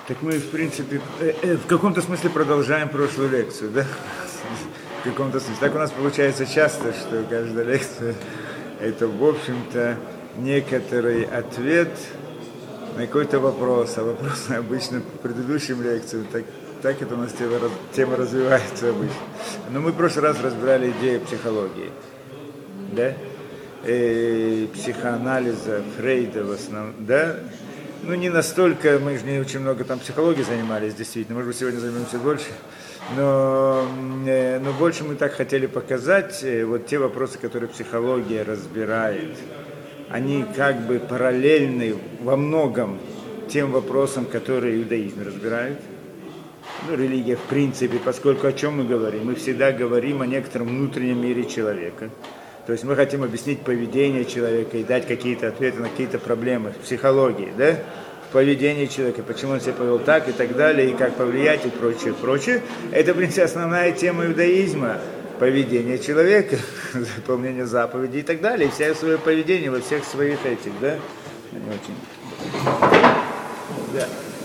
Так мы, в принципе, в каком-то смысле продолжаем прошлую лекцию, да? В каком-то смысле. Так у нас получается часто, что каждая лекция это, в общем-то, некоторый ответ на какой-то вопрос. А вопросы обычно по предыдущим лекциям, так это у нас тема развивается обычно. Но мы в прошлый раз разбирали идею психологии, да? Психоанализа, Фрейда в основном, да? Ну, не настолько, мы же не очень много там психологии занимались, действительно, может быть, сегодня займемся больше, но больше мы так хотели показать, вот те вопросы, которые психология разбирает, они как бы параллельны во многом тем вопросам, которые иудаизм разбирает. Ну, религия в принципе, поскольку о чем мы говорим? Мы всегда говорим о некотором внутреннем мире человека. То есть мы хотим объяснить поведение человека и дать какие-то ответы на какие-то проблемы в психологии, да? В поведении человека, почему он себя повел так и так далее, и как повлиять и прочее, прочее. Это, в принципе, основная тема иудаизма. Поведение человека, выполнение заповедей и так далее. И вся свое поведение во всех своих этих, да? Не очень. Да.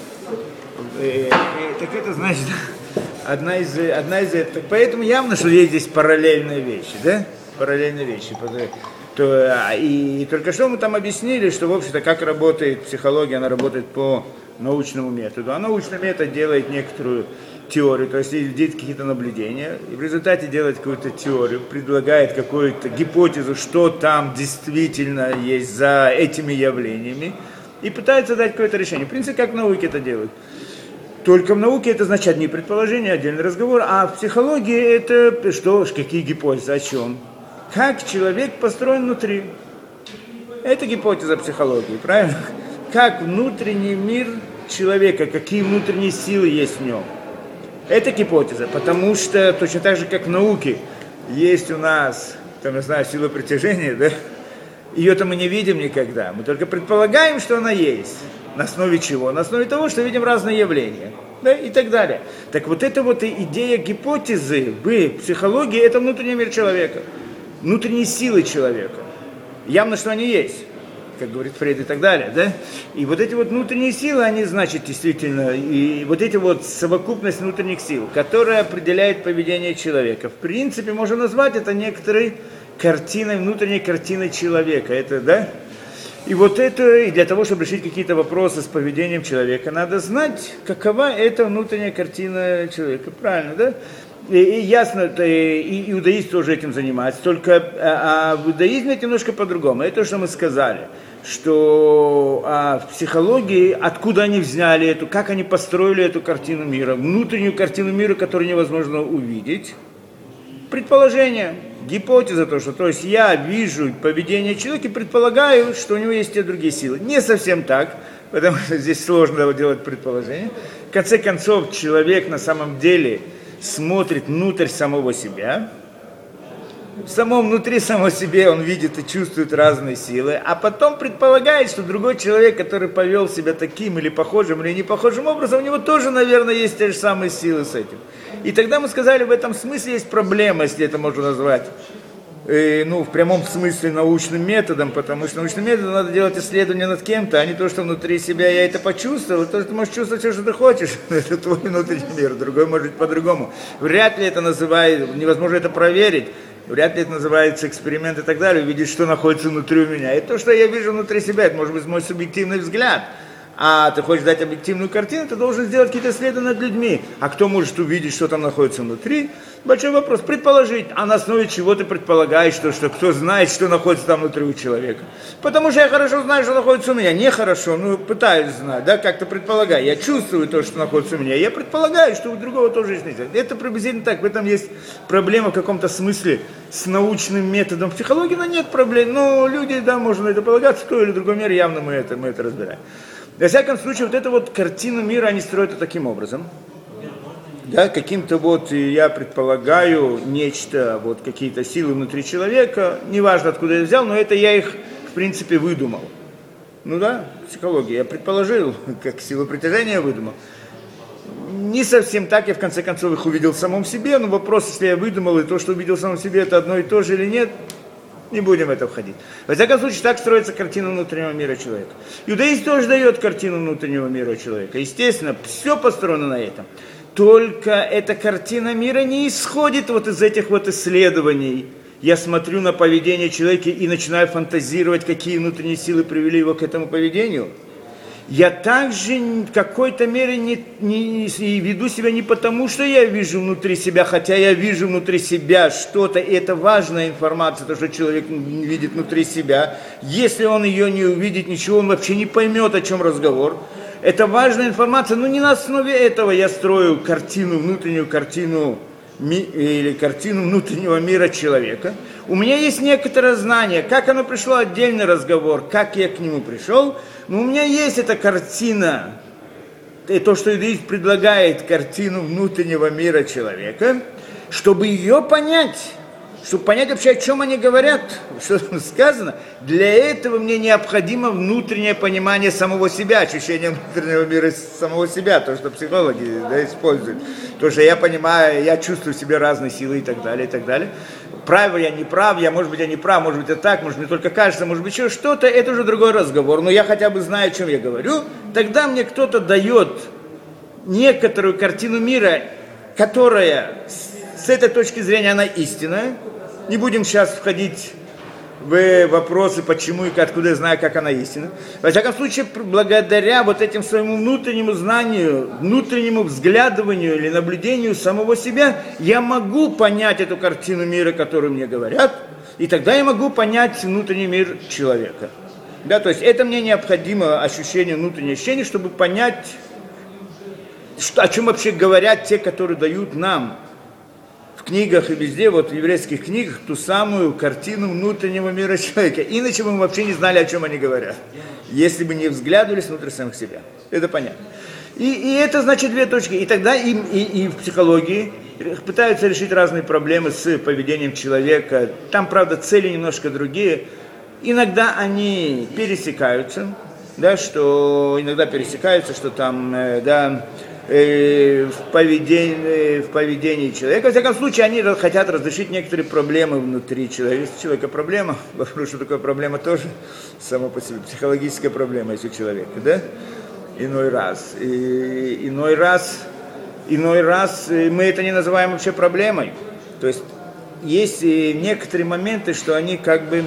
Так это значит, одна из поэтому явно, что есть здесь параллельные вещи, да? Параллельные вещи. И только что мы там объяснили, что, в общем-то, как работает психология, она работает по научному методу. А научный метод делает некоторую теорию, то есть видит какие-то наблюдения, и в результате делает какую-то теорию, предлагает какую-то гипотезу, что там действительно есть за этими явлениями, и пытается дать какое-то решение. В принципе, как в науке это делают. Только в науке это значит одни предположения, отдельный разговор, а в психологии это что, какие гипотезы, о чем? Как человек построен внутри. Это гипотеза психологии, правильно? Как внутренний мир человека, какие внутренние силы есть в нем. Это гипотеза, потому что точно так же, как в науке, есть у нас, там, я знаю, сила притяжения, да? Ее-то мы не видим никогда, мы только предполагаем, что она есть. На основе чего? На основе того, что видим разные явления, да? И так далее. Так вот эта вот идея гипотезы в психологии, это внутренний мир человека, внутренние силы человека. Явно, что они есть, как говорит Фрейд и так далее, да? И вот эти вот внутренние силы, они значит действительно, и вот эти вот совокупность внутренних сил, которая определяет поведение человека. В принципе, можно назвать это некоторой картиной, внутренней картиной человека, это, да? И вот это, и для того, чтобы решить какие-то вопросы с поведением человека, надо знать, какова эта внутренняя картина человека, правильно, да? И ясно, и иудаизм тоже этим занимается, только в иудаизме это немножко по-другому. Это то, что мы сказали, что в психологии, откуда они взяли эту, как они построили эту картину мира, внутреннюю картину мира, которую невозможно увидеть. Предположение, гипотеза, то есть я вижу поведение человека и предполагаю, что у него есть те другие силы. Не совсем так, потому что здесь сложно делать предположение. В конце концов, человек на самом деле смотрит внутрь самого себя, в самом внутри самого себя он видит и чувствует разные силы, а потом предполагает, что другой человек, который повел себя таким или похожим, или не похожим образом, у него тоже, наверное, есть те же самые силы с этим. И тогда мы сказали, в этом смысле есть проблема, если это можно назвать, в прямом смысле научным методом, потому что научным методом надо делать исследования над кем-то, а не то, что внутри себя я это почувствовал, то, что ты можешь чувствовать все, что ты хочешь, это твой внутренний мир, другой может быть по-другому. Вряд ли это называют, невозможно это проверить, вряд ли это называется эксперимент и так далее, увидеть, что находится внутри у меня. И то, что я вижу внутри себя, это может быть мой субъективный взгляд. А ты хочешь дать объективную картину, ты должен сделать какие-то исследования над людьми. А кто может увидеть, что там находится внутри? Большой вопрос. Предположить. А на основе чего ты предполагаешь, что кто знает, что находится там внутри у человека? Потому что я хорошо знаю, что находится у меня. Нехорошо, пытаюсь знать, да, как-то предполагаю. Я чувствую то, что находится у меня. Я предполагаю, что у другого тоже есть. Это приблизительно так. В этом есть проблема в каком-то смысле с научным методом. В психологии, нет проблем. Люди, да, можно на это полагаться, в той или другой мере, явно мы это разбираем. Во всяком случае, вот эту вот картину мира они строят таким образом. Да, каким-то я предполагаю, нечто, какие-то силы внутри человека, неважно, откуда я взял, но это я их, в принципе, выдумал. Психология, я предположил, как силу притяжения выдумал. Не совсем так, я в конце концов их увидел в самом себе, но вопрос, если я выдумал, и то, что увидел в самом себе, это одно и то же или нет, Не будем в это входить. Во всяком случае, так строится картина внутреннего мира человека. Иудаизм тоже дает картину внутреннего мира человека. Естественно, все построено на этом. Только эта картина мира не исходит вот из этих вот исследований. Я смотрю на поведение человека и начинаю фантазировать, какие внутренние силы привели его к этому поведению. Я также в какой-то мере не веду себя не потому, что я вижу внутри себя, хотя я вижу внутри себя что-то, и это важная информация, то, что человек видит внутри себя. Если он ее не увидит, ничего, он вообще не поймет, о чем разговор. Это важная информация, но не на основе этого я строю картину, внутреннюю картину или картину внутреннего мира человека. У меня есть некоторое знание, как оно пришло, отдельный разговор, как я к нему пришел, но у меня есть эта картина, и то, что иудаизм предлагает картину внутреннего мира человека, чтобы ее понять, чтобы понять вообще, о чем они говорят, что сказано. Для этого мне необходимо внутреннее понимание самого себя, ощущение внутреннего мира самого себя, то, что психологи используют. То, что я понимаю, я чувствую в себе разные силы и так далее, и так далее. Прав я, не прав, может быть, я не прав, может быть, это так, может, мне только кажется, может быть, еще что-то, это уже другой разговор. Но я хотя бы знаю, о чем я говорю. Тогда мне кто-то дает некоторую картину мира, которая с этой точки зрения она истинная. Не будем сейчас входить в вопросы, почему и откуда я знаю, как она истинна. Во всяком случае, благодаря вот этим своему внутреннему знанию, внутреннему взглядыванию или наблюдению самого себя, я могу понять эту картину мира, которую мне говорят, и тогда я могу понять внутренний мир человека. Да, то есть это мне необходимо ощущение, внутреннее ощущение, чтобы понять, о чем вообще говорят те, которые дают нам в книгах и везде, вот в еврейских книгах, ту самую картину внутреннего мира человека. Иначе бы мы вообще не знали, о чем они говорят, если бы не взглядывались внутрь самих себя. Это понятно. И это значит две точки. И тогда и в психологии пытаются решить разные проблемы с поведением человека. Там, правда, цели немножко другие. Иногда они пересекаются, да, что иногда пересекаются, что там, да, в поведении человека. Во всяком случае, они хотят разрешить некоторые проблемы внутри человека. Если у человека проблема, вопрос, что такое проблема тоже само по себе, психологическая проблема, если у человека, да? Иной раз мы это не называем вообще проблемой. То есть есть некоторые моменты, что они как бы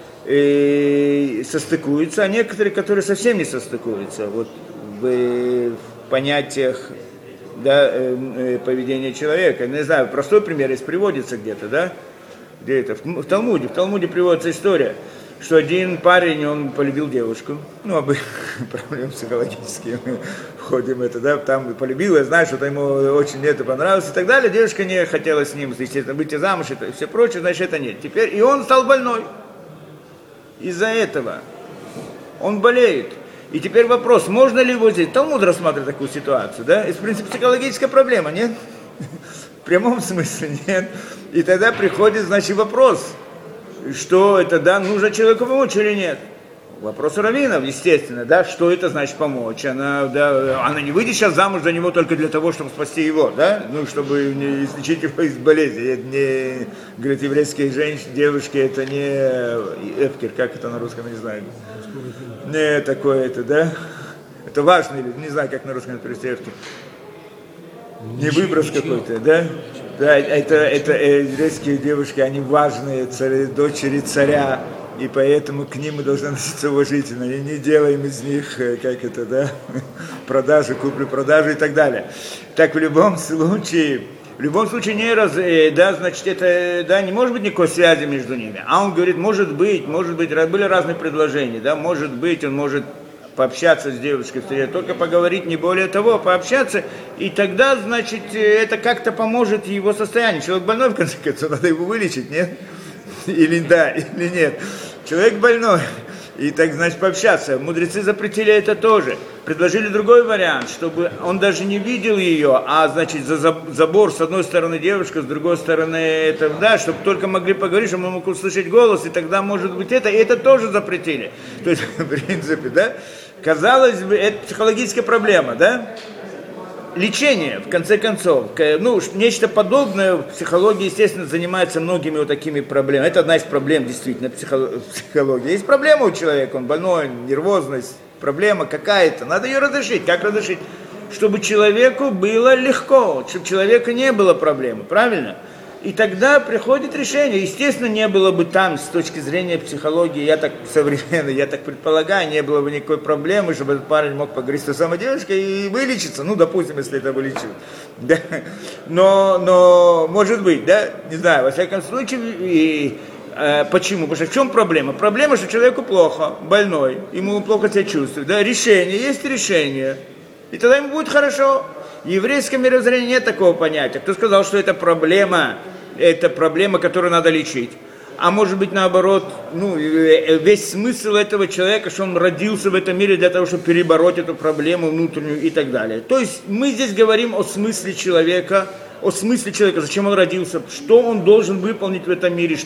состыкуются, а некоторые, которые совсем не состыкуются. Вот в понятиях, да, поведения человека. Не знаю, простой пример, если приводится где-то, да, где это, в Талмуде приводится история, что один парень, он полюбил девушку, проблемы психологические, мы входим в это, да, там полюбил, я знаю, что ему очень это понравилось и так далее, девушка не хотела с ним, естественно, выйти замуж и все прочее, значит, это нет. Теперь, и он стал больной. Из-за этого он болеет. И теперь вопрос, можно ли его здесь, Талмуд рассматривает такую ситуацию, да? Это, в принципе, психологическая проблема, нет? В прямом смысле нет. И тогда приходит, значит, вопрос, что это, да, нужно человеку помочь или нет? Вопрос у раввинов, естественно, да, что это значит помочь? Она не выйдет сейчас замуж за него только для того, чтобы спасти его, да? Чтобы не излечить его из болезни. Это не, говорят, еврейские женщины, девушки, это не эфкер, как это на русском, я не знаю. Не такое это, да? Это важно, не знаю, как на русском это перевести эфкер. Не выброс какой-то, да? Да, это еврейские девушки, они важные, дочери царя. И поэтому к ним мы должны относиться уважительно. И не делаем из них, продажи, куплю-продажу и так далее. Так в любом случае значит, это, не может быть никакой связи между ними. А он говорит, может быть, были разные предложения, да, может быть, он может пообщаться с девушкой, только поговорить, не более того, пообщаться, и тогда, значит, это как-то поможет его состоянию. Человек больной, в конце концов, надо его вылечить, нет? Или да, или нет. Человек больной, и так, значит, пообщаться. Мудрецы запретили это тоже. Предложили другой вариант, чтобы он даже не видел ее, а, значит, за забор с одной стороны девушка, с другой стороны это, да, чтобы только могли поговорить, чтобы он мог услышать голос, и тогда, может быть, и это тоже запретили. То есть, в принципе, да, казалось бы, это психологическая проблема, да? лечение, в конце концов. Ну, нечто подобное в психологии, естественно, занимается многими вот такими проблемами. Это одна из проблем, действительно, психологии. Есть проблема у человека, он больной, нервозность, проблема какая-то. Надо ее разрешить. Как разрешить? Чтобы человеку было легко, чтобы человеку не было проблемы, правильно? И тогда приходит решение. Естественно, не было бы там, с точки зрения психологии, я так современный, я так предполагаю, не было бы никакой проблемы, чтобы этот парень мог поговорить с той самой девушкой и вылечиться. Ну, допустим, если это вылечит. Да. Но, может быть, да, не знаю, во всяком случае, почему? Потому что в чем проблема? Проблема, что человеку плохо, больной, ему плохо себя чувствует. Да? Решение, есть решение. И тогда ему будет хорошо. В еврейском мировоззрении нет такого понятия. Кто сказал, что это проблема, которую надо лечить? А может быть, наоборот, весь смысл этого человека, что он родился в этом мире для того, чтобы перебороть эту проблему внутреннюю и так далее. То есть мы здесь говорим о смысле человека, зачем он родился, что он должен выполнить в этом мире,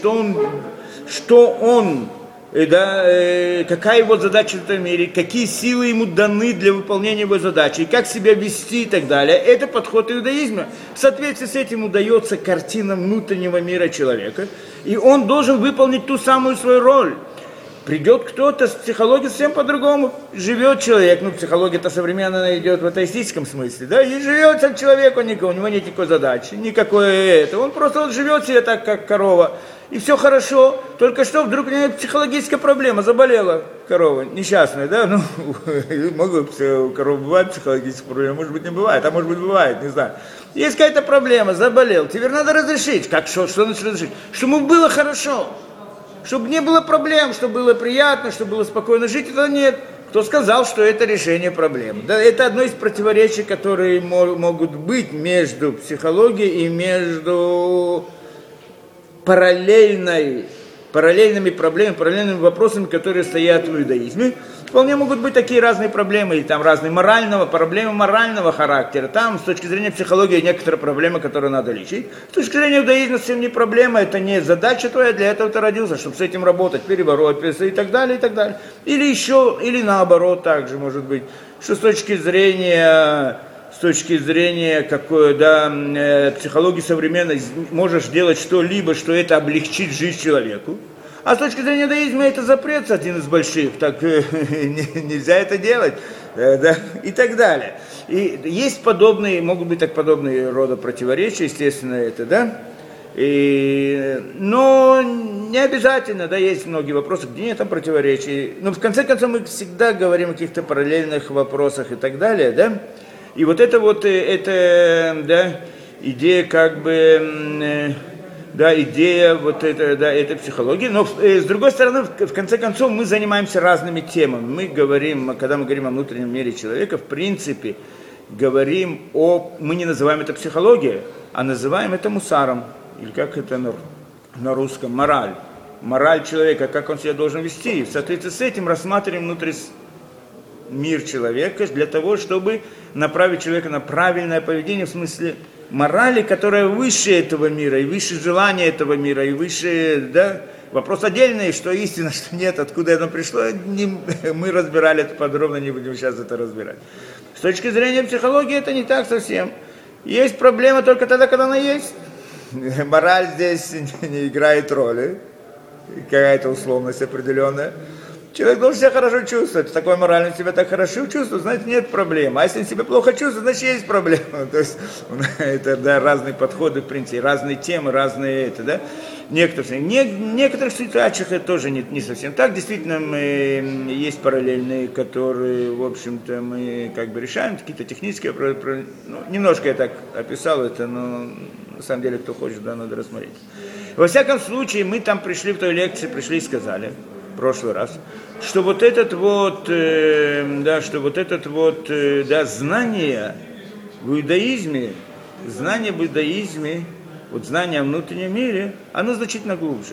какая его задача в этом мире, какие силы ему даны для выполнения его задачи, и как себя вести и так далее. Это подход иудаизма. В соответствии с этим удается картина внутреннего мира человека, и он должен выполнить ту самую свою роль. Придет кто-то с психологией совсем по-другому. Живет человек, психология-то современная идет в атеистическом смысле, да, и живет как человек, у него нет никакой задачи, он просто живет себе так, как корова. И все хорошо, только что вдруг у нее психологическая проблема, заболела корова, несчастная, да, у коровы бывает психологическая проблема, может быть не бывает, а может быть бывает, не знаю. Есть какая-то проблема, заболел, теперь надо разрешить, что значит разрешить? Чтобы ему было хорошо, чтобы не было проблем, чтобы было приятно, чтобы было спокойно жить, это нет. Кто сказал, что это решение проблем? Да, это одно из противоречий, которые могут быть между психологией и между параллельными проблемами, параллельными вопросами, которые стоят в иудаизме. Вполне могут быть такие разные проблемы, или там разные проблемы морального характера. Там, с точки зрения психологии, некоторые проблемы, которые надо лечить. С точки зрения иудаизма, совсем не проблема, это не задача твоя, для этого ты родился, чтобы с этим работать, перебороть, и так далее, и так далее. Или наоборот, также может быть, что с точки зрения психологии современной можешь делать что-либо, что это облегчит жизнь человеку. А с точки зрения иудаизма это запрет один из больших, так нельзя это делать, да, и так далее. И есть могут быть подобные рода противоречия, естественно, это, да. Но не обязательно, да, есть многие вопросы, где нет там противоречий. Но в конце концов мы всегда говорим о каких-то параллельных вопросах и так далее, да. И это идея это психология. Но с другой стороны, в конце концов, мы занимаемся разными темами. Когда мы говорим о внутреннем мире человека, в принципе, мы не называем это психологией, а называем это мусаром. Или как это на русском, мораль. Мораль человека, как он себя должен вести. В соответствии с этим рассматриваем внутри мир человека для того, чтобы направить человека на правильное поведение, в смысле морали, которая выше этого мира, и выше желания этого мира, и выше, да, вопрос отдельный, что истина, что нет, откуда оно пришло, мы разбирали это подробно, не будем сейчас это разбирать. С точки зрения психологии это не так совсем. Есть проблема только тогда, когда она есть. Мораль здесь не играет роли, какая-то условность определенная. Человек должен себя хорошо чувствовать. Такой морально себя так хорошо чувствует, значит, нет проблем. А если он себя плохо чувствует, значит, есть проблема. То есть, это, да, разные подходы, в принципе, разные темы, разные, это, да. В некоторых ситуациях это тоже не совсем так. Действительно, есть параллельные, которые, в общем-то, мы решаем, какие-то технические, немножко я так описал это, но на самом деле, кто хочет, да, надо рассмотреть. Во всяком случае, мы там пришли в той лекции, и сказали, в прошлый раз, что знание в иудаизме, знание о внутреннем мире, оно значительно глубже.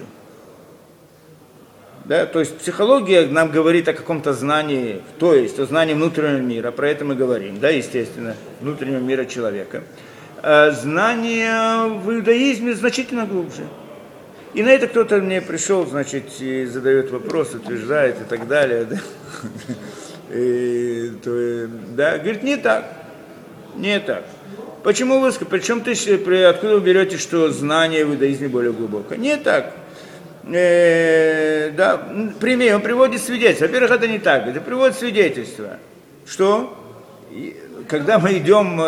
Да, то есть психология нам говорит о каком-то знании, то есть о знании внутреннего мира, про это мы говорим, да, естественно, внутреннего мира человека. А знание в иудаизме значительно глубже. И на это кто-то мне пришел, значит, и задает вопрос, утверждает и так далее. Да? Говорит, не так. Не так. Почему вы, причем откуда вы берете, что знание в иудаизме более глубокое? Не так. Да, пример, он приводит свидетельство. Во-первых, это не так, это приводит свидетельство. Что? Когда мы идем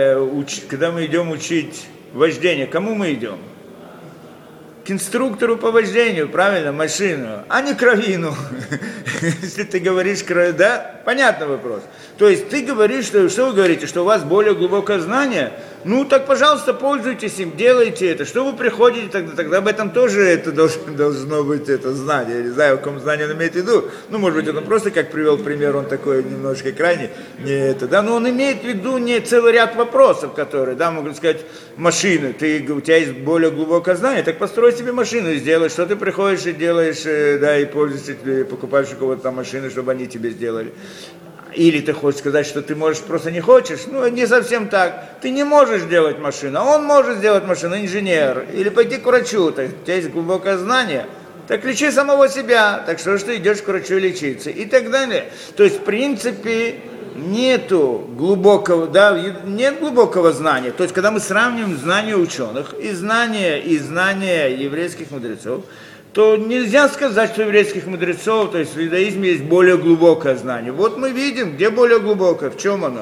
учить вождение, кому мы идем? К инструктору по вождению, правильно, машину, а не к раввину. Если ты говоришь, да, понятный вопрос. То есть ты говоришь, что вы говорите, что у вас более глубокое знание, ну так, пожалуйста, пользуйтесь им, делайте это. Что вы приходите, тогда об этом тоже это должно быть это знание. Я не знаю, о каком знании он имеет в виду. Ну, может быть, он просто, как привел пример, он такой немножко крайний, не это, да, но он имеет в виду не целый ряд вопросов, которые, да, могут сказать, машины, у тебя есть более глубокое знание, так построй себе машину и сделай, что ты приходишь и делаешь, да, и пользуешься, покупаешь у кого-то там машины, чтобы они тебе сделали. Или ты хочешь сказать, что ты можешь, просто не хочешь, ну, не совсем так. Ты не можешь делать машину, а он может сделать машину, инженер. Или пойти к врачу, так, у тебя есть глубокое знание, так лечи самого себя, так что ж ты идешь к врачу лечиться, и так далее. То есть, в принципе, нету глубокого, да, нет глубокого знания. То есть, когда мы сравниваем знания ученых и знания еврейских мудрецов, то нельзя сказать, что у еврейских мудрецов, то есть в иудаизме есть более глубокое знание. Вот мы видим, где более глубокое, в чем оно.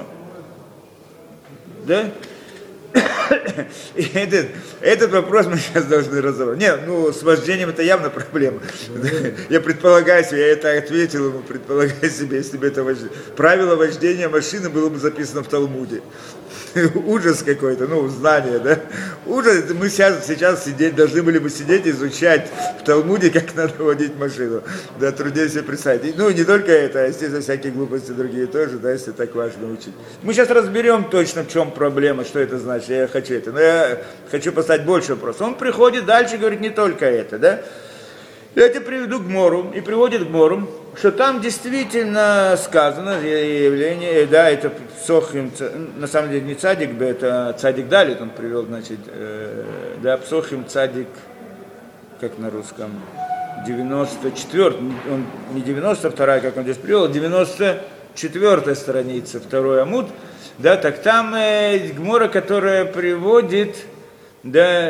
Да? И этот вопрос мы сейчас должны разобрать. Нет, ну с вождением это явно проблема. Я предполагаю себе, я это ответил ему, предполагаю себе, если бы это правило вождения машины было бы записано в Талмуде. Ужас какой-то, ну, знание, да? Ужас, мы сейчас сидеть, должны были бы сидеть, изучать в Талмуде, как надо водить машину. Да, труднее себе представить. Ну, не только это, а, естественно, всякие глупости другие тоже, да, если так важно учить. Мы сейчас разберем точно, в чем проблема, что это значит, я хочу это. Но я хочу поставить больше вопросов. Он приходит дальше, говорит, не только это, да? Я тебе приведу Гмору, и приводит Гмору, что там действительно сказано, явление, да, это Псохим, на самом деле не Цадик, это Цадик Далит, он привел, значит, да, Псохим Цадик, как на русском, 94, он не 92, как он здесь привел, а 94 страница, второй амуд, да, так там Гмора, которая приводит, да,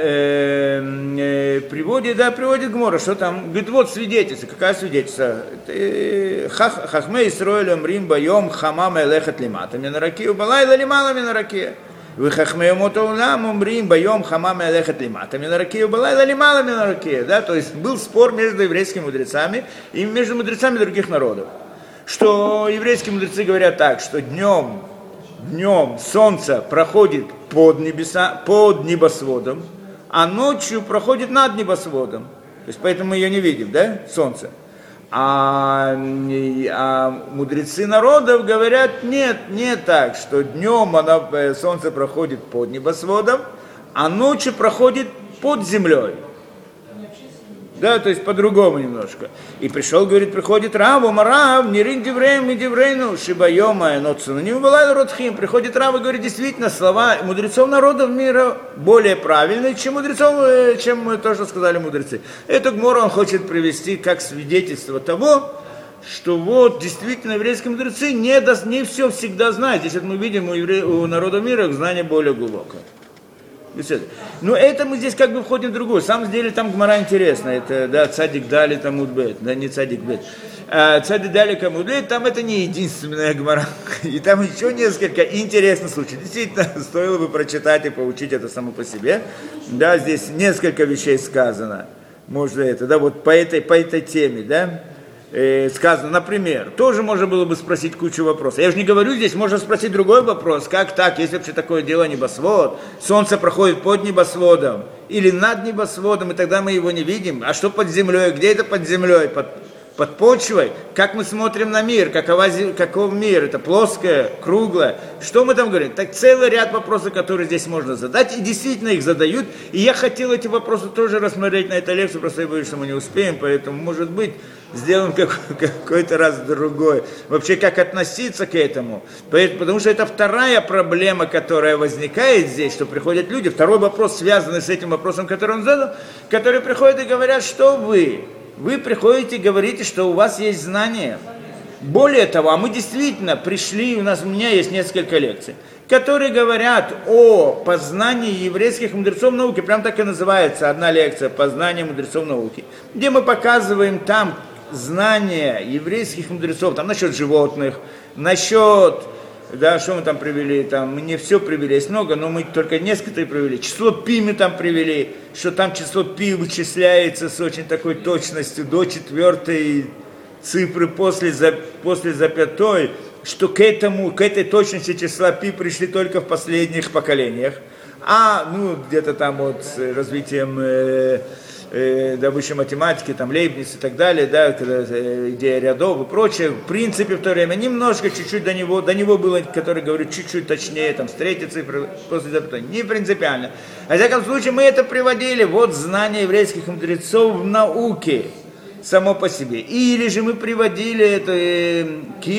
приводит Гмора, что там, говорит, вот свидетельство, какая свидетельство? Хахме Исроэль омрим байом хамам элехат лимата минараки убалайла лимала минараки. Вы хахме умотоулам омрим байом хамам элехат лимата минараки убалайла лимала минараки. Да, то есть был спор между еврейскими мудрецами и между мудрецами других народов. Что еврейские мудрецы говорят так, что днем солнце проходит под небосводом, а ночью проходит над небосводом. То есть поэтому мы ее не видим, да, солнце. А мудрецы народов говорят, нет, не так, что днем солнце проходит под небосводом, а ночью проходит под землей. Да, то есть по-другому немножко. И пришел, говорит, приходит Рав, Омарав, Нирин Дивреем и Диврейну, Шибайома, Ноцуну, не убывай Ротхим. Приходит Рав и говорит, действительно, слова мудрецов народов мира более правильные, чем мудрецов, чем мы тоже сказали мудрецы. Эту Гмору он хочет привести как свидетельство того, что вот действительно еврейские мудрецы не все всегда знают. Здесь мы видим у народа мира знание более глубокое. Но это мы здесь как бы входим в другую. На самом деле там Гмара интересная. Это, да, Цадик Дали Тамуд Бет. Да, не Цадик Бет. Цадик Дали Тамуд Бет, там это не единственная Гмара. И там еще несколько интересных случаев. Действительно, стоило бы прочитать и поучить это само по себе. Да, здесь несколько вещей сказано. Можно это, да, вот по этой теме, да. Сказано, например, тоже можно было бы спросить кучу вопросов. Я же не говорю здесь, можно спросить другой вопрос. Как так, если вообще такое дело небосвод, солнце проходит под небосводом или над небосводом, и тогда мы его не видим. А что под землей? Где это под землей? Под почвой? Как мы смотрим на мир? Каков мир? Это плоское, круглое? Что мы там говорим? Так целый ряд вопросов, которые здесь можно задать, и действительно их задают. И я хотел эти вопросы тоже рассмотреть на этой лекции, просто я боюсь, что мы не успеем, поэтому, может быть, сделаем какой-то раз другой. Вообще, как относиться к этому. Потому что это вторая проблема, которая возникает здесь, что приходят люди. Второй вопрос, связанный с этим вопросом, который он задал, которые приходят и говорят, что вы приходите и говорите, что у вас есть знания. Более того, а мы действительно пришли, у меня есть несколько лекций. которые говорят о познании еврейских мудрецов науки. Прям так и называется одна лекция «Познание мудрецов науки», где мы показываем там знания еврейских мудрецов, там насчет животных, насчет, да, что мы там привели, там мы не все привели, есть много, но мы только несколько привели. Число пи мы там привели, что там число пи вычисляется с очень такой точностью до 4 цифры после запятой, что к этой точности числа пи пришли только в последних поколениях. Где-то там вот с развитием высшей математики, там Лейбниц и так далее, да, идея рядов и прочее, в принципе, в то время немножко, чуть-чуть до него было, который говорит чуть-чуть точнее, там, с 3 цифры, после запятой, не принципиально. В всяком случае, мы это приводили, вот знание еврейских мудрецов в науке, само по себе. Или же мы приводили это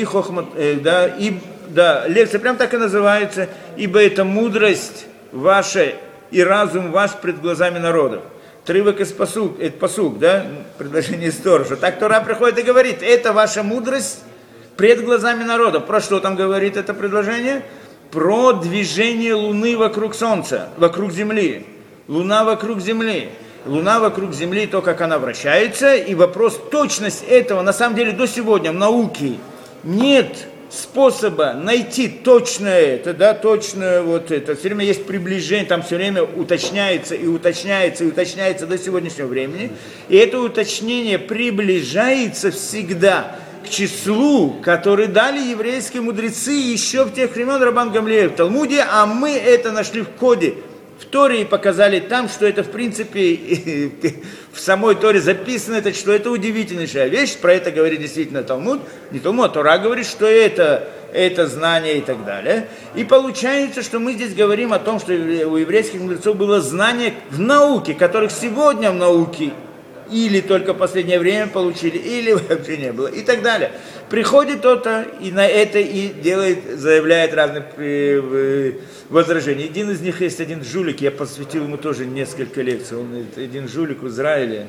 лекция прям так и называется, ибо это мудрость ваша и разум ваш пред глазами народов. Отрывок из пасук, это пасук, да, предложение из Торы, что так Тора приходит и говорит, это ваша мудрость пред глазами народа. Про что там говорит это предложение? Про движение Луны вокруг Солнца, вокруг Земли. Луна вокруг Земли. Луна вокруг Земли, то, как она вращается, и вопрос точность этого, на самом деле, до сегодня в науке нет способа найти точное это, да, точное вот это. Все время есть приближение, там все время уточняется и уточняется и уточняется до сегодняшнего времени. И это уточнение приближается всегда к числу, которое дали еврейские мудрецы еще в тех времен Рабан Гамлиэль в Талмуде, а мы это нашли в коде в Торе и показали там, что это в принципе в самой Торе записано, это, что это удивительнейшая вещь, про это говорит действительно Талмуд, не Талмуд, а Тора говорит, что это знание и так далее. И получается, что мы здесь говорим о том, что у еврейских мудрецов было знание в науке, которых сегодня в науке или только в последнее время получили, или вообще не было, и так далее. Приходит кто-то и на это и заявляет разные возражения. Один из них есть один жулик, я посвятил ему тоже несколько лекций. Он один жулик в Израиле,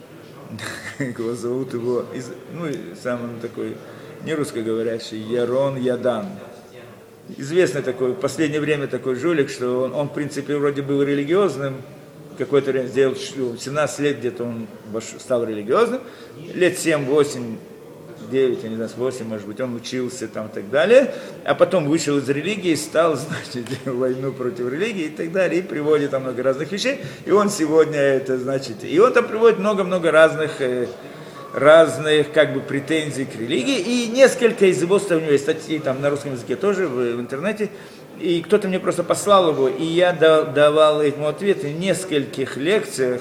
его зовут сам он такой, не русскоговорящий, Ярон Ядан. Известный такой, в последнее время такой жулик, что он в принципе вроде был религиозным, какое-то время сделал, 17 лет где-то он стал религиозным, лет 7, 8, 9, я не знаю, 8, может быть, он учился там и так далее, а потом вышел из религии, стал, значит, войну против религии и так далее, и приводит там много разных вещей, и он сегодня это, значит, и он там приводит много-много разных как бы претензий к религии, и несколько из его у него есть статьи там на русском языке тоже в интернете, и кто-то мне просто послал его, и я давал ему ответы в нескольких лекциях,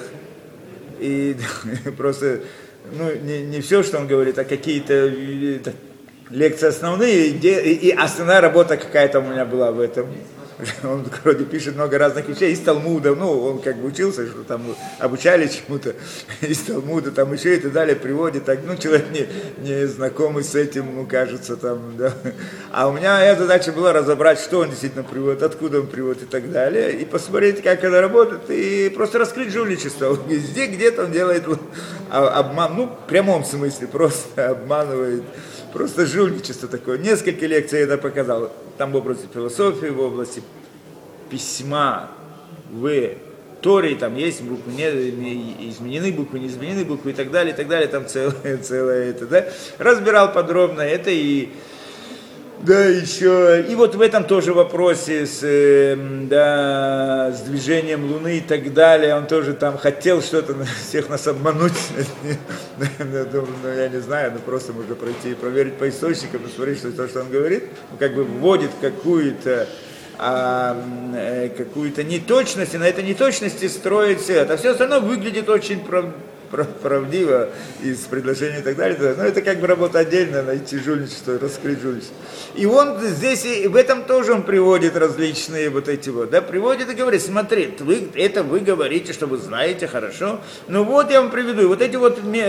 и просто, не все, что он говорит, а какие-то лекции основные, и основная работа какая-то у меня была в этом. Он вроде пишет много разных вещей из Талмуда, он как бы учился, что там обучали чему-то из Талмуда, там еще и так далее приводит, так, человек не знакомый с этим, кажется, там, да. А у меня эта задача была разобрать, что он действительно приводит, откуда он приводит и так далее, и посмотреть, как это работает, и просто раскрыть жульничество. Везде где-то он делает обман, в прямом смысле, просто обманывает. Просто жульничество такое. Несколько лекций я это показал. Там в области философии, в области письма, в Торе, там есть буквы, не изменены буквы, не изменены буквы и так далее, там целое это, да. Разбирал подробно это и да, еще, и вот в этом тоже вопросе с движением Луны и так далее, он тоже там хотел что-то всех нас обмануть, я не знаю, просто можно пройти и проверить по источникам, посмотреть, что то, что он говорит, как бы вводит какую-то неточность, и на этой неточности строится это, а все остальное выглядит очень правдиво из предложений и так далее, но это как бы работа отдельно, найти жульничество, раскрыть жульничество. И он здесь, и в этом тоже он приводит различные приводит и говорит, смотри, вы говорите, что вы знаете хорошо, я вам приведу, вот эти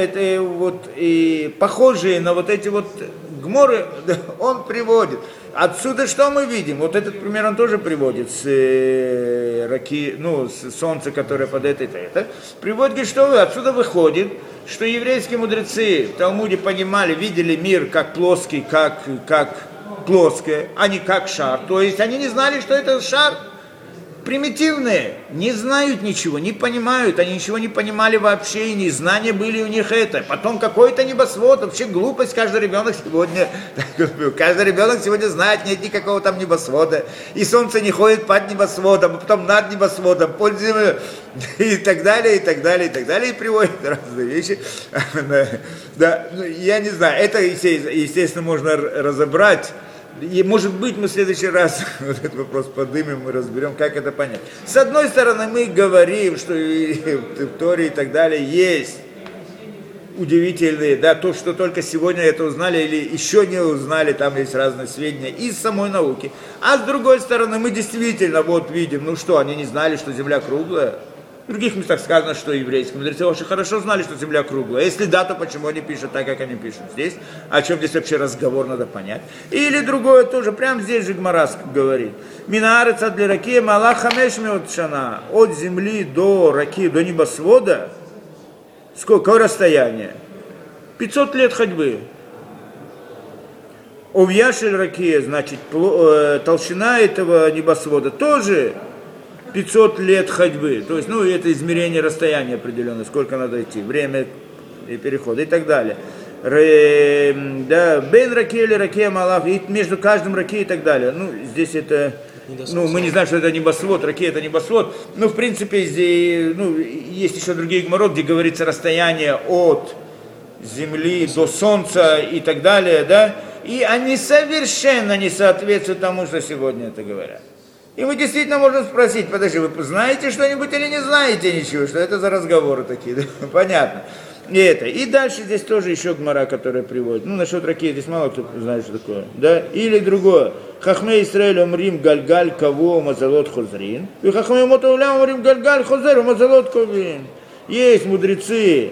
и похожие на вот эти гморы, он приводит. Отсюда что мы видим? Вот этот пример он тоже приводит с солнца, которое под это. Приводит, говорит, что отсюда выходит, что еврейские мудрецы в Талмуде понимали, видели мир как плоский, как плоское, а не как шар. То есть они не знали, что это шар. Примитивные, не знают ничего, не понимают, они ничего не понимали вообще, и знания были у них это. Потом какой-то небосвод, вообще глупость, каждый ребенок сегодня знает, нет никакого там небосвода, и солнце не ходит под небосводом, а потом над небосводом, под землей, и так далее, и так далее, и так далее, и приводят разные вещи. Да, я не знаю, это, естественно, можно разобрать. И, может быть, мы в следующий раз вот этот вопрос поднимем, мы разберем, как это понять. С одной стороны, мы говорим, что в Торе и так далее есть удивительные, да, то, что только сегодня это узнали или еще не узнали, там есть разные сведения из самой науки. А с другой стороны, мы действительно вот видим, ну что, они не знали, что Земля круглая. В других местах сказано, что еврейские мудрецы очень хорошо знали, что Земля круглая. Если да, то почему они пишут так, как они пишут здесь? О чем здесь вообще разговор, надо понять. Или другое тоже, прямо здесь же Гмара говорит. Минаарец для раки малах хамеш меот шана. От земли до раки, до небосвода, сколько расстояние? 500 лет ходьбы. Овьяшель раки, значит, толщина этого небосвода тоже 500 лет ходьбы, то есть, ну, это измерение расстояния определенное, сколько надо идти, время и перехода и так далее. Да, бен раке или раке малах, и между каждым раке и так далее. Ну, здесь это, ну, мы не знаем, что это небосвод, раке это небосвод, но, в принципе, здесь, ну, есть еще другие гмарот, где говорится расстояние от земли до солнца и так далее, да, и они совершенно не соответствуют тому, что сегодня это говорят. И мы действительно можем спросить, подожди, вы знаете что-нибудь или не знаете ничего? Что это за разговоры такие? Да? Понятно. И это. И дальше здесь тоже еще гмара, которая приводит. Ну, насчет раки здесь мало кто знает, что такое. Да? Или другое. Хахме Исраэль омрим гальгаль каво мазалот хозрин. И хахме мотовля омрим гальгаль хозер мазалот ковин. Есть мудрецы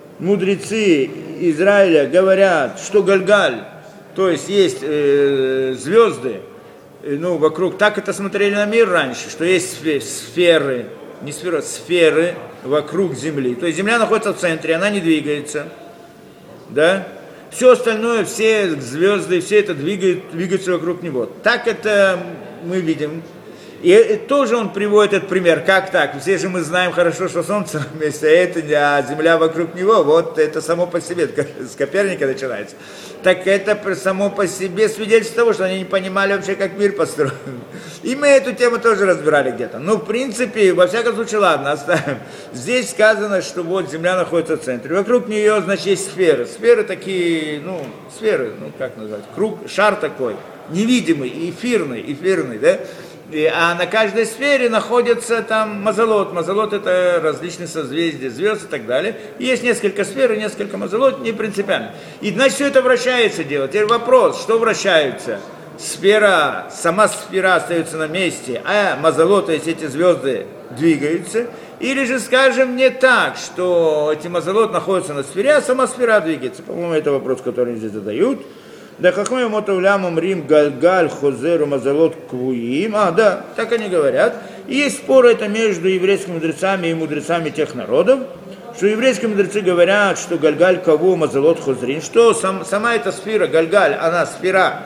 Израиля говорят, что гальгаль, то есть есть звезды, ну, вокруг, так это смотрели на мир раньше, что есть сферы, не сферы, сферы вокруг Земли. То есть Земля находится в центре, она не двигается, да? Все остальное, все звезды, все это двигается вокруг него. Так это мы видим. И тоже он приводит этот пример. Как так? Все же мы знаем хорошо, что Солнце на месте, а Земля вокруг него. Вот это само по себе, с Коперника начинается. Так это само по себе свидетельство того, что они не понимали вообще, как мир построен. И мы эту тему тоже разбирали где-то. Ну, в принципе, во всяком случае, ладно, оставим. Здесь сказано, что вот Земля находится в центре. Вокруг нее, значит, есть сферы. Сферы такие, ну, сферы, ну, как назвать, круг, шар такой, невидимый, эфирный, да? А на каждой сфере находится там мазалот. Мазалот это различные созвездия, звезд и так далее. И есть несколько сфер и несколько мазалот, не принципиально. И значит все это вращается дело. Теперь вопрос, что вращается? Сфера, сама сфера остается на месте, а мазалот, то есть эти звезды двигаются. Или же скажем не так, что эти мазалот находятся на сфере, а сама сфера двигается. По-моему, это вопрос, который здесь задают. Да хахмей мотовлям умрим гальгаль хозеру мазалот квуим. Да, так они говорят. И есть спор это между еврейскими мудрецами и мудрецами тех народов, что еврейские мудрецы говорят, что гальгаль каву мазалот хозрин, что сама эта сфера, гальгаль, она сфера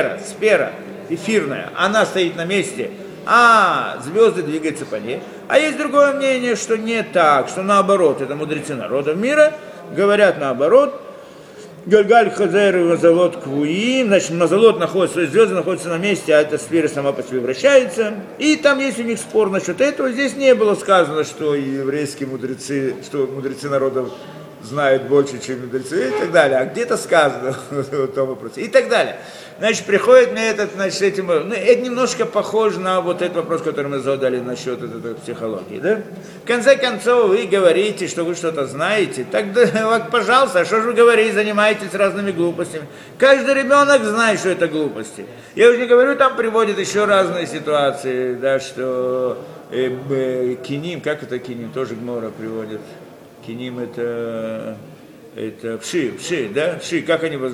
эфирная, она стоит на месте, а звезды двигаются по ней. А есть другое мнение, что не так, что наоборот, это мудрецы народов мира говорят наоборот. Гальгаль хазер и мазалот квуим, значит, мазалот находится, то есть звезды находятся на месте, а эта сфера сама по себе вращается. И там есть у них спор насчет этого. Здесь не было сказано, что еврейские мудрецы, что мудрецы народов знают больше, чем мудрецы и так далее. А где-то сказано в том вопросе и так далее. Значит, приходит мне этот, значит, этим, ну, это немножко похоже на вот этот вопрос, который мы задали насчет этой психологии, да? В конце концов, вы говорите, что вы что-то знаете, тогда, вот, пожалуйста, а что же вы говорите, занимаетесь разными глупостями? Каждый ребенок знает, что это глупости. Я уже не говорю, там приводят еще разные ситуации, да, что киним, как это киним, тоже Гмора приводит. Киним это вши, да? Вши, как они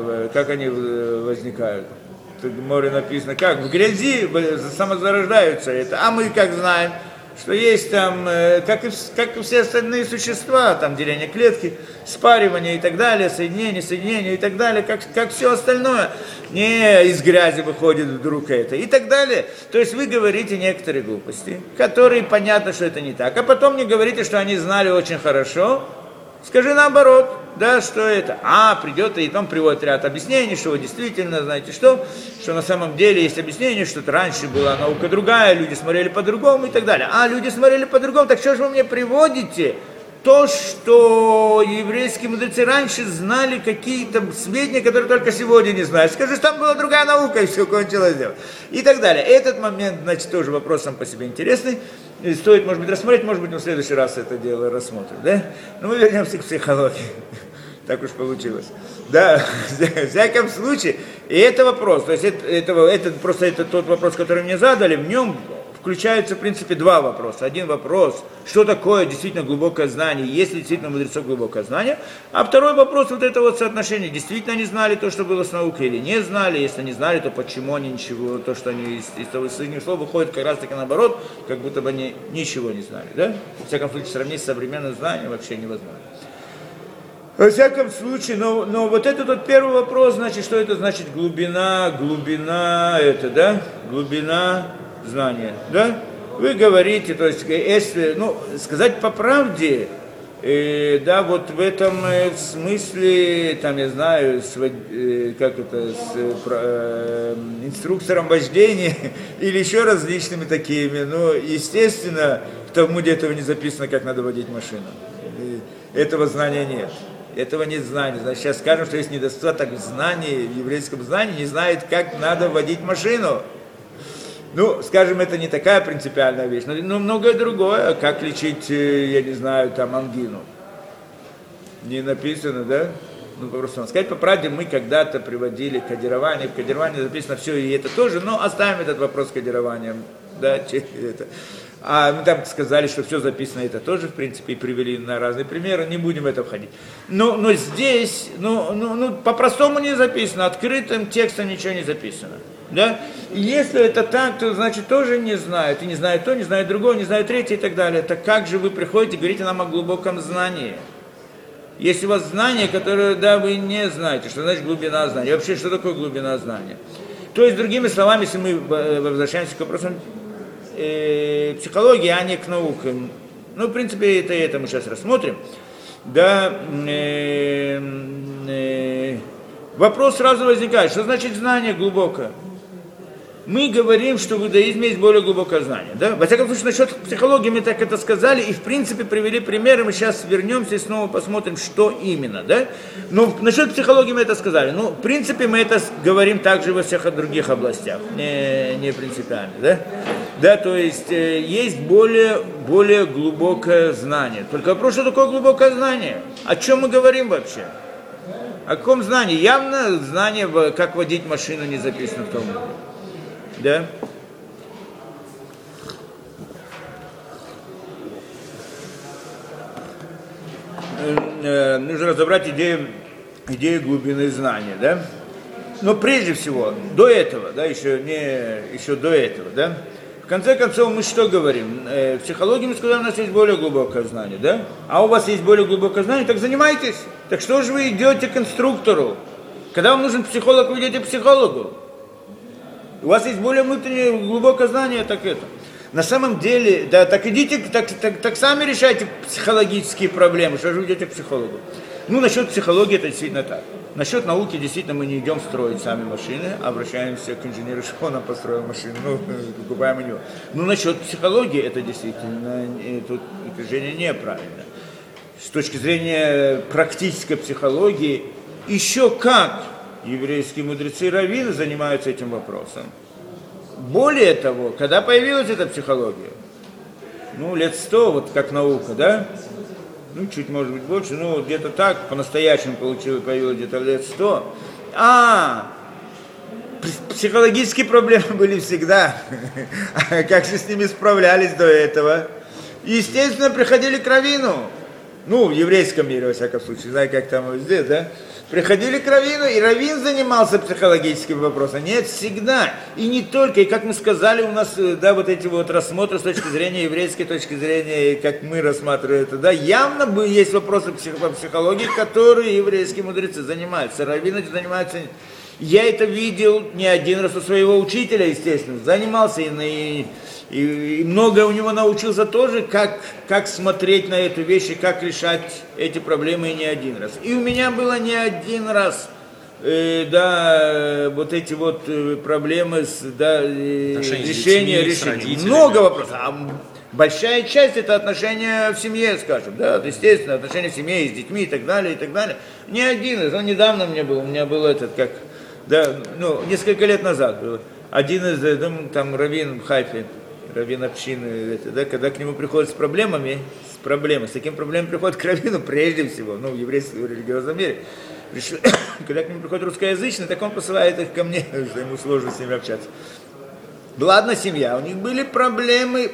возникают? В море написано, как? В грязи самозарождаются это. А мы как знаем, что есть там, как и все остальные существа, там деление клетки, спаривание и так далее, соединение и так далее, как все остальное, не из грязи выходит вдруг это и так далее. То есть вы говорите некоторые глупости, которые понятно, что это не так, а потом мне говорите, что они знали очень хорошо. Скажи наоборот, да, что это. Придет и там приводит ряд объяснений, что вы действительно знаете что на самом деле есть объяснение, что это раньше была наука другая, люди смотрели по-другому и так далее. Люди смотрели по-другому, так что же вы мне приводите? То, что еврейские мудрецы раньше знали какие-то сведения, которые только сегодня не знают. Скажи, что там была другая наука, и все кончилось дело. И так далее. Этот момент, значит, тоже вопрос сам по себе интересный. И стоит, может быть, рассмотреть, может быть, мы в следующий раз это дело рассмотрим, да? Но мы вернемся к психологии. Так уж получилось. Да, в всяком случае, и это вопрос, то есть это тот вопрос, который мне задали, в нем включаются, в принципе, два вопроса. Один вопрос, что такое действительно глубокое знание, есть ли действительно у мудрецов глубокое знание, а второй вопрос, вот это вот соотношение, действительно они знали то, что было с наукой, или не знали, если они знали, то почему они ничего, то, что они из того их слов выходит как раз таки наоборот, как будто бы они ничего не знали, да? В всяком случае, сравнить с современным знанием вообще невозможно. Во всяком случае, но вот этот вот первый вопрос, значит, что это значит глубина это, да? Глубина знания, да? Вы говорите, то есть, если, сказать по правде, да, вот в этом смысле, там, я знаю, с инструктором вождения или еще различными такими, но, естественно, в Талмуде этого не записано, как надо водить машину. Этого знания нет. Этого нет знания. Значит, сейчас скажем, что есть недостаток знаний, в еврейском знании не знает, как надо водить машину. Скажем, это не такая принципиальная вещь, но многое другое. Как лечить, я не знаю, там, ангину? Не написано, да? Просто сказать по правде, мы когда-то приводили кодирование, в кодировании записано все, и это тоже, но оставим этот вопрос с кодированием, да, это. Мы там сказали, что все записано, это тоже, в принципе, и привели на разные примеры, не будем в это входить. Но здесь, по-простому не записано, открытым текстом ничего не записано. Да? И если это так, то значит тоже не знают, и не знают то, не знают другого, не знают третье и так далее. Так как же вы приходите и говорите нам о глубоком знании? Если у вас знание, которое, да, вы не знаете, что значит глубина знания, вообще, что такое глубина знания? То есть, другими словами, если мы возвращаемся к вопросам психологии, а не к наукам, в принципе, это мы сейчас рассмотрим, да, вопрос сразу возникает, что значит знание глубокое? Мы говорим, что в иудаизме есть более глубокое знание. Да? Во всяком случае, насчет психологии мы так это сказали и, в принципе, привели примеры. Мы сейчас вернемся и снова посмотрим, что именно. Да? Но насчет психологии мы это сказали. В принципе, мы это говорим также во всех других областях. Не принципиально. Да? Да, то есть, есть более глубокое знание. Только вопрос, что такое глубокое знание? О чем мы говорим вообще? О каком знании? Явно знание, как водить машину, не записано в Талмуде. Да? Нужно разобрать идею глубины знания, да? Но прежде всего, до этого, да, еще до этого, да? В конце концов, мы что говорим? В психологии мы сказали, у нас есть более глубокое знание, да? А у вас есть более глубокое знание, так занимайтесь. Так что же вы идете к инструктору? Когда вам нужен психолог, вы идете к психологу. У вас есть более внутреннее глубокое знание, так это. На самом деле, да, так идите, так сами решайте психологические проблемы, что же вы идете к психологу. Насчет психологии это действительно так. Насчет науки действительно мы не идем строить сами машины, обращаемся к инженеру, что он нам построил машину, покупаем у него. Насчет психологии это действительно, тут утверждение неправильно. С точки зрения практической психологии, еще как еврейские мудрецы и раввины занимаются этим вопросом. Более того, когда появилась эта психология, лет 100, вот как наука, да? Чуть, может быть, больше, где-то так, по-настоящему появилось где-то лет 100. Психологические проблемы были всегда. Как же с ними справлялись до этого? Естественно, приходили к раввину. В еврейском мире, во всяком случае, знаю, как там здесь, да? Приходили к раввину, и раввин занимался психологическим вопросом. Нет, всегда. И не только, и как мы сказали, у нас, да, вот эти вот рассмотры с точки зрения еврейской точки зрения, как мы рассматриваем это, да, явно есть вопросы по психологии, которые еврейские мудрецы занимаются. Раввины занимаются. Я это видел не один раз у своего учителя, естественно, занимался и много у него научился тоже, как смотреть на эту вещь и как решать эти проблемы и не один раз. И у меня было не один раз, вот эти вот проблемы решения. Много вопросов. Большая часть это отношения в семье, скажем, да, естественно, отношения в семье с детьми и так далее, и так далее. Не один раз, недавно у меня был несколько лет назад было. Один из, раввин в Хайфе, раввин общины, когда к нему приходят с такими проблемами приходят к раввину прежде всего, в еврейском религиозном мире. Когда к нему приходит русскоязычный, так он посылает их ко мне, что ему сложно с ними общаться. Была одна семья, у них были проблемы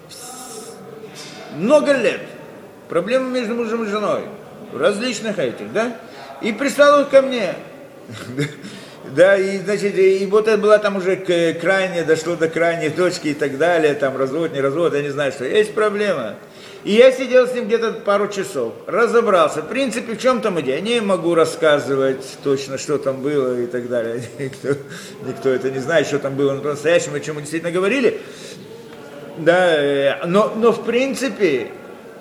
много лет, проблемы между мужем и женой, различных этих, да, и прислал их ко мне. Да, и, значит, и вот это было там уже дошло до крайней точки и так далее, там развод, не развод, я не знаю, что. Есть проблема. И я сидел с ним где-то пару часов, разобрался. В принципе, в чем там идея? Я не могу рассказывать точно, что там было и так далее. Никто это не знает, что там было по-настоящему, о чем мы действительно говорили. Да, но в принципе,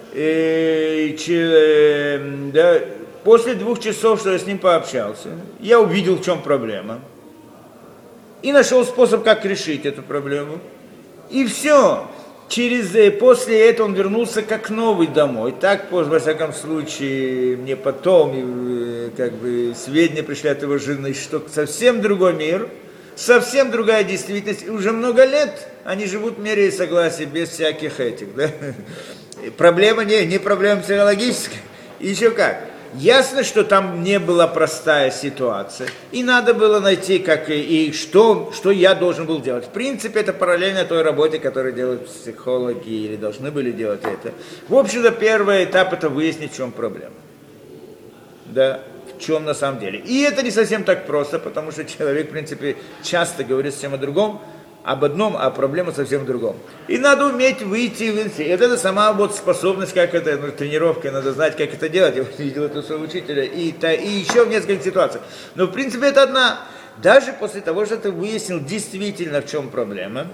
после 2 часов, что я с ним пообщался, я увидел, в чем проблема. И нашел способ, как решить эту проблему. И все. После этого он вернулся как новый домой. Так, во всяком случае, мне потом сведения пришли от его жены, что совсем другой мир, совсем другая действительность. И уже много лет они живут в мире и согласии, без всяких этих. Да? Проблема не проблема психологическая. И еще как. Ясно, что там не была простая ситуация. И надо было найти, что я должен был делать. В принципе, это параллельно той работе, которую делают психологи, или должны были делать это. В общем-то, первый этап – это выяснить, в чем проблема. Да, в чем на самом деле. И это не совсем так просто, потому что человек, в принципе, часто говорит совсем о другом, об одном, а проблема совсем в другом. И надо уметь выйти. И вот это сама способность, тренировка, надо знать, как это делать. Я видел это у своего учителя. И еще в нескольких ситуациях. Но в принципе это одна. Даже после того, что ты выяснил действительно, в чем проблема,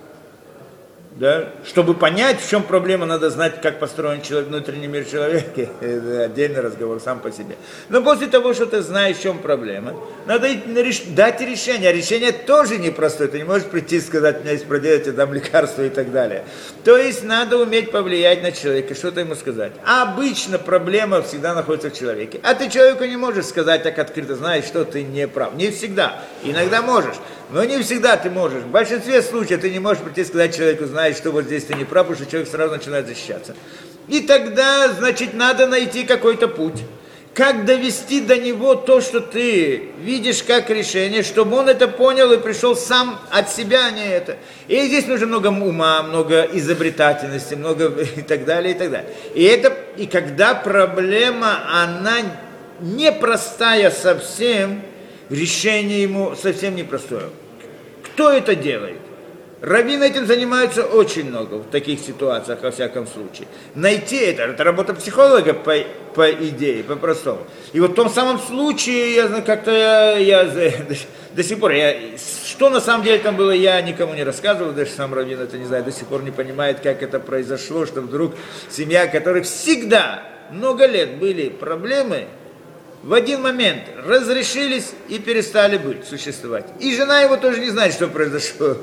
да, чтобы понять, в чем проблема, надо знать, как построен внутренний мир человека. Это отдельный разговор сам по себе. Но после того, что ты знаешь, в чем проблема, надо дать решение. А решение тоже непростое. Ты не можешь прийти и сказать, у меня есть проделать, я дам лекарства и так далее. То есть надо уметь повлиять на человека, что-то ему сказать. А обычно проблема всегда находится в человеке. А ты человеку не можешь сказать так открыто, знаешь, что ты не прав. Не всегда. Иногда можешь. Но не всегда ты можешь. В большинстве случаев ты не можешь прийти и сказать человеку, знаешь, что вот здесь ты не прав, потому что человек сразу начинает защищаться. И тогда, значит, надо найти какой-то путь. Как довести до него то, что ты видишь как решение, чтобы он это понял и пришел сам от себя, а не это. И здесь нужно много ума, много изобретательности, много и так далее, и так далее. И когда проблема, она непростая совсем, решение ему совсем непростое. Кто это делает? Раввины этим занимаются очень много в таких ситуациях, во всяком случае. Найти это работа психолога по идее, по-простому. И вот в том самом случае, я до сих пор, что на самом деле там было, я никому не рассказывал, даже сам раввин это не знает, до сих пор не понимает, как это произошло, что вдруг семья, которой всегда много лет были проблемы, в один момент разрешились и перестали существовать. И жена его тоже не знает, что произошло.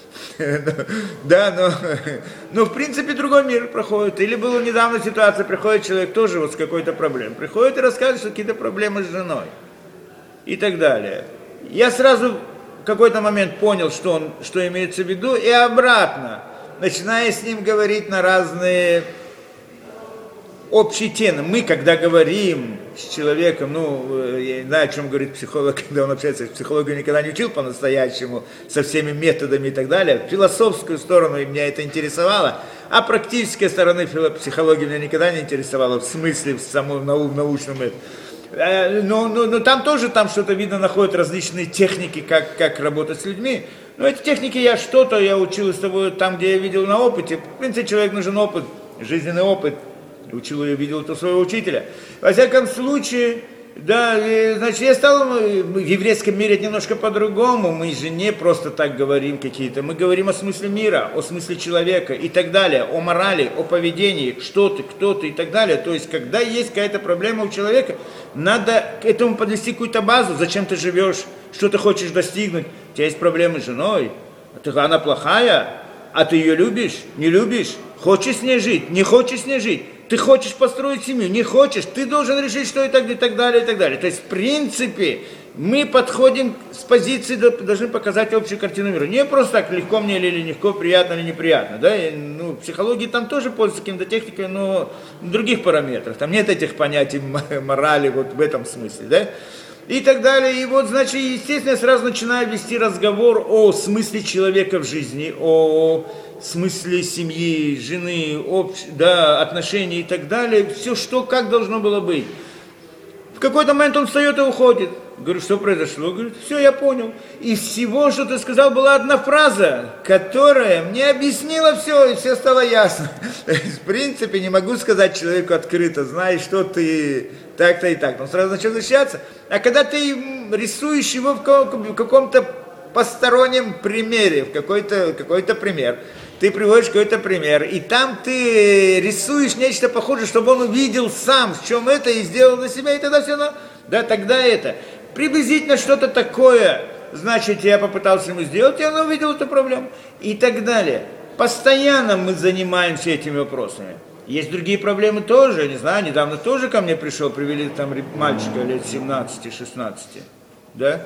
Да, но в принципе другой мир проходит. Или была недавно ситуация, приходит человек тоже вот с какой-то проблемой. Приходит и рассказывает, что какие-то проблемы с женой. И так далее. Я сразу в какой-то момент понял, что имеется в виду, и обратно, начиная с ним говорить на разные общие темы. Мы, когда говорим с человеком, я не знаю, о чем говорит психолог, когда он общается с психологом, никогда не учил по-настоящему, со всеми методами и так далее. Философскую сторону меня это интересовало, а практической стороны психологии меня никогда не интересовало, в смысле, в самом научном. Но там тоже там что-то видно, находят различные техники, как работать с людьми. Но эти техники я учил из того, там, где я видел на опыте. В принципе, человек нужен опыт, жизненный опыт. Учил я, видел это у своего учителя. Во всяком случае, да, значит, я стал в еврейском мире немножко по-другому. Мы же не просто так говорим какие-то. Мы говорим о смысле мира, о смысле человека и так далее, о морали, о поведении, что ты, кто ты и так далее. То есть, когда есть какая-то проблема у человека, надо к этому подвести какую-то базу. Зачем ты живешь, что ты хочешь достигнуть. У тебя есть проблемы с женой, она плохая, а ты ее любишь, не любишь, хочешь с ней жить, не хочешь с ней жить. Ты хочешь построить семью, не хочешь, ты должен решить, что и так далее, и так далее. То есть, в принципе, мы подходим с позиции, должны показать общую картину мира. Не просто так, легко мне или легко, приятно или неприятно. Да? И, психологии там тоже пользуются какими-то техниками, но в других параметрах. Там нет этих понятий морали вот в этом смысле. Да? И так далее. И вот, значит, естественно, я сразу начинаю вести разговор о смысле человека в жизни, о смысле семьи, жены, отношений и так далее. Все, что, как должно было быть. В какой-то момент он встает и уходит. Говорю, что произошло? Говорит, все, я понял. Из всего, что ты сказал, была одна фраза, которая мне объяснила все, и все стало ясно. В принципе, не могу сказать человеку открыто, знаешь, что ты так-то и так. Он сразу начал защищаться. А когда ты рисуешь его в каком-то постороннем примере, в какой-то пример, ты приводишь какой-то пример, и там ты рисуешь нечто похожее, чтобы он увидел сам, в чем это, и сделал для себя, и тогда все равно, да, тогда это. Приблизительно что-то такое, значит, я попытался ему сделать, и он увидел эту проблему, и так далее. Постоянно мы занимаемся этими вопросами. Есть другие проблемы тоже, я не знаю, недавно тоже ко мне пришел, привели там мальчика лет 17-16, да,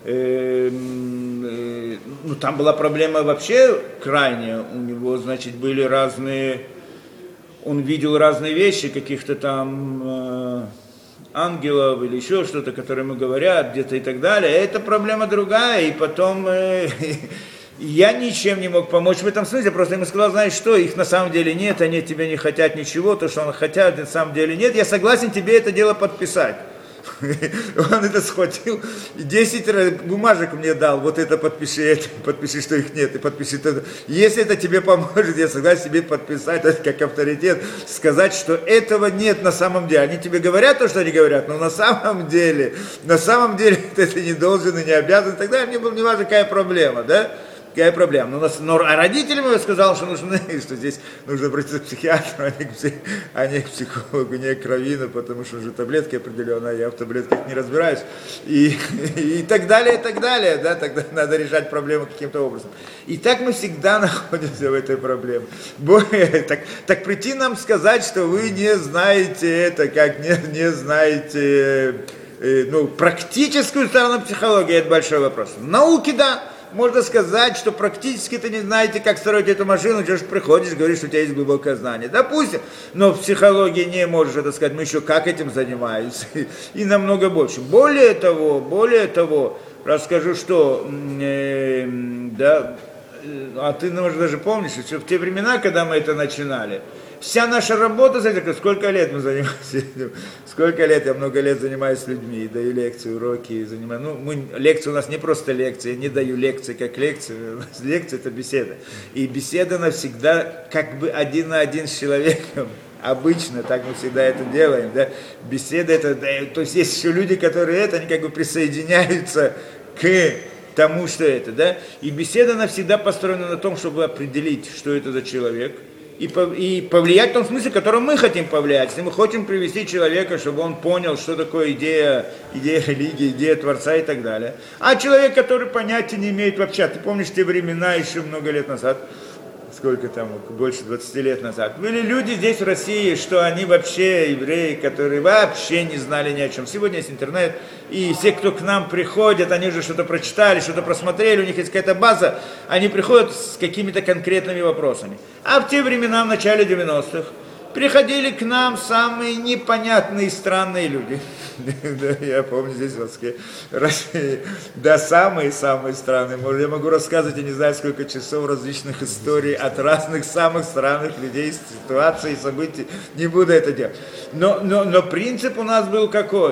там была проблема вообще крайняя, у него, значит, были разные, он видел разные вещи, каких-то там ангелов или еще что-то, которые ему говорят где-то и так далее, это проблема другая, и потом я ничем не мог помочь в этом смысле, просто ему сказал, знаешь что, их на самом деле нет, они тебе не хотят ничего, то, что они хотят, на самом деле нет, я согласен тебе это дело подписать. Он это схватил и 10 бумажек мне дал, вот это подпиши, что их нет, и подпиши это. Если это тебе поможет, я согласен тебе подписать, это как авторитет, сказать, что этого нет на самом деле. Они тебе говорят то, что они говорят, но на самом деле ты не должен и не обязан, и так далее. Мне было не важно, какая проблема, да? Какая проблема? Но родителям я сказал, что здесь нужно обратиться к психиатру, а не к психологу, не к раввину, потому что уже таблетки определенные, я в таблетках не разбираюсь. И так далее, да, тогда надо решать проблему каким-то образом. И так мы всегда находимся в этой проблеме. Так прийти нам сказать, что вы не знаете это, как не знаете практическую сторону психологии, это большой вопрос. В науке, да. Можно сказать, что практически ты не знаете, как строить эту машину, ты же приходишь, говоришь, что у тебя есть глубокое знание. Допустим, но в психологии не можешь это сказать, мы еще как этим занимаемся, и намного больше. Более того, расскажу, что, а ты, может, даже помнишь, что в те времена, когда мы это начинали, вся наша работа, знаете, сколько лет мы занимаемся этим, я много лет занимаюсь с людьми, даю лекции, уроки, занимаюсь, лекции у нас не просто лекции, я не даю лекции как лекции, лекция это беседа, и беседа навсегда как бы один на один с человеком, обычно, так мы всегда это делаем, да, беседа это, то есть есть еще люди, которые они как бы присоединяются к тому, что это, да, и беседа навсегда построена на том, чтобы определить, что это за человек, и повлиять в том смысле, в котором мы хотим повлиять. Если мы хотим привести человека, чтобы он понял, что такое идея религии, идея Творца и так далее. А человек, который понятия не имеет вообще, ты помнишь те времена еще много лет назад, сколько там, больше 20 лет назад, были люди здесь в России, что они вообще евреи, которые вообще не знали ни о чем. Сегодня есть интернет, и все, кто к нам приходят, они уже что-то прочитали, что-то просмотрели, у них есть какая-то база, они приходят с какими-то конкретными вопросами. А в те времена, в начале 90-х, приходили к нам самые непонятные и странные люди. Я помню здесь в Москве, России, да, самые-самые странные. Я могу рассказывать, я не знаю, сколько часов различных историй от разных самых странных людей, ситуаций, событий. Не буду это делать. Но принцип у нас был какой?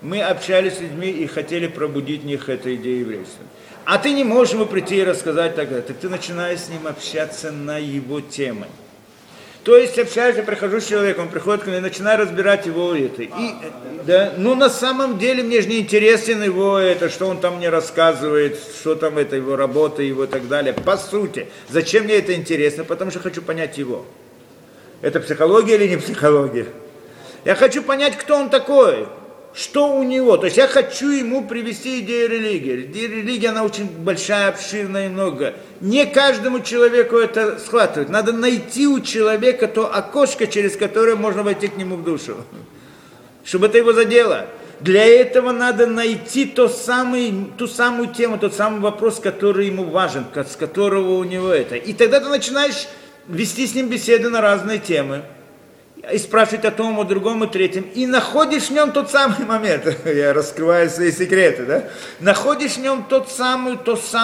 мы общались с людьми и хотели пробудить в них эту идею еврейства. А ты не можешь ему прийти и рассказать тогда. Так ты начинаешь с ним общаться на его темы. То есть общаюсь, я прихожу с человеком, он приходит ко мне, начинаю разбирать его это. И, да, ну на самом деле мне же не интересен его это, что он там мне рассказывает, что там это, его работа, его и так далее. По сути, зачем мне это интересно? Потому что хочу понять его. Это психология или не психология? Я хочу понять, кто он такой, что у него. То есть я хочу ему привести идею религии. Идея религии, она очень большая, обширная и много. Не каждому человеку это схватывает. Надо найти у человека то окошко, через которое можно войти к нему в душу. Чтобы это его задело. Для этого надо найти ту самую тему, тот самый вопрос, который ему важен, с которого у него это. И тогда ты начинаешь вести с ним беседы на разные темы. И спрашивать о том, о другом, о третьем. И находишь в нем тот самый момент. Я раскрываю свои секреты, да? Находишь в нем тот самый,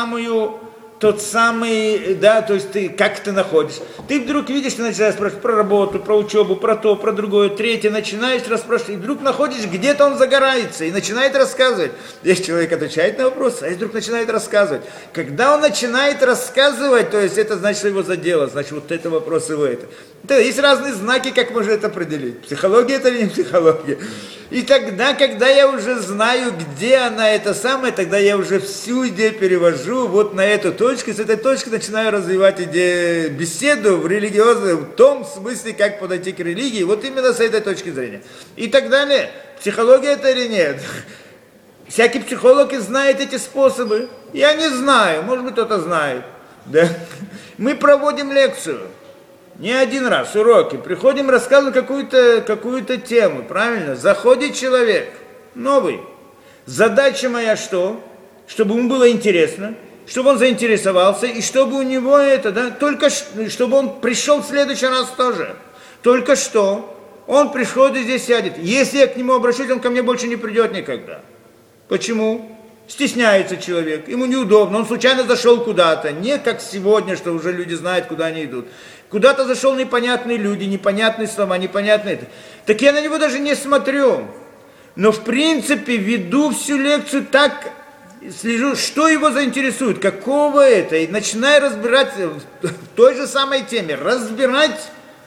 да, то есть ты, как ты находишь. Ты вдруг видишь, ты начинаешь спрашивать про работу, про учебу, про то, про другое, третье, начинаешь расспрашивать, и вдруг находишь, где-то он загорается, и начинает рассказывать. Есть человек отвечает на вопрос, а есть вдруг начинает рассказывать. Когда он начинает рассказывать, то есть это значит, что его задело, значит, вот это вопрос его это. Есть разные знаки, как можно это определить. Психология это или не психология. И тогда, когда я уже знаю, где она это самое, тогда я уже всю идею перевожу вот на эту точку, с этой точки начинаю развивать идею, беседу в религиозном, в том смысле, как подойти к религии, вот именно с этой точки зрения. И так далее. Психология это или нет? Всякий психолог знает эти способы. Я не знаю, может быть кто-то знает. Да? Мы проводим лекцию. Не один раз, уроки. Приходим, рассказываем какую-то тему, правильно? Заходит человек, новый. Задача моя что? Чтобы ему было интересно, чтобы он заинтересовался, и чтобы у него это, да, только чтобы он пришел в следующий раз тоже. Только что он приходит и здесь сядет. Если я к нему обращусь, он ко мне больше не придет никогда. Почему? Стесняется человек, ему неудобно, он случайно зашел куда-то, не как сегодня, что уже люди знают, куда они идут. Куда-то зашел непонятные люди, непонятные слова, непонятные. Так я на него даже не смотрю. Но в принципе веду всю лекцию так, слежу, что его заинтересует, какого это. И начинаю разбирать в той же самой теме, разбирать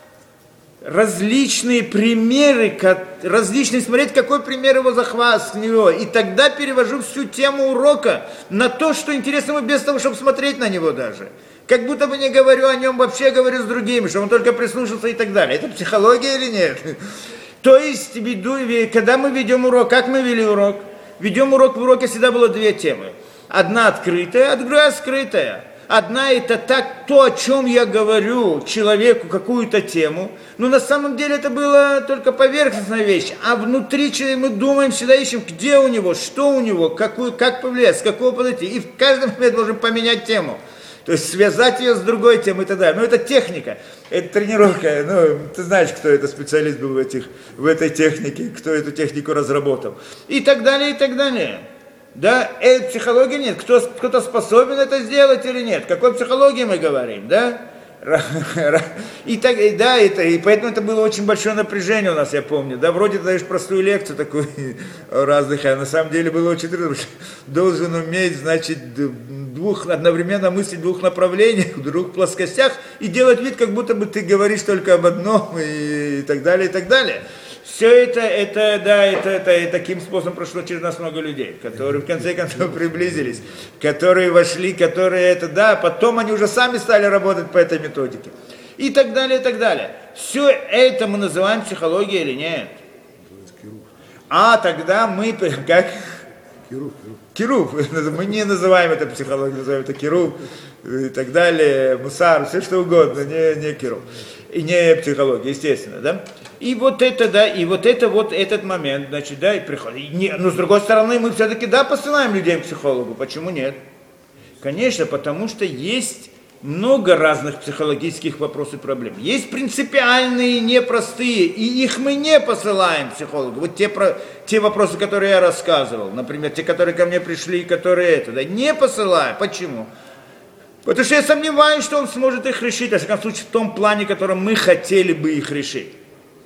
различные примеры, смотреть, какой пример его захват с него. И тогда перевожу всю тему урока на то, что интересно ему без того, чтобы смотреть на него даже. Как будто бы не говорю о нем, вообще говорю с другими, что он только прислушался и так далее. Это психология или нет? То есть, когда мы ведем урок, как мы вели урок? Ведем урок, в уроке всегда было две темы. Одна открытая, а другая скрытая. Одна это то, о чем я говорю человеку, какую-то тему. Но на самом деле это была только поверхностная вещь. А внутри мы думаем, всегда ищем, где у него, что у него, как повлиять, с какого подойти. И в каждый момент можем поменять тему. То есть связать ее с другой темой и так далее. Но это техника, это тренировка. Ну, ты знаешь, кто это специалист был в этой технике, кто эту технику разработал. И так далее, и так далее. Да, психология нет. Кто-то способен это сделать или нет? Какой психологии мы говорим, да? И поэтому это было очень большое напряжение у нас, я помню. Да, вроде ты даешь простую лекцию такую разных, а на самом деле было очень трудно, потому что должен уметь, значит, одновременно мыслить в двух направлениях, в двух плоскостях, и делать вид, как будто бы ты говоришь только об одном, и так далее, и так далее. Все это таким способом прошло через нас много людей, которые в конце концов приблизились, которые вошли, потом они уже сами стали работать по этой методике. И так далее, и так далее. Все это мы называем психологией или нет? Тогда мы, как? Кирув. Мы не называем это психологией, называем это кирув и так далее, мусар, все что угодно, не кирув. И не психология, естественно, да? И вот это, да, этот момент, значит, да, и приходит. Но с другой стороны, мы все-таки, да, посылаем людей к психологу. Почему нет? Конечно, потому что есть много разных психологических вопросов и проблем. Есть принципиальные, непростые, и их мы не посылаем к психологу. Вот те вопросы, которые я рассказывал, например, те, которые ко мне пришли, не посылаем. Почему? Потому что я сомневаюсь, что он сможет их решить, во всяком случае, в том плане, в котором мы хотели бы их решить.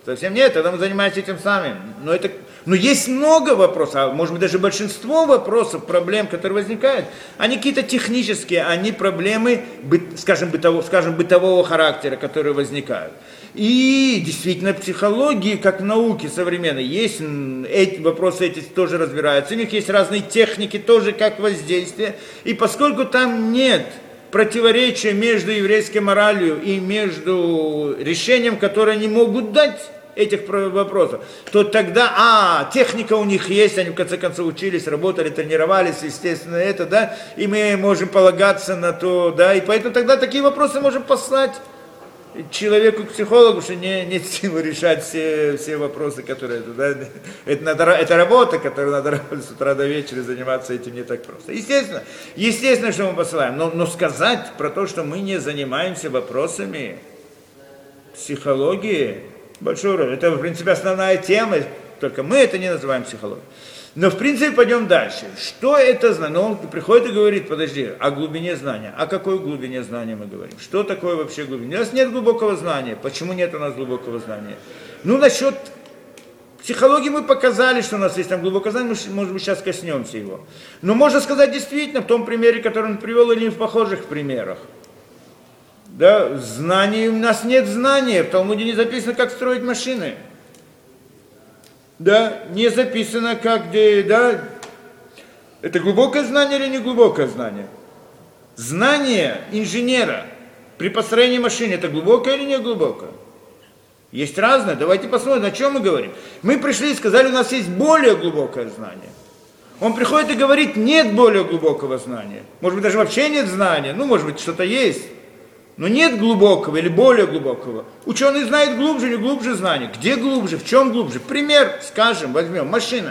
Совсем нет, тогда мы занимаемся этим самим. Но есть много вопросов, а может быть даже большинство вопросов, проблем, которые возникают, они какие-то технические, они проблемы, скажем, бытового характера, которые возникают. И действительно в психологии, как в науке современной, есть эти вопросы эти тоже разбираются. У них есть разные техники тоже как воздействие. И поскольку там нет противоречия между еврейской моралью и между решением, которое они могут дать этих вопросов, то тогда, техника у них есть, они в конце концов учились, работали, тренировались, естественно, это, да, и мы можем полагаться на то, да, и поэтому тогда такие вопросы можем послать человеку, к психологу, что нет силы решать все вопросы, которые, да, это работа, которую надо с утра до вечера заниматься этим не так просто. Естественно, что мы посылаем, но сказать про то, что мы не занимаемся вопросами психологии, большой роль. Это, в принципе, основная тема, только мы это не называем психологией. Но, в принципе, пойдем дальше. Что это знание? Но он приходит и говорит, подожди, о глубине знания. О какой глубине знания мы говорим? Что такое вообще глубина? У нас нет глубокого знания. Почему нет у нас глубокого знания? Насчет психологии мы показали, что у нас есть там глубокое знание, мы, может быть, сейчас коснемся его. Но можно сказать действительно, в том примере, который он привел, или в похожих примерах. Да, знаний, у нас нет знания, в Талмуде не записано, как строить машины. Да, не записано, как, да, это глубокое знание или не глубокое знание? Знание инженера при построении машины, это глубокое или не глубокое? Есть разное, давайте посмотрим, о чем мы говорим. Мы пришли и сказали, у нас есть более глубокое знание. Он приходит и говорит, нет более глубокого знания. Может быть, даже вообще нет знания, может быть, что-то есть. Но нет глубокого или более глубокого. Ученый знает глубже или глубже знания. Где глубже, в чем глубже? Пример, скажем, возьмем, машина.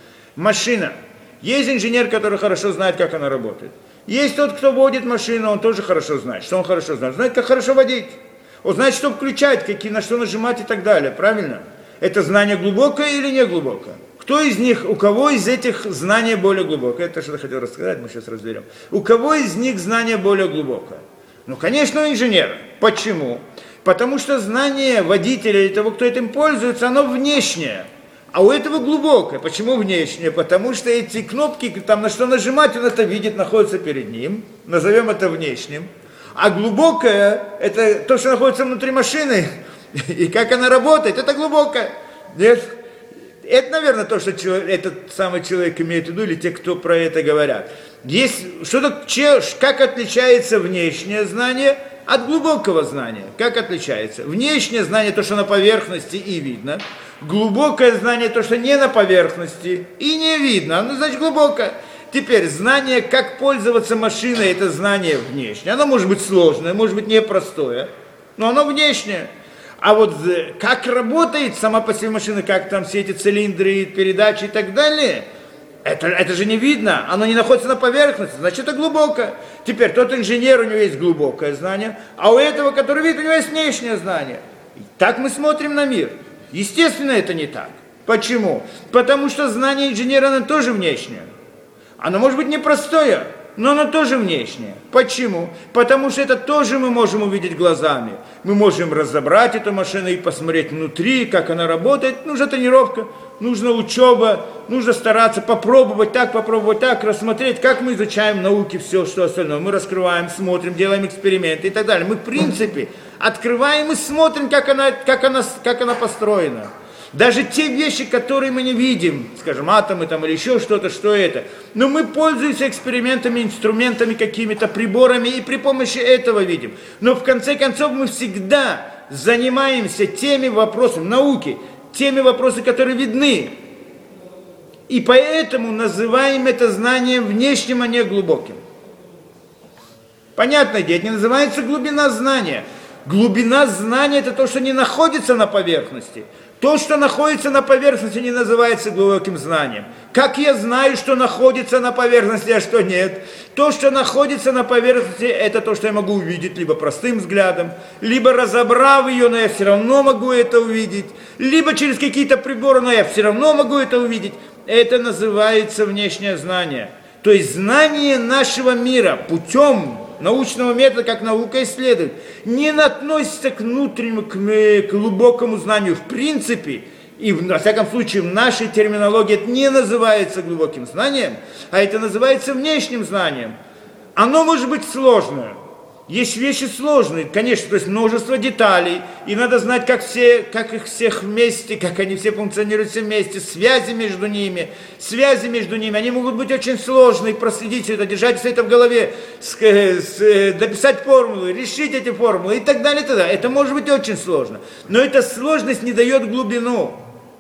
Есть инженер, который хорошо знает, как она работает. Есть тот, кто водит машину, он тоже хорошо знает. Что он хорошо знает? Знает, как хорошо водить. Он знает, что включать, на что нажимать и так далее. Правильно? Это знание глубокое или не глубокое? Кто из них, у кого из этих знание более глубокое? Это что я хотел рассказать, мы сейчас разберем. У кого из них знание более глубокое? Конечно, у инженера. Почему? Потому что знание водителя или того, кто этим пользуется, оно внешнее. А у этого глубокое. Почему внешнее? Потому что эти кнопки, там на что нажимать, он это видит, находится перед ним. Назовем это внешним. А глубокое, это то, что находится внутри машины. И как она работает, это глубокое. Нет? Это, наверное, то, что этот самый человек имеет в виду, или те, кто про это говорят. Как отличается внешнее знание от глубокого знания? Как отличается? Внешнее знание, то, что на поверхности и видно. Глубокое знание, то, что не на поверхности и не видно. Значит, глубокое. Теперь, знание, как пользоваться машиной, это знание внешнее. Оно может быть сложное, может быть непростое, но оно внешнее. А вот как работает сама по себе машина, как там все эти цилиндры, передачи и так далее, это же не видно, оно не находится на поверхности, значит это глубокое. Теперь тот инженер, у него есть глубокое знание, а у этого, который видит, у него есть внешнее знание. И так мы смотрим на мир. Естественно, это не так. Почему? Потому что знание инженера, оно тоже внешнее. Оно может быть непростое, но оно тоже внешнее. Почему? Потому что это тоже мы можем увидеть глазами. Мы можем разобрать эту машину и посмотреть внутри, как она работает. Нужна тренировка, нужна учеба, нужно стараться попробовать так, рассмотреть, как мы изучаем науки, все, что остальное. Мы раскрываем, смотрим, делаем эксперименты и так далее. Мы, в принципе, открываем и смотрим, как она построена. Даже те вещи, которые мы не видим, скажем, атомы там или еще что-то, что это. Но мы пользуемся экспериментами, инструментами, какими-то приборами и при помощи этого видим. Но в конце концов мы всегда занимаемся теми вопросами науки, теми вопросами, которые видны. И поэтому называем это знанием внешним, а не глубоким. Понятное дело, это не называется глубина знания. Глубина знания – это то, что не находится на поверхности. То, что находится на поверхности, не называется глубоким знанием. Как я знаю, что находится на поверхности, а что нет? То, что находится на поверхности, это то, что я могу увидеть либо простым взглядом, либо разобрав ее, но я все равно могу это увидеть, либо через какие-то приборы, но я все равно могу это увидеть. Это называется внешнее знание. То есть знание нашего мира путем научного метода, как наука исследует, не относится к внутреннему, к глубокому знанию в принципе, и, во всяком случае, в нашей терминологии это не называется глубоким знанием, а это называется внешним знанием. Оно может быть сложное. Есть вещи сложные, конечно, то есть множество деталей, и надо знать, как их всех вместе, как они все функционируют все вместе, связи между ними, они могут быть очень сложные, проследить все это, держать все это в голове, дописать формулы, решить эти формулы и так далее, и так далее. Это может быть очень сложно, но эта сложность не дает глубину.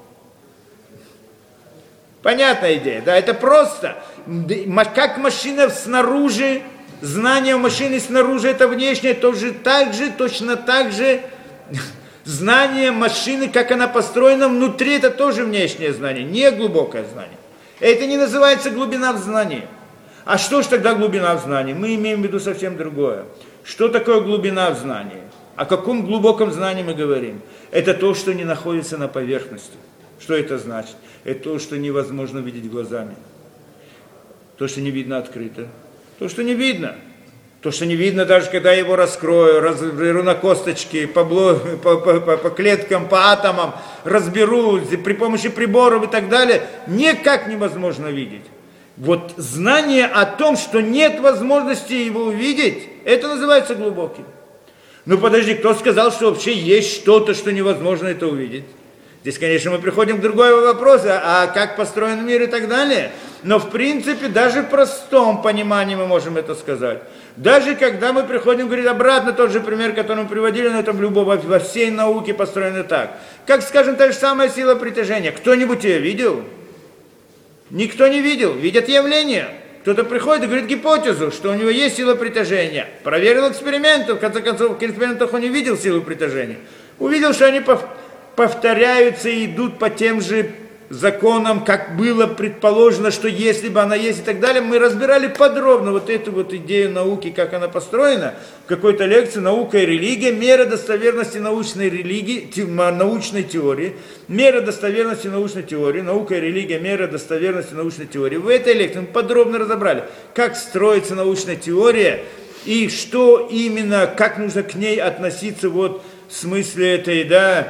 Понятная идея, да, это просто, как машина снаружи, знание машины снаружи это внешнее, точно так же знание машины, как она построена внутри, это тоже внешнее знание, не глубокое знание. Это не называется глубина в знании. А что ж тогда глубина в знании? Мы имеем в виду совсем другое. Что такое глубина в знании? О каком глубоком знании мы говорим? Это то, что не находится на поверхности. Что это значит? Это то, что невозможно видеть глазами. То, что не видно открыто. То, что не видно. То, что не видно, даже когда я его раскрою, разберу на косточки, по клеткам, по атомам, разберу при помощи приборов и так далее, никак невозможно видеть. Вот знание о том, что нет возможности его увидеть, это называется глубоким. Ну подожди, кто сказал, что вообще есть что-то, что невозможно это увидеть? Здесь, конечно, мы приходим к другому вопросу, а как построен мир и так далее. Но, в принципе, даже в простом понимании мы можем это сказать. Даже когда мы приходим, говорит, обратно тот же пример, который мы приводили, но это во всей науке построено так. Как, скажем, та же самая сила притяжения. Кто-нибудь ее видел? Никто не видел. Видят явление. Кто-то приходит и говорит гипотезу, что у него есть сила притяжения. Проверил эксперименты, в конце концов, в экспериментах он не видел силу притяжения. Увидел, что они повторяются и идут по тем же законам, как было предположено, что если бы она есть и так далее. Мы разбирали подробно вот эту вот идею науки, как она построена, в какой-то лекции «Наука и религия. Мера достоверности научной теории». Мера достоверности научной теории. Наука и религия. Мера достоверности научной теории. В этой лекции мы подробно разобрали, как строится научная теория и что именно, как нужно к ней относиться вот в смысле этой,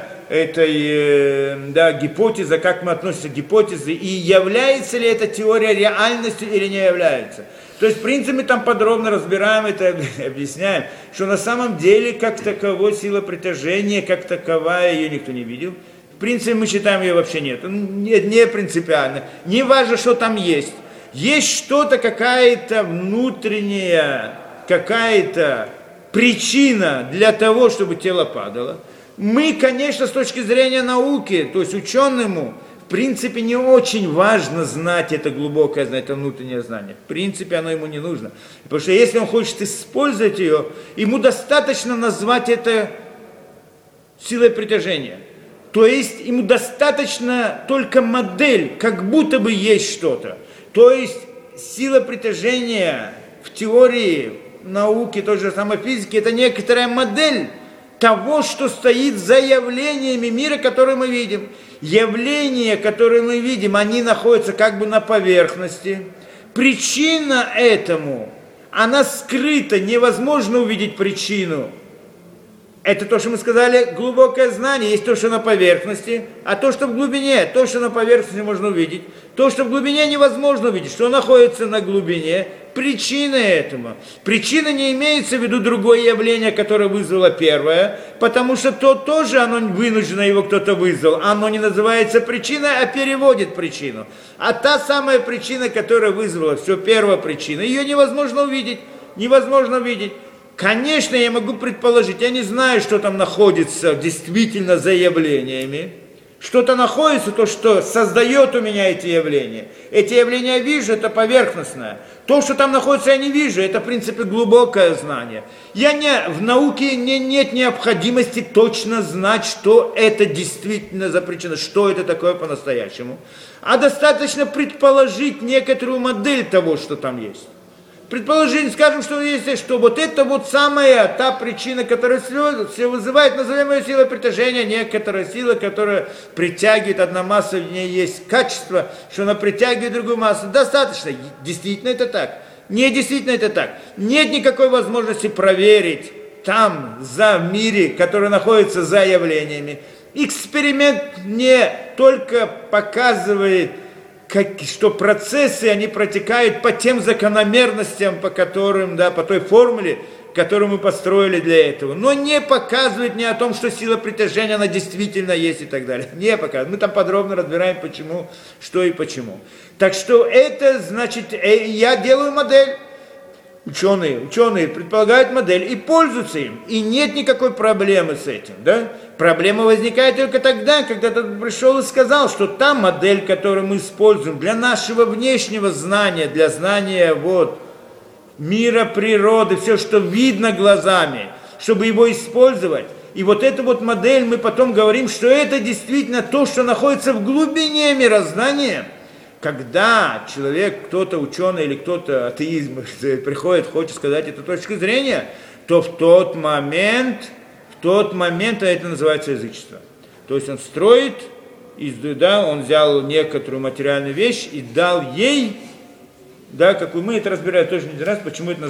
гипотеза, как мы относимся к гипотезе, и является ли эта теория реальностью или не является. То есть, в принципе, мы там подробно разбираем это, объясняем, что на самом деле, как таковой сила притяжения, как таковая, ее никто не видел. В принципе, мы считаем, ее вообще нет. Не принципиально. Не важно, что там есть. Есть что-то, какая-то внутренняя, какая-то причина для того, чтобы тело падало. Мы, конечно, с точки зрения науки, то есть ученому, в принципе, не очень важно знать это глубокое знание, это внутреннее знание. В принципе, оно ему не нужно. Потому что если он хочет использовать ее, ему достаточно назвать это силой притяжения. То есть ему достаточно только модель, как будто бы есть что-то. То есть сила притяжения в теории науки, той же самой физики, это некоторая модель того, что стоит за явлениями мира, которые мы видим. Явления, которые мы видим, они находятся как бы на поверхности. Причина этому, она скрыта, невозможно увидеть причину. Это то, что мы сказали, глубокое знание. Есть то, что на поверхности, а то, что в глубине. То, что на поверхности можно увидеть. То, что в глубине невозможно увидеть. Что находится на глубине. Причина этому. Причина не имеется в виду другое явление, которое вызвало первое. Потому что то тоже, оно вынуждено, его кто-то вызвал. Оно не называется причиной, а переводит причину. А та самая причина, которая вызвала все, первая причина, ее невозможно увидеть. Невозможно увидеть. Конечно, я могу предположить, я не знаю, что там находится действительно за явлениями. Что-то находится, то, что создает у меня эти явления. Эти явления я вижу, это поверхностное. То, что там находится, я не вижу, это, в принципе, глубокое знание. В науке нет необходимости точно знать, что это действительно за причина, что это такое по-настоящему. А достаточно предположить некоторую модель того, что там есть. Предположим, скажем, что если что, вот это вот самая та причина, которая все вызывает, назовем ее силой притяжения, некоторая сила, которая притягивает одна масса, в ней есть качество, что она притягивает другую массу. Достаточно, действительно это так. Нет, действительно это так. Нет никакой возможности проверить там, в мире, который находится за явлениями. Эксперимент не только показывает, что процессы, они протекают по тем закономерностям, по которым, по той формуле, которую мы построили для этого, но не показывает мне о том, что сила притяжения, она действительно есть и так далее. Не показывает. Мы там подробно разбираем, почему, что и почему. Так что это значит, я делаю модель. Ученые предполагают модель и пользуются им. И нет никакой проблемы с этим. Да? Проблема возникает только тогда, когда тот пришел и сказал, что та модель, которую мы используем для нашего внешнего знания, для знания мира, природы, все, что видно глазами, чтобы его использовать. И эту модель мы потом говорим, что это действительно то, что находится в глубине мироздания. Когда человек, кто-то ученый или кто-то атеист приходит, хочет сказать эту точку зрения, то в тот момент, а это называется язычество. То есть он строит, он взял некоторую материальную вещь и дал ей, как мы это разбираем тоже не один раз, почему это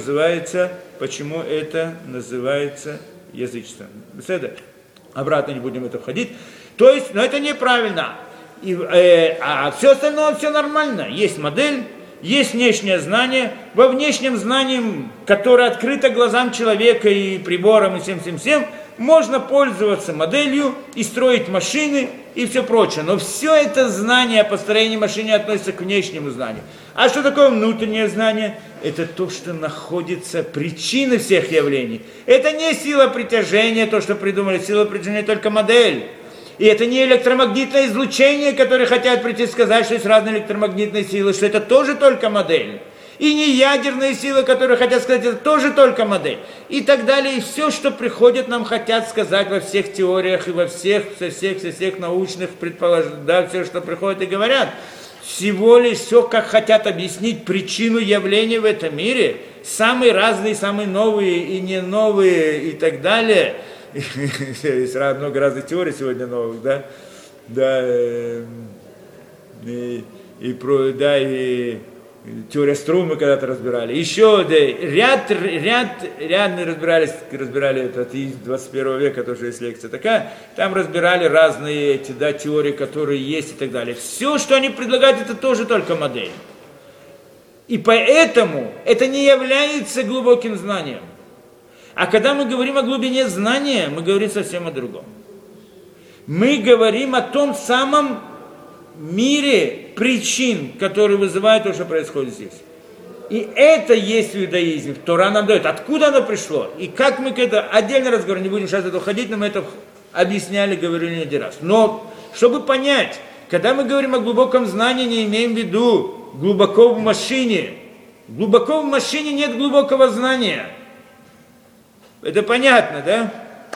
называется язычеством. Обратно не будем в это входить. То есть, но это неправильно. А все остальное, все нормально. Есть модель, есть внешнее знание. Во внешнем знании, которое открыто глазам человека и приборам, и всем, можно пользоваться моделью и строить машины и все прочее. Но все это знание о построении машины относится к внешнему знанию. А что такое внутреннее знание? Это то, что находится причиной всех явлений. Это не сила притяжения, то, что придумали. Сила притяжения только модель. И это не электромагнитное излучение, которые хотят прийти сказать, что есть разные электромагнитные силы, что это тоже только модель. И не ядерные силы, которые хотят сказать, это тоже только модель. И так далее. И все, что приходит, нам хотят сказать во всех теориях и во всех научных предположениях, все, что приходит и говорят. Всего лишь все, как хотят объяснить причину явления в этом мире. Самые разные, самые новые и не новые и так далее. Есть много разных теорий сегодня новых, и теория струн мы когда-то разбирали. Еще ряд мы разбирали это от 21 века, тоже есть лекция такая, там разбирали разные эти теории, которые есть и так далее. Все, что они предлагают, это тоже только модель. И поэтому это не является глубоким знанием. А когда мы говорим о глубине знания, мы говорим совсем о другом. Мы говорим о том самом мире причин, которые вызывают то, что происходит здесь. И это есть в иудаизме. Тора нам дает. Откуда оно пришло? И как мы к этому... Отдельный разговор, не будем сейчас это уходить, но мы это объясняли, говорили не один раз. Но, чтобы понять, когда мы говорим о глубоком знании, не имеем в виду глубоко в машине. Глубоко в машине нет глубокого знания. Это понятно, да?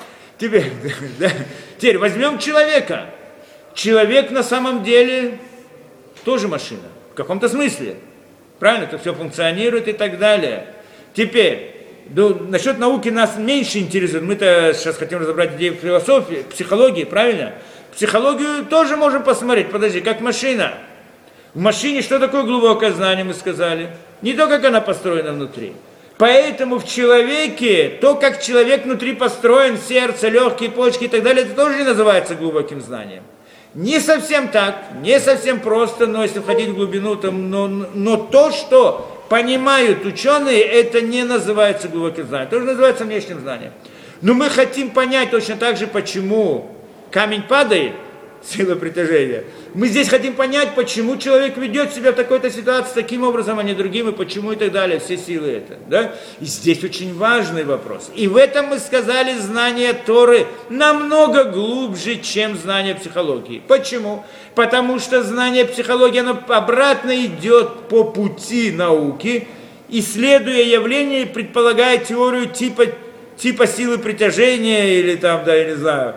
Теперь возьмем человека. Человек на самом деле тоже машина. В каком-то смысле. Правильно? Это все функционирует и так далее. Теперь, насчет науки нас меньше интересует. Мы-то сейчас хотим разобрать идею философии, психологии, правильно? Психологию тоже можем посмотреть. Подожди, как машина. В машине что такое глубокое знание, мы сказали? Не то, как она построена внутри. Поэтому в человеке, то, как человек внутри построен, сердце, легкие, почки и так далее, это тоже не называется глубоким знанием. Не совсем так, не совсем просто, но если входить в глубину, но то, что понимают ученые, это не называется глубоким знанием, тоже называется внешним знанием. Но мы хотим понять точно так же, почему камень падает, сила притяжения. Мы здесь хотим понять, почему человек ведет себя в такой-то ситуации таким образом, а не другим, и почему и так далее, все силы это. Да? И здесь очень важный вопрос. И в этом мы сказали, знание Торы намного глубже, чем знание психологии. Почему? Потому что знание психологии, оно обратно идет по пути науки, исследуя явления и предполагая теорию типа силы притяжения, или там, я не знаю,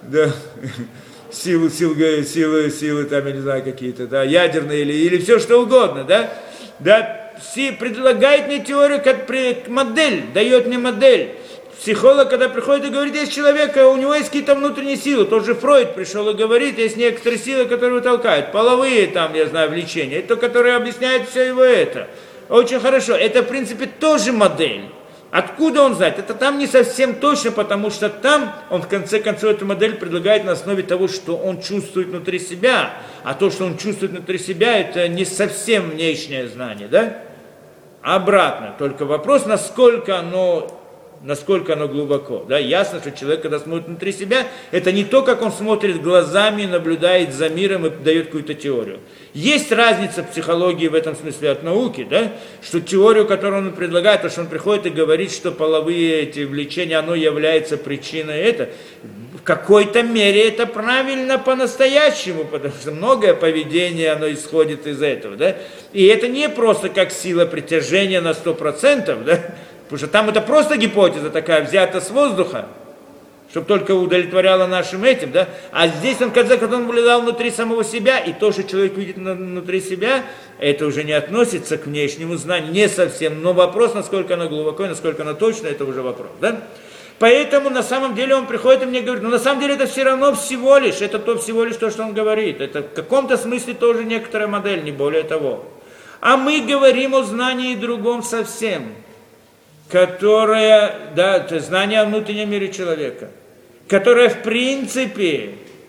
силы, там, я не знаю, какие-то, ядерные или все что угодно, предлагает мне теорию, как модель, дает мне модель. Психолог, когда приходит и говорит, есть человек, у него есть какие-то внутренние силы, тот же Фройд пришел и говорит, есть некоторые силы, которые его толкают, половые, там, я знаю, влечения, это которые объясняют все его это. Очень хорошо. Это, в принципе, тоже модель. Откуда он знает? Это там не совсем точно, потому что там он в конце концов эту модель предлагает на основе того, что он чувствует внутри себя. А то, что он чувствует внутри себя, это не совсем внешнее знание, да? Обратно. Только вопрос, насколько оно глубоко. Да? Ясно, что человек, когда смотрит внутри себя, это не то, как он смотрит глазами, наблюдает за миром и дает какую-то теорию. Есть разница в психологии в этом смысле от науки, да? Что теорию, которую он предлагает, то, что он приходит и говорит, что половые эти влечения, оно является причиной этого, в какой-то мере это правильно по-настоящему, потому что многое поведение, оно исходит из этого. Да? И это не просто как сила притяжения на 100%, да? Потому что там это просто гипотеза такая, взята с воздуха, чтобы только удовлетворяла нашим этим, да? А здесь он, в конце концов, он наблюдал внутри самого себя, и то, что человек видит внутри себя, это уже не относится к внешнему знанию, не совсем. Но вопрос, насколько оно глубоко, насколько оно точно, это уже вопрос, да? Поэтому на самом деле он приходит и мне говорит, на самом деле это все равно всего лишь то, что он говорит. Это в каком-то смысле тоже некоторая модель, не более того. А мы говорим о знании другом совсем. Которое, да, это знание о внутреннем мире человека, которое в принципе,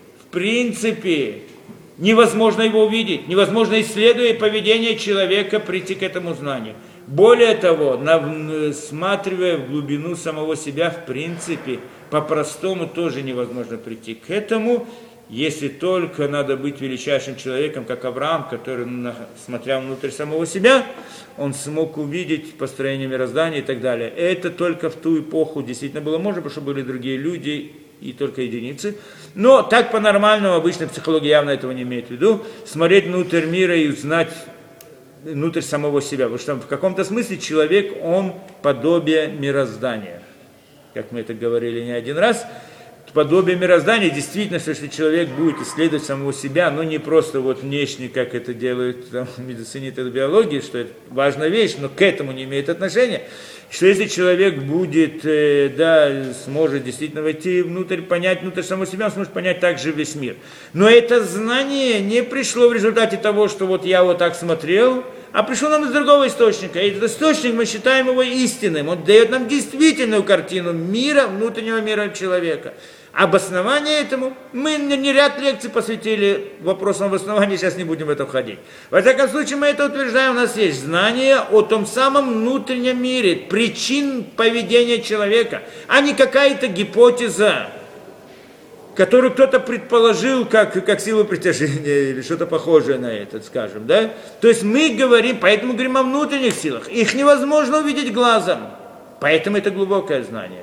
невозможно его увидеть, невозможно, исследуя поведение человека, прийти к этому знанию. Более того, всматривая в глубину самого себя, в принципе, по-простому тоже невозможно прийти к этому, если только надо быть величайшим человеком, как Авраам, который, смотря внутрь самого себя, он смог увидеть построение мироздания и так далее. Это только в ту эпоху действительно было можно, потому что были другие люди и только единицы. Но так по-нормальному, обычно психология явно этого не имеет в виду, смотреть внутрь мира и узнать внутрь самого себя. Потому что в каком-то смысле человек, он подобие мироздания. Как мы это говорили не один раз, подобие мироздания, действительно, что если человек будет исследовать самого себя, но не просто вот внешне, как это делают там, в медицине и биологии, что это важная вещь, но к этому не имеет отношения, что если человек будет, сможет действительно войти внутрь, понять внутрь самого себя, он сможет понять также весь мир. Но это знание не пришло в результате того, что вот я вот так смотрел, а пришло нам из другого источника. И этот источник, мы считаем его истинным. Он дает нам действительную картину мира, внутреннего мира человека. Обоснование этому, мы не ряд лекций посвятили вопросам обоснования, сейчас не будем в это входить. Во всяком случае, мы это утверждаем, у нас есть знание о том самом внутреннем мире, причин поведения человека, а не какая-то гипотеза, которую кто-то предположил как силу притяжения или что-то похожее на это, скажем, да? То есть мы говорим, поэтому говорим о внутренних силах. Их невозможно увидеть глазом, поэтому это глубокое знание.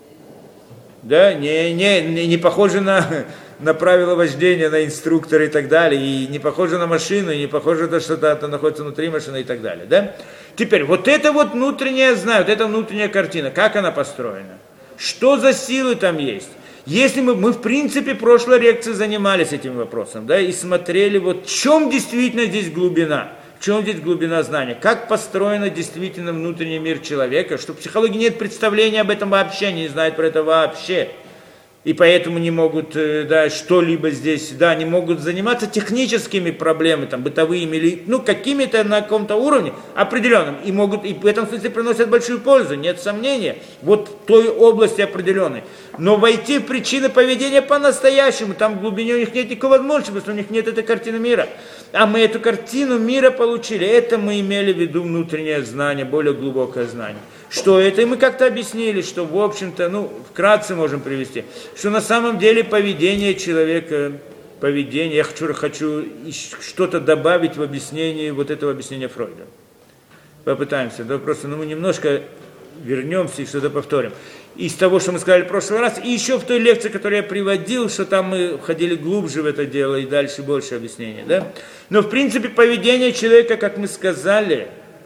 Да, не похоже на правила вождения, на инструктора и так далее, и не похоже на машину, и не похоже на то, что что-то находится внутри машины и так далее, да? Теперь, вот это вот внутреннее знаю, вот эта внутренняя картина, как она построена? Что за силы там есть? Если мы в принципе, в прошлой лекции занимались этим вопросом, да, и смотрели, вот в чем действительно здесь глубина, в чем здесь глубина знания, как построен действительно внутренний мир человека, что в психологии нет представления об этом вообще, они не знают про это вообще. И поэтому не могут, что-либо здесь, не могут заниматься техническими проблемами, там, бытовыми или, какими-то на каком-то уровне определенном. И в этом смысле приносят большую пользу, нет сомнения, вот в той области определенной. Но войти в причины поведения по-настоящему, там в глубине у них нет никакой возможности, потому что у них нет этой картины мира. А мы эту картину мира получили, это мы имели в виду внутреннее знание, более глубокое знание. Что это? И мы как-то объяснили, что, в общем-то, вкратце можем привести, что на самом деле поведение человека, я хочу что-то добавить в объяснение вот этого объяснения Фройда. Попытаемся, просто мы немножко вернемся и что-то повторим. Из того, что мы сказали в прошлый раз, и еще в той лекции, которую я приводил, что там мы входили глубже в это дело и дальше больше объяснения, да? Но, в принципе, поведение человека, как мы сказали,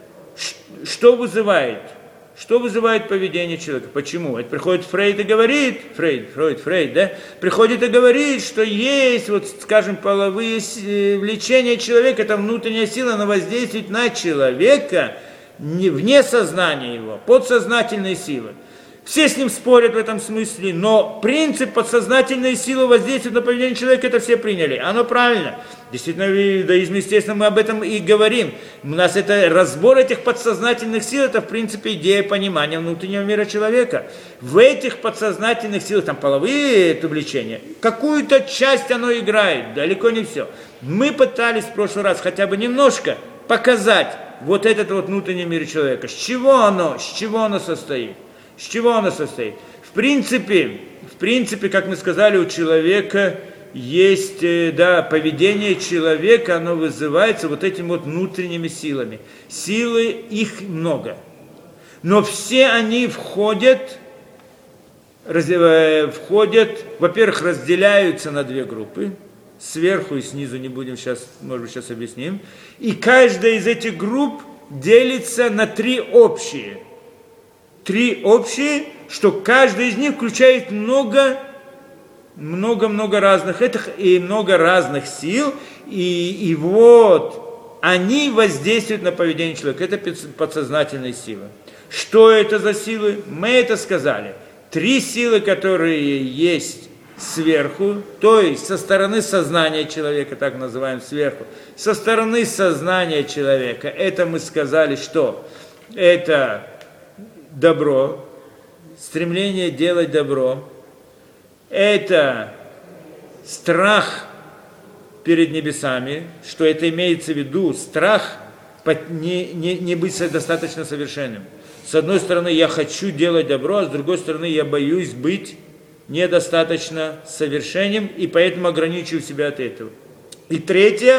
что вызывает? Что вызывает поведение человека? Почему? Это приходит Фрейд и говорит, Фрейд, да? Приходит и говорит, что есть, скажем, половые влечения человека, это внутренняя сила, она воздействует на человека вне сознания его, подсознательной силы. Все с ним спорят в этом смысле, но принцип подсознательной силы воздействует на поведение человека, это все приняли. Оно правильно. Действительно, в иудаизме, естественно, мы об этом и говорим. У нас это разбор этих подсознательных сил, это, в принципе, идея понимания внутреннего мира человека. В этих подсознательных силах, там, половые влечения, какую-то часть оно играет, далеко не все. Мы пытались в прошлый раз хотя бы немножко показать вот этот вот внутренний мир человека. С чего оно состоит? С чего оно состоит? В принципе, как мы сказали, у человека есть, поведение человека, оно вызывается вот этими вот внутренними силами. Силы, их много. Но все они входят, во-первых, разделяются на две группы. Сверху и снизу, не будем сейчас, может быть, сейчас объясним. И каждая из этих групп делится на три общие. Три общие, что каждый из них включает много разных и много разных сил, и вот они воздействуют на поведение человека. Это подсознательные силы. Что это за силы? Мы это сказали. Три силы, которые есть сверху, то есть со стороны сознания человека, так называем сверху, со стороны сознания человека, это мы сказали, что это добро, стремление делать добро, это страх перед небесами, что это имеется в виду, страх не быть достаточно совершенным. С одной стороны, я хочу делать добро, а с другой стороны, я боюсь быть недостаточно совершенным, и поэтому ограничиваю себя от этого. И третье,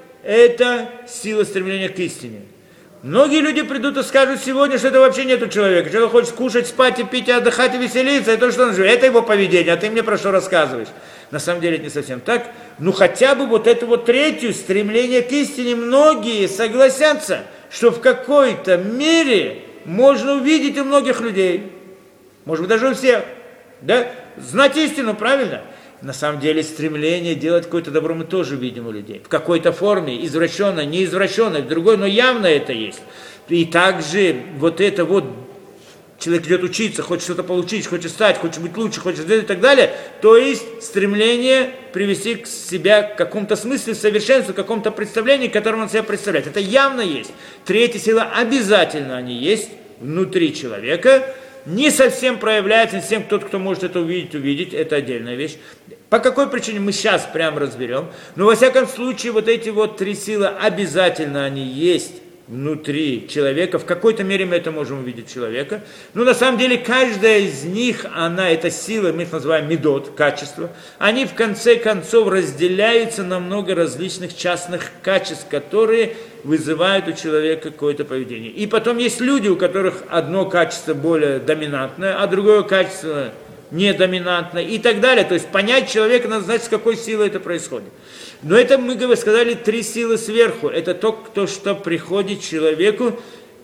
это сила стремления к истине. Многие люди придут и скажут сегодня, что это вообще нет у человека. Человек хочет кушать, спать, и пить, и отдыхать, и веселиться, и то, что он живет. Это его поведение, а ты мне про что рассказываешь? На самом деле это не совсем так. Ну хотя бы вот эту вот третью, стремление к истине, многие согласятся, что в какой-то мере можно увидеть у многих людей. Может быть, даже у всех. Да? Знать истину, правильно? На самом деле стремление делать какое-то добро мы тоже видим у людей. В какой-то форме, извращенной, неизвращенной, в другой, но явно это есть. И также вот это вот, человек идет учиться, хочет что-то получить, хочет стать, хочет быть лучше, хочет сделать и так далее. То есть стремление привести к себя к какому-то смысле, совершенству, к какому-то представлению, которым он себя представляет. Это явно есть. Третья сила, обязательно они есть внутри человека. Не совсем проявляется, не всем кто может это увидеть, это отдельная вещь. По какой причине мы сейчас прям разберем. Но во всяком случае вот эти вот три силы обязательно они есть внутри человека. В какой-то мере мы это можем увидеть человека. Но на самом деле каждая из них, это сила, мы их называем медот, качества. Они в конце концов разделяются на много различных частных качеств, которые вызывают у человека какое-то поведение. И потом есть люди, у которых одно качество более доминантное, а другое качество недоминантное и так далее. То есть понять человека надо знать, с какой силой это происходит. Но это мы сказали три силы сверху. Это то, что приходит человеку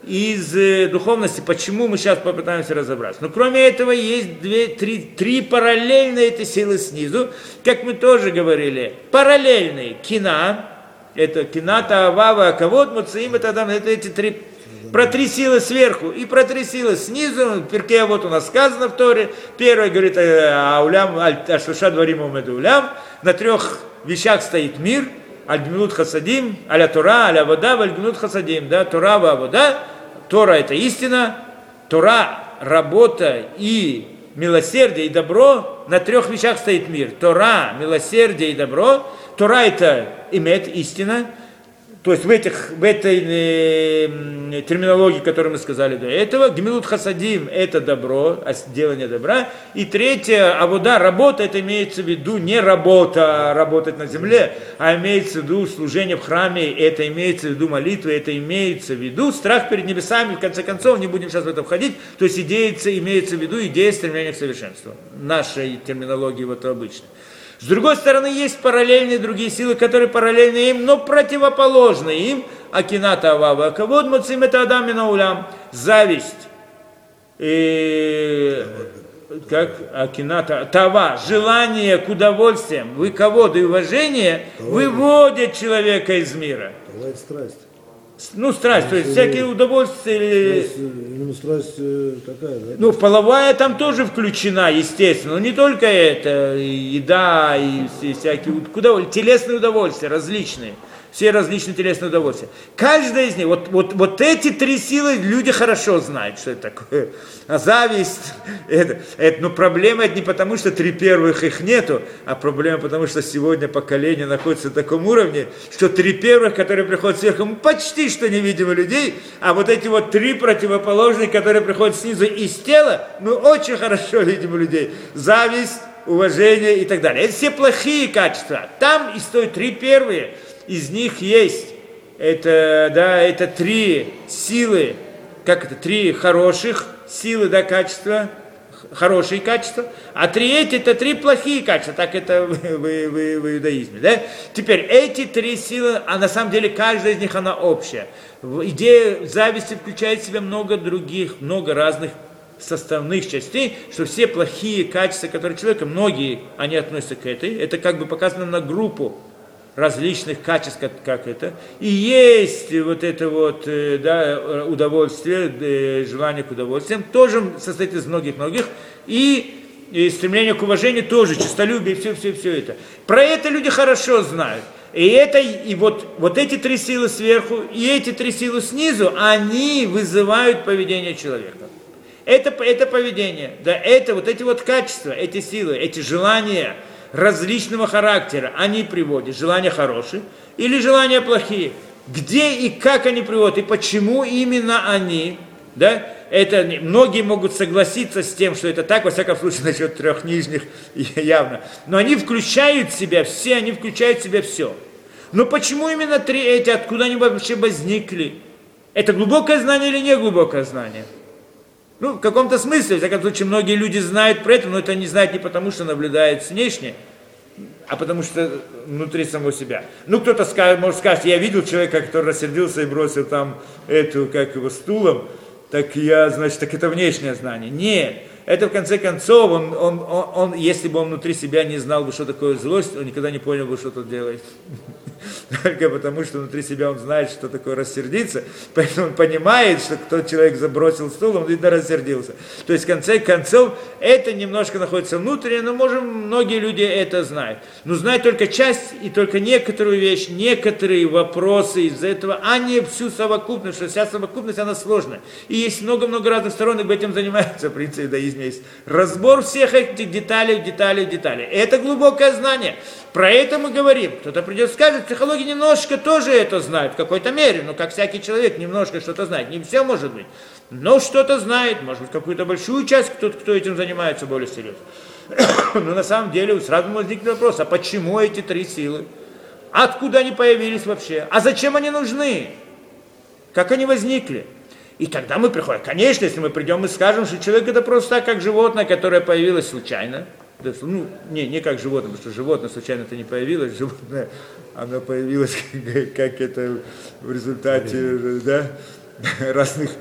из духовности. Почему мы сейчас попытаемся разобраться. Но кроме этого есть три параллельные эти силы снизу. Как мы тоже говорили, параллельные кина. Это кината, авава, аковод, муцаим, это эти три. Про три силы сверху и про три силы снизу. Перке вот у нас сказано в Торе. Первое говорит аулям, аль-шлуша дворим умеду улям. На трех вещах стоит мир. Аль-гмилут хасадим, аля Тора, аля вода, аль-гмилут хасадим. Да? Тора, вода. Тора это истина. Тора, работа и милосердие и добро. На трех вещах стоит мир. Тора, милосердие и добро. Тора это имеет истина. То есть в этой терминологии, которую мы сказали до этого, гмилут хасадим – это добро, делание добра. И третье, авода, работа, это имеется в виду не работа, работать на земле, а имеется в виду служение в храме, это имеется в виду молитва, это имеется в виду страх перед небесами, в конце концов, не будем сейчас в это входить, то есть имеется в виду идея стремления к совершенству. Нашей терминологии вот обычно. С другой стороны, есть параллельные другие силы, которые параллельны им, но противоположны им. Акината авава акавод муцим это адамина улям. Зависть. Как акината тава, желание к удовольствиям, выководу и уважение выводят человека из мира. Тава это страсть. Ну, страсть, то есть всякие удовольствия. Именно страсть такая, да? Ну, половая там тоже включена, естественно. Но не только это, и еда, и всякие телесные удовольствия различные. Все различные телесные удовольствия. Каждая из них, вот эти три силы люди хорошо знают, что это такое. А зависть, но проблема это не потому, что три первых их нету, а проблема потому, что сегодня поколение находится на таком уровне, что три первых, которые приходят сверху, мы почти что не видим людей, а вот эти вот три противоположные, которые приходят снизу из тела, мы очень хорошо видим у людей. Зависть, уважение и так далее. Это все плохие качества. Там и стоят три первые. Из них есть, это три силы, три хороших силы, качества, хорошие качества, а третье это три плохие качества, так это в иудаизме, да? Теперь эти три силы, а на самом деле каждая из них, она общая. Идея зависти включает в себя много разных составных частей, что все плохие качества, которые человека, многие, они относятся к этой, это как бы показано на группу различных качеств, как это. И есть вот это удовольствие, желание к удовольствиям, тоже состоит из многих-многих. И стремление к уважению тоже, честолюбие, все это. Про это люди хорошо знают. И вот эти три силы сверху, и эти три силы снизу, они вызывают поведение человека. Это поведение, это вот эти вот качества, эти силы, эти желания различного характера, они приводят желания хорошие или желания плохие. Где и как они приводят, и почему именно они, это многие могут согласиться с тем, что это так, во всяком случае, насчет трех нижних явно. Но они включают в себя все. Но почему именно три эти, откуда они вообще возникли? Это глубокое знание или не глубокое знание? Ну, в каком-то смысле, в всяком случае, многие люди знают про это, но это не знают не потому, что наблюдают внешне, а потому что внутри самого себя. Ну, кто-то может сказать, я видел человека, который рассердился и бросил там стулом, так это внешнее знание. Нет, это в конце концов, он, если бы он внутри себя не знал бы, что такое злость, он никогда не понял бы, что тут делает. Только потому, что внутри себя он знает, что такое рассердиться, поэтому он понимает, что кто человек забросил стул, он, видно, рассердился. То есть, в конце концов, это немножко находится внутренне, но, многие люди это знают. Но знают только часть и только некоторую вещь, некоторые вопросы из этого, а не всю совокупность, что вся совокупность, она сложная. И есть много-много разных сторон, и этим занимаются, в принципе, иудаизме есть разбор всех этих деталей. Это глубокое знание. Про это мы говорим. Кто-то придет и скажет, психология немножко тоже это знает, в какой-то мере, но как всякий человек немножко что-то знает. Не все может быть, но что-то знает, может быть, какую-то большую часть, кто этим занимается более серьезно. Но на самом деле сразу возникнет вопрос, а почему эти три силы? Откуда они появились вообще? А зачем они нужны? Как они возникли? И тогда мы приходим. Конечно, если мы придем и скажем, что человек это просто так, как животное, которое появилось случайно. Не как животное, потому что животное случайно-то не появилось, животное, оно появилось как это в результате, разных,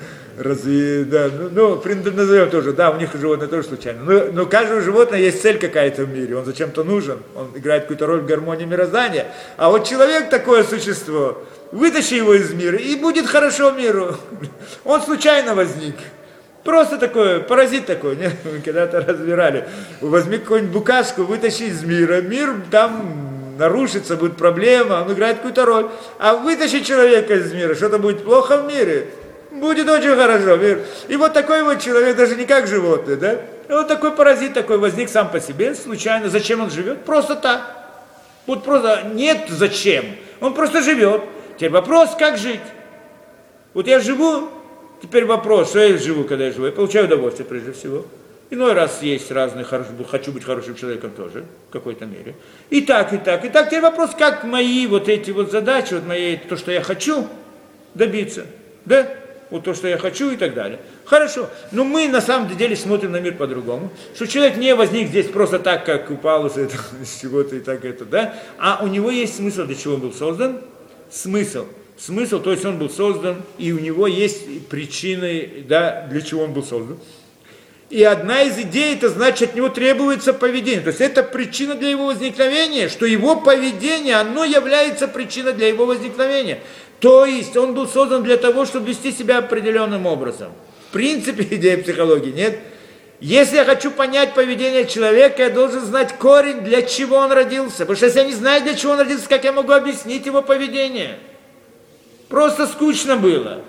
назовем тоже, у них животное тоже случайно. Но у каждого животного есть цель какая-то в мире, он зачем-то нужен, он играет какую-то роль в гармонии мироздания. А вот человек такое существо, вытащи его из мира, и будет хорошо миру. Он случайно возник. Просто такой, паразит такой, мы когда-то разбирали. Возьми какую-нибудь букашку, вытащи из мира, мир там нарушится, будет проблема, он играет какую-то роль. А вытащи человека из мира, что-то будет плохо в мире, будет очень хорошо мир. И вот такой вот человек, даже не как животное, И вот такой паразит такой возник сам по себе, случайно. Зачем он живет? Просто так. Вот просто нет зачем, он просто живет. Теперь вопрос, как жить? Вот я живу. Теперь вопрос, что я живу, когда я живу? Я получаю удовольствие прежде всего. Иной раз есть разные, хочу быть хорошим человеком тоже, в какой-то мере. И так. Теперь вопрос, как мои вот эти вот задачи, то, что я хочу добиться, вот то, что я хочу и так далее. Хорошо, но мы на самом деле смотрим на мир по-другому, что человек не возник здесь просто так, как упал из чего-то и так а у него есть смысл, для чего он был создан, Смысл, то есть он был создан, и у него есть причины, для чего он был создан. И одна из идей, это значит, от него требуется поведение. То есть это причина для его возникновения, что его поведение, оно является причиной для его возникновения. То есть он был создан для того, чтобы вести себя определенным образом. В принципе, идея психологии, нет? Если я хочу понять поведение человека, я должен знать корень, для чего он родился. Потому что если я не знаю, для чего он родился, как я могу объяснить его поведение? Просто скучно было.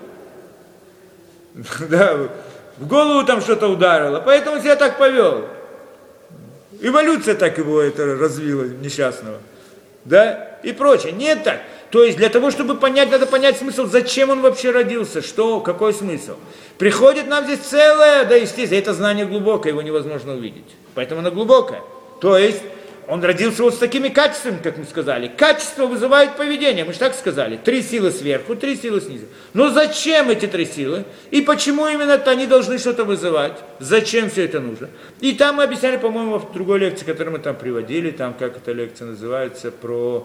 Да, в голову там что-то ударило, поэтому себя так повел. Эволюция так его это развила, несчастного. Да, и прочее. Нет так. То есть для того, чтобы понять, надо понять смысл, зачем он вообще родился, что, какой смысл. Приходит нам здесь целое, да, естественно, это знание глубокое, его невозможно увидеть. Поэтому оно глубокое. То есть он родился вот с такими качествами, как мы сказали. Качество вызывает поведение, мы же так сказали. 3 силы сверху, 3 силы снизу. Но зачем эти 3 силы? И почему именно они должны что-то вызывать? Зачем все это нужно? И там мы объясняли, по-моему, в другой лекции, которую мы там приводили, там как эта лекция называется, про...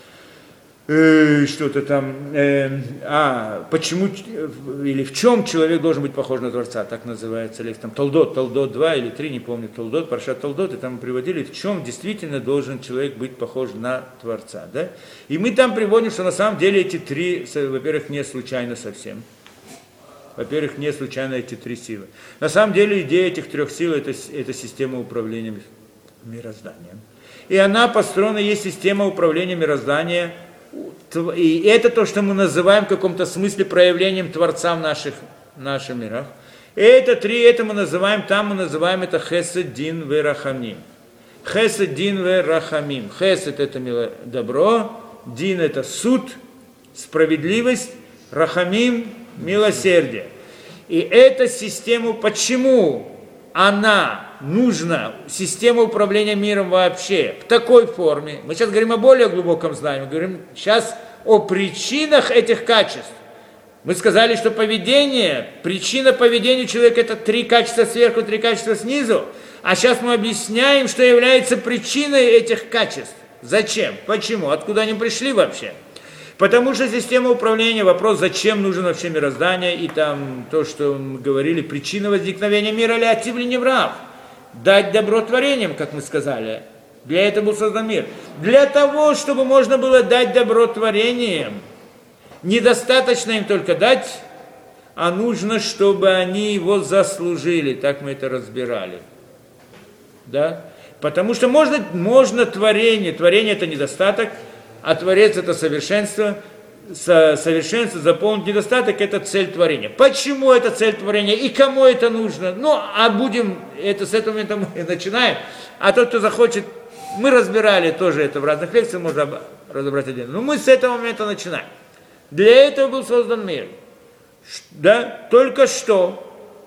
что-то там, почему или в чем человек должен быть похож на Творца, так называется лекция, там Толдот 2 или 3, не помню, Толдот, Паршат Толдот, и там мы приводили, в чем действительно должен человек быть похож на Творца, да? И мы там приводим, что на самом деле эти 3, во-первых, не случайно совсем, во-первых, не случайно эти 3 силы. На самом деле идея этих 3 сил это система управления мирозданием. И она построена, есть система управления мирозданием. И это то, что мы называем в каком-то смысле проявлением Творца в наших мирах. И это 3, это мы называем, там мы называем это Хесед, Дин, Ве, Рахамим. Хесед, Дин, Ве, Рахамим. Хесед это добро, Дин это суд, справедливость, Рахамим милосердие. И эта система, почему она нужна, система управления миром вообще, в такой форме. Мы сейчас говорим о более глубоком знании, мы говорим сейчас о причинах этих качеств. Мы сказали, что поведение, причина поведения человека это 3 качества сверху, 3 качества снизу. А сейчас мы объясняем, что является причиной этих качеств. Зачем? Почему? Откуда они пришли вообще? Потому что система управления, вопрос, зачем нужен вообще мироздание, и там то, что мы говорили, причина возникновения мира, леатив ли неврав, дать добро творениям, как мы сказали. Для этого был создан мир. Для того, чтобы можно было дать добро творениям, недостаточно им только дать, а нужно, чтобы они его заслужили. Так мы это разбирали. Да? Потому что можно творение это недостаток, а Творец это совершенство. Совершенство, заполнить недостаток, это цель творения. Почему это цель творения и кому это нужно? Ну, а будем, с этого момента мы начинаем. А тот, кто захочет, мы разбирали тоже это в разных лекциях, можно разобрать отдельно. Но мы с этого момента начинаем. Для этого был создан мир. Да? Только что.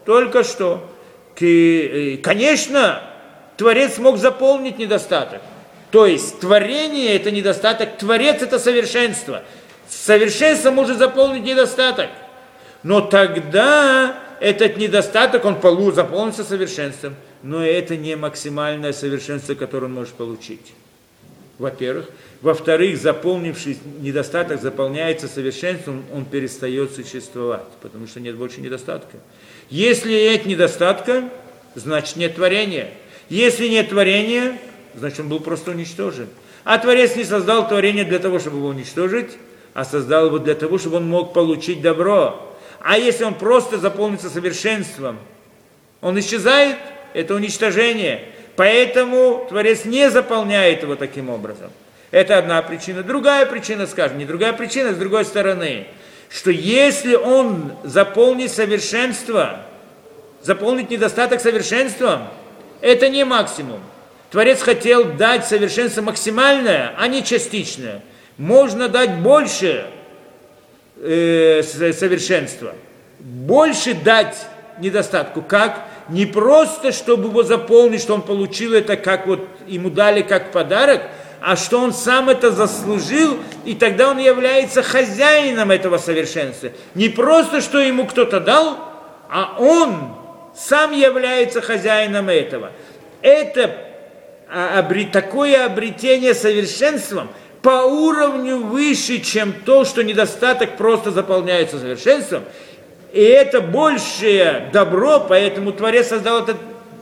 Конечно, Творец мог заполнить недостаток. То есть творение это недостаток, Творец это совершенство. Совершенство может заполнить недостаток. Но тогда этот недостаток, он заполнится совершенством. Но это не максимальное совершенство, которое он может получить. Во-первых. Во-вторых, заполнивший недостаток заполняется совершенством, он перестает существовать, потому что нет больше недостатка. Если нет недостатка, значит нет творения. Если нет творения, значит он был просто уничтожен. А Творец не создал творение для того, чтобы его уничтожить, а создал его для того, чтобы он мог получить добро. А если он просто заполнится совершенством, он исчезает, это уничтожение. Поэтому Творец не заполняет его таким образом. Это одна причина. Другая причина, скажем, не другая причина, с другой стороны, что если он заполнит совершенство, заполнить недостаток совершенством, это не максимум. Творец хотел дать совершенство максимальное, а не частичное. Можно дать больше совершенства, больше дать недостатку. Как? Не просто, чтобы его заполнить, что он получил это, как вот ему дали как подарок, а что он сам это заслужил, и тогда он является хозяином этого совершенства. Не просто, что ему кто-то дал, а он сам является хозяином этого. Это такое обретение совершенством по уровню выше, чем то, что недостаток просто заполняется совершенством. И это большее добро, поэтому Творец создал этот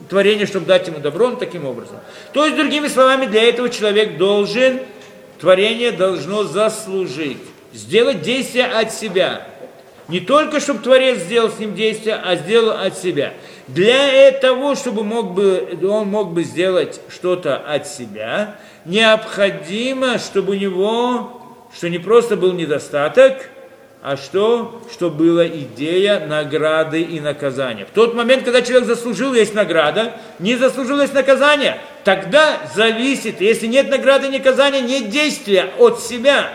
творение, чтобы дать ему добро, он таким образом. То есть, другими словами, для этого человек должен, творение должно заслужить, сделать действие от себя. Не только, чтобы Творец сделал с ним действие, а сделал от себя. Для того, чтобы он мог бы сделать что-то от себя, необходимо, чтобы у него, что не просто был недостаток, а что была идея награды и наказания. В тот момент, когда человек заслужил, есть награда, не заслужил, есть наказание, тогда зависит, если нет награды и наказания, нет действия от себя.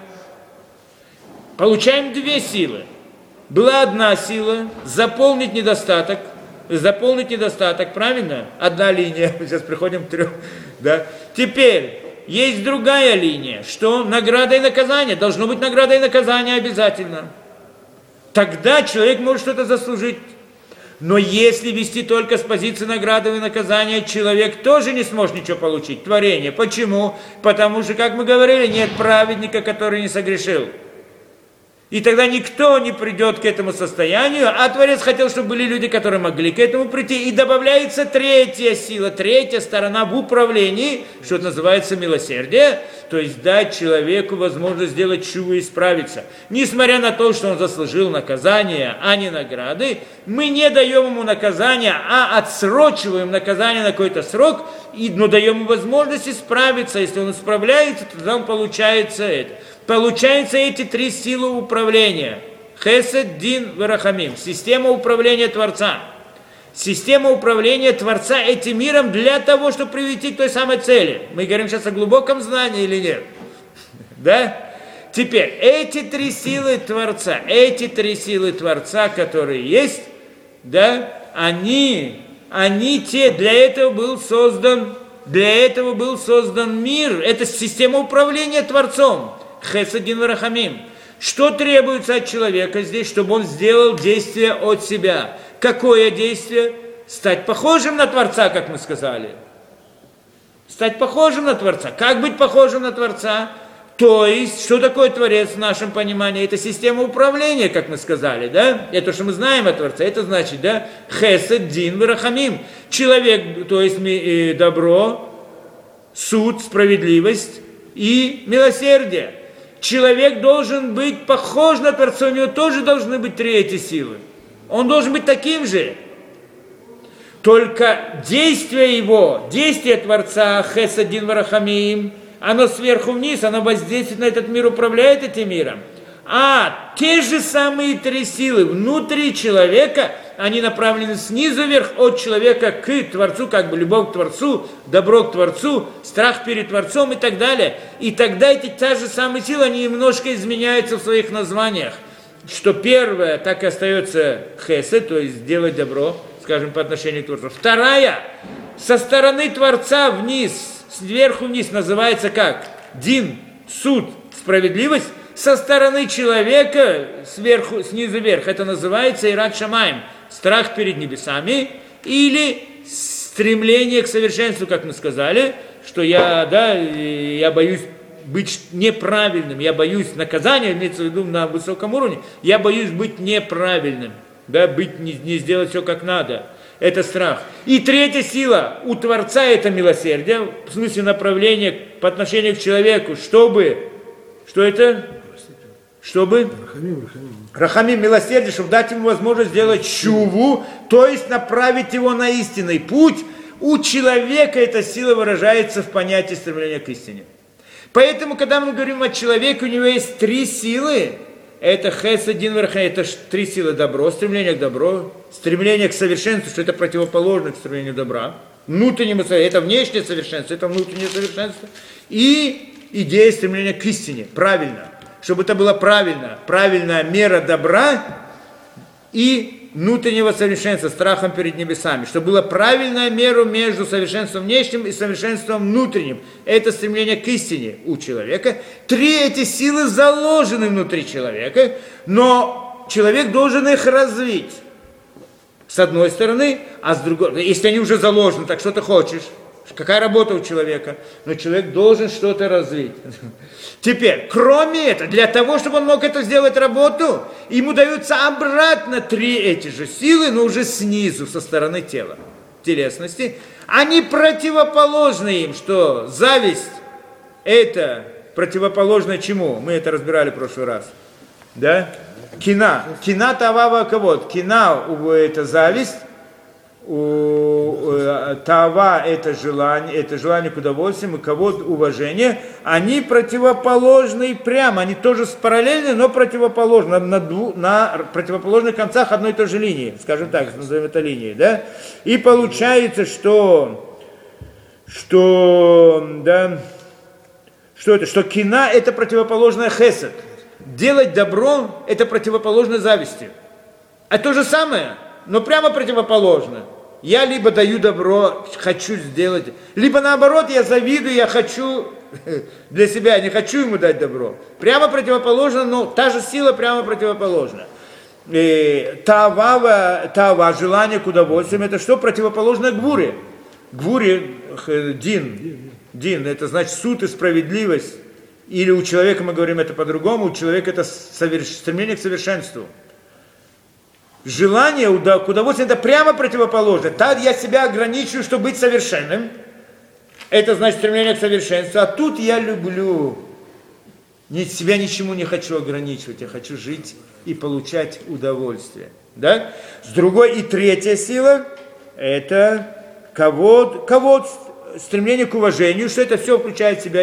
Получаем две силы. Была одна сила, заполнить недостаток, правильно? Одна линия, сейчас приходим к трем, да. Теперь есть другая линия, что награда и наказание, должно быть награда и наказание обязательно. Тогда человек может что-то заслужить. Но если вести только с позиции награды и наказания, человек тоже не сможет ничего получить, творение. Почему? Потому что, как мы говорили, нет праведника, который не согрешил. И тогда никто не придет к этому состоянию, а Творец хотел, чтобы были люди, которые могли к этому прийти. И добавляется третья сила, третья сторона в управлении, что это называется милосердие, то есть дать человеку возможность сделать чуву и исправиться. Несмотря на то, что он заслужил наказание, а не награды, мы не даем ему наказание, а отсрочиваем наказание на какой-то срок, но даем ему возможность исправиться. Если он исправляется, тогда он получается это. Получается эти три силы управления. Хесед, Дин, Верахамим. Система управления Творца. Система управления Творца этим миром для того, чтобы привести к той самой цели. Мы говорим сейчас о глубоком знании или нет? Да? Теперь, эти три силы Творца, которые есть, да, они те, для этого был создан мир. Это система управления Творцом. Хесед, Дин, Верахамим. Что требуется от человека здесь, чтобы он сделал действие от себя? Какое действие? Стать похожим на Творца, как мы сказали. Стать похожим на Творца. Как быть похожим на Творца? То есть, что такое Творец в нашем понимании? Это система управления, как мы сказали, да? Это что мы знаем о Творце. Это значит, да? Хесед, Дин, Верахамим. Человек, то есть добро, суд, справедливость и милосердие. Человек должен быть похож на Творца, у него тоже должны быть три эти силы. Он должен быть таким же. Только действие Творца, Хесед, Дин, Верахамим, оно сверху вниз, оно воздействует на этот мир, управляет этим миром. А те же самые три силы внутри человека, они направлены снизу вверх от человека к Творцу, как бы любовь к Творцу, добро к Творцу, страх перед Творцом и так далее. И тогда та же самые силы, они немножко изменяются в своих названиях. Что первое, так и остается хесед, то есть делать добро, скажем, по отношению к Творцу. Вторая, со стороны Творца вниз, сверху вниз, называется как? Дин, суд, справедливость. Со стороны человека, снизу вверх, это называется ират шамаим, страх перед небесами, или стремление к совершенству, как мы сказали, что я боюсь быть неправильным, я боюсь наказания, имеется в виду на высоком уровне, я боюсь быть неправильным, да, не сделать все как надо. Это страх. И третья сила у Творца это милосердие, в смысле направления по отношению к человеку, чтобы Рахамим, милосердие, чтобы дать ему возможность сделать чуву, то есть направить его на истинный путь. У человека эта сила выражается в понятии стремления к истине. Поэтому, когда мы говорим о человеке, у него есть три силы. Это хесед, дин, верахамим, это три силы: добро, стремление к добру, стремление к совершенству, что это противоположно к стремлению добра. Внутреннему, это внешнее совершенство, это внутреннее совершенство. И идея стремления к истине, правильно. Чтобы это было правильная мера добра и внутреннего совершенства, страхом перед небесами. Чтобы была правильная мера между совершенством внешним и совершенством внутренним. Это стремление к истине у человека. Три эти силы заложены внутри человека, но человек должен их развить. С одной стороны, а с другой, если они уже заложены, так что ты хочешь? Какая работа у человека? Но человек должен что-то развить. Теперь, кроме этого, для того, чтобы он мог это сделать работу, ему даются обратно три эти же силы, но уже снизу, со стороны тела. телесности, они противоположны им, что зависть это противоположно чему? Мы это разбирали в прошлый раз. Да? Кина. Кина тавава кавод. Кина это зависть. Тава это желание к удовольствию, и кавод уважение. Они противоположны прямо. Они тоже параллельны, но противоположны. На противоположных концах одной и той же линии. Скажем так, назовем это линией. Да? И получается, что кина это противоположное хесед. Делать добро это противоположно зависти. А то же самое, но прямо противоположно. Я либо даю добро, хочу сделать, либо наоборот, я завидую, я хочу для себя, не хочу ему дать добро. Прямо противоположно, но та же сила прямо противоположна. Тава, желание к удовольствию, это что? Противоположно гвуре. Гвуре, дин, это значит суд и справедливость. Или у человека, мы говорим это по-другому, у человека это стремление к совершенству. Желание к удовольствию это прямо противоположно. Так я себя ограничиваю, чтобы быть совершенным. Это значит стремление к совершенству. А тут я люблю. Себя ничему не хочу ограничивать. Я хочу жить и получать удовольствие. Да? С другой и третья сила это кавод, стремление к уважению, что это все включает в себя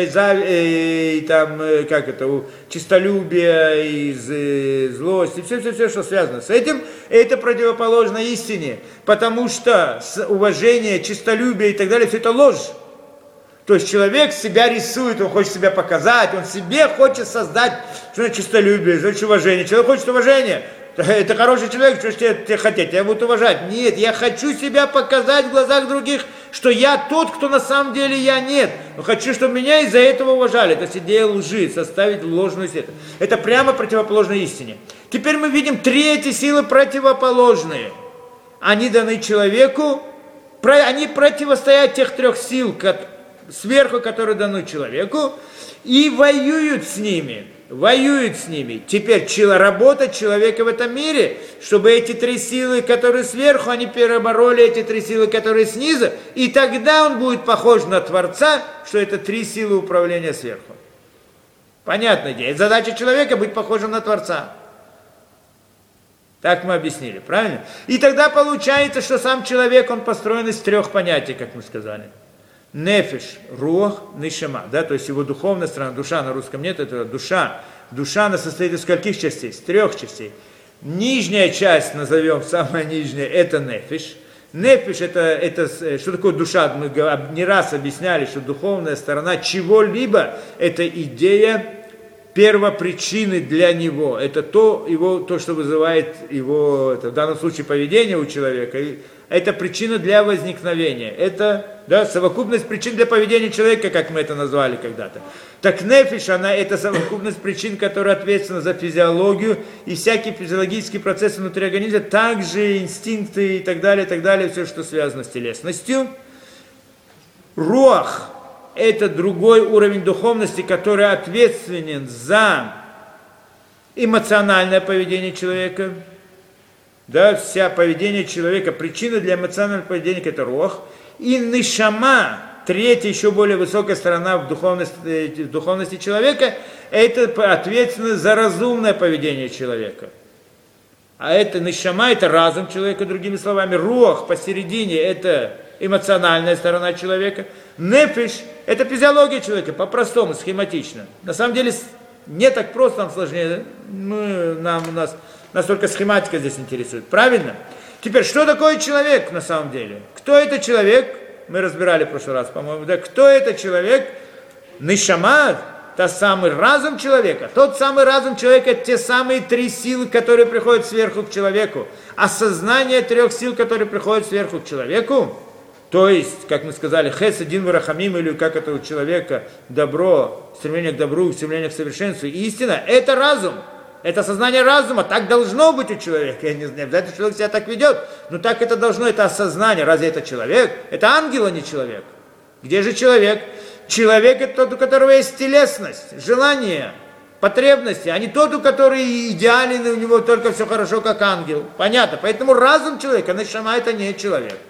честолюбие, и злость, и все, что связано с этим, это противоположно истине, потому что уважение, честолюбие и так далее, все это ложь. То есть человек себя рисует, он хочет себя показать, он себе хочет создать, что значит честолюбие, что значит уважение. Человек хочет уважения. Это хороший человек, что тебе хотеть, я буду уважать. Нет, я хочу себя показать в глазах других, что я тот, кто на самом деле я нет. Но хочу, чтобы меня из-за этого уважали. Это идея лжи, составить ложную сеть. Это прямо противоположно истине. Теперь мы видим третьи силы противоположные. Они даны человеку, они противостоят тех трех сил сверху, которые даны человеку, и воюют с ними. Теперь работа человека в этом мире, чтобы эти три силы, которые сверху, они перебороли эти три силы, которые снизу, и тогда он будет похож на Творца, что это три силы управления сверху. Понятная идея. Задача человека быть похожим на Творца. Так мы объяснили, правильно? И тогда получается, что сам человек, он построен из трех понятий, как мы сказали. Нефиш, руах, нишама, да, то есть его духовная сторона, душа на русском нет, это душа. Душа, она состоит из скольких частей? Из трех частей. Нижняя часть, назовем, самая нижняя, это нефиш. Нефиш, это что такое душа? Мы не раз объясняли, что духовная сторона чего-либо, это идея первопричины для него. Это то, что вызывает его, в данном случае, поведение у человека. Это причина для возникновения. Это совокупность причин для поведения человека, как мы это назвали когда-то. Так нефиш, это совокупность причин, которая ответственна за физиологию и всякие физиологические процессы внутри организма, также инстинкты и так далее, все, что связано с телесностью. Руах – это другой уровень духовности, который ответственен за эмоциональное поведение человека. Да, вся поведение человека, причина для эмоционального поведения – это руах. И нишама, третья, еще более высокая сторона в духовности человека, это ответственность за разумное поведение человека. А это нишама, это разум человека, другими словами. Руах посередине, это эмоциональная сторона человека. Нефиш, это физиология человека, по-простому, схематично. На самом деле, не так просто, нам сложнее. У нас настолько схематика здесь интересует. Правильно? Теперь, что такое человек на самом деле? Кто это человек? Мы разбирали в прошлый раз, по-моему. Да, кто это человек? Нишама, тот самый разум человека. Тот самый разум человека, это те самые три силы, которые приходят сверху к человеку. Осознание трех сил, которые приходят сверху к человеку. То есть, как мы сказали, хесед, дин, варахамим, или как это у человека, добро, стремление к добру, стремление к совершенству. Истина, это разум. Это сознание разума, так должно быть у человека. Я не знаю, обязательно человек себя так ведет, но так это должно, это осознание. Разве это человек? Это ангел, а не человек. Где же человек? Человек это тот, у которого есть телесность, желание, потребности, а не тот, у которого идеален, и у него только все хорошо, как ангел. Понятно? Поэтому разум человека, нишама, это не человек.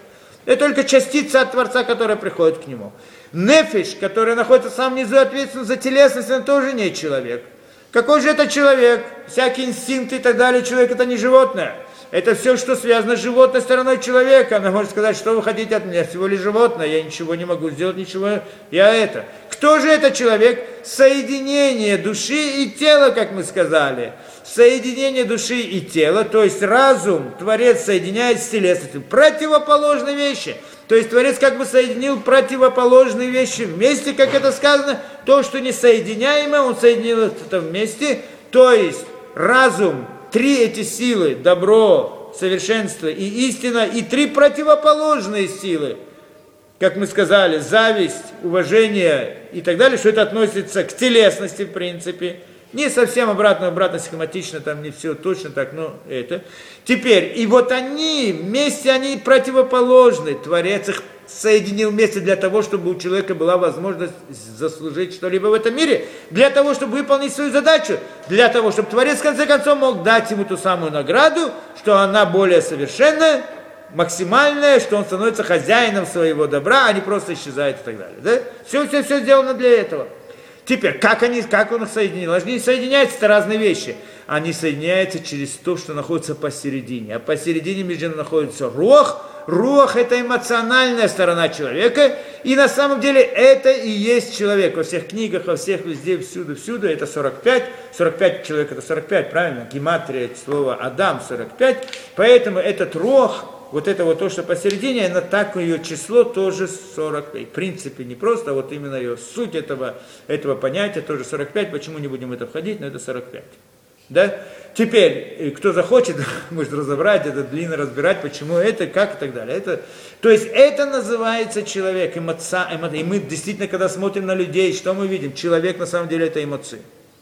Это только частица от Творца, которая приходит к нему. Нефиш, который находится в самом низу, ответственен за телесность, он тоже не человек. Какой же это человек? Всякие инстинкты и так далее. Человек это не животное. Это все, что связано с животной стороной человека. Она может сказать, что вы хотите от меня, всего лишь животное, я ничего не могу сделать, ничего, я это. Кто же это человек? Соединение души и тела, как мы сказали. Соединение души и тела, то есть разум, Творец соединяет с телесностью. Противоположные вещи. То есть Творец как бы соединил противоположные вещи вместе, как это сказано. То, что несоединяемо, он соединил это вместе. То есть разум, три эти силы, добро, совершенство и истина, и три противоположные силы, как мы сказали, зависть, уважение и так далее, что это относится к телесности в принципе. Не совсем обратно схематично, там не все точно так, но это. Теперь, и вот они, вместе они противоположны. Творец их соединил вместе для того, чтобы у человека была возможность заслужить что-либо в этом мире, для того, чтобы выполнить свою задачу, для того, чтобы Творец в конце концов мог дать ему ту самую награду, что она более совершенная, максимальная, что он становится хозяином своего добра, а не просто исчезает и так далее. Да? Все сделано для этого. Теперь, как он их соединил? Они не соединяются, это разные вещи. Они соединяются через то, что находится посередине. А посередине между ними находится руах. Руах – это эмоциональная сторона человека. И на самом деле это и есть человек. Во всех книгах, во всех везде, всюду это 45. 45 человек – это 45, правильно? Гематрия, слова Адам – 45. Поэтому этот руах, вот это вот то, что посередине, она так, ее число тоже 45. В принципе, не просто, а вот именно ее суть этого понятия тоже 45. Почему не будем в это входить, но это 45. Да? Теперь, кто захочет, может разобрать, это длинно разбирать, почему это, как и так далее. То есть это называется человек, эмоция. И мы действительно, когда смотрим на людей, что мы видим? Человек на самом деле это эмоции.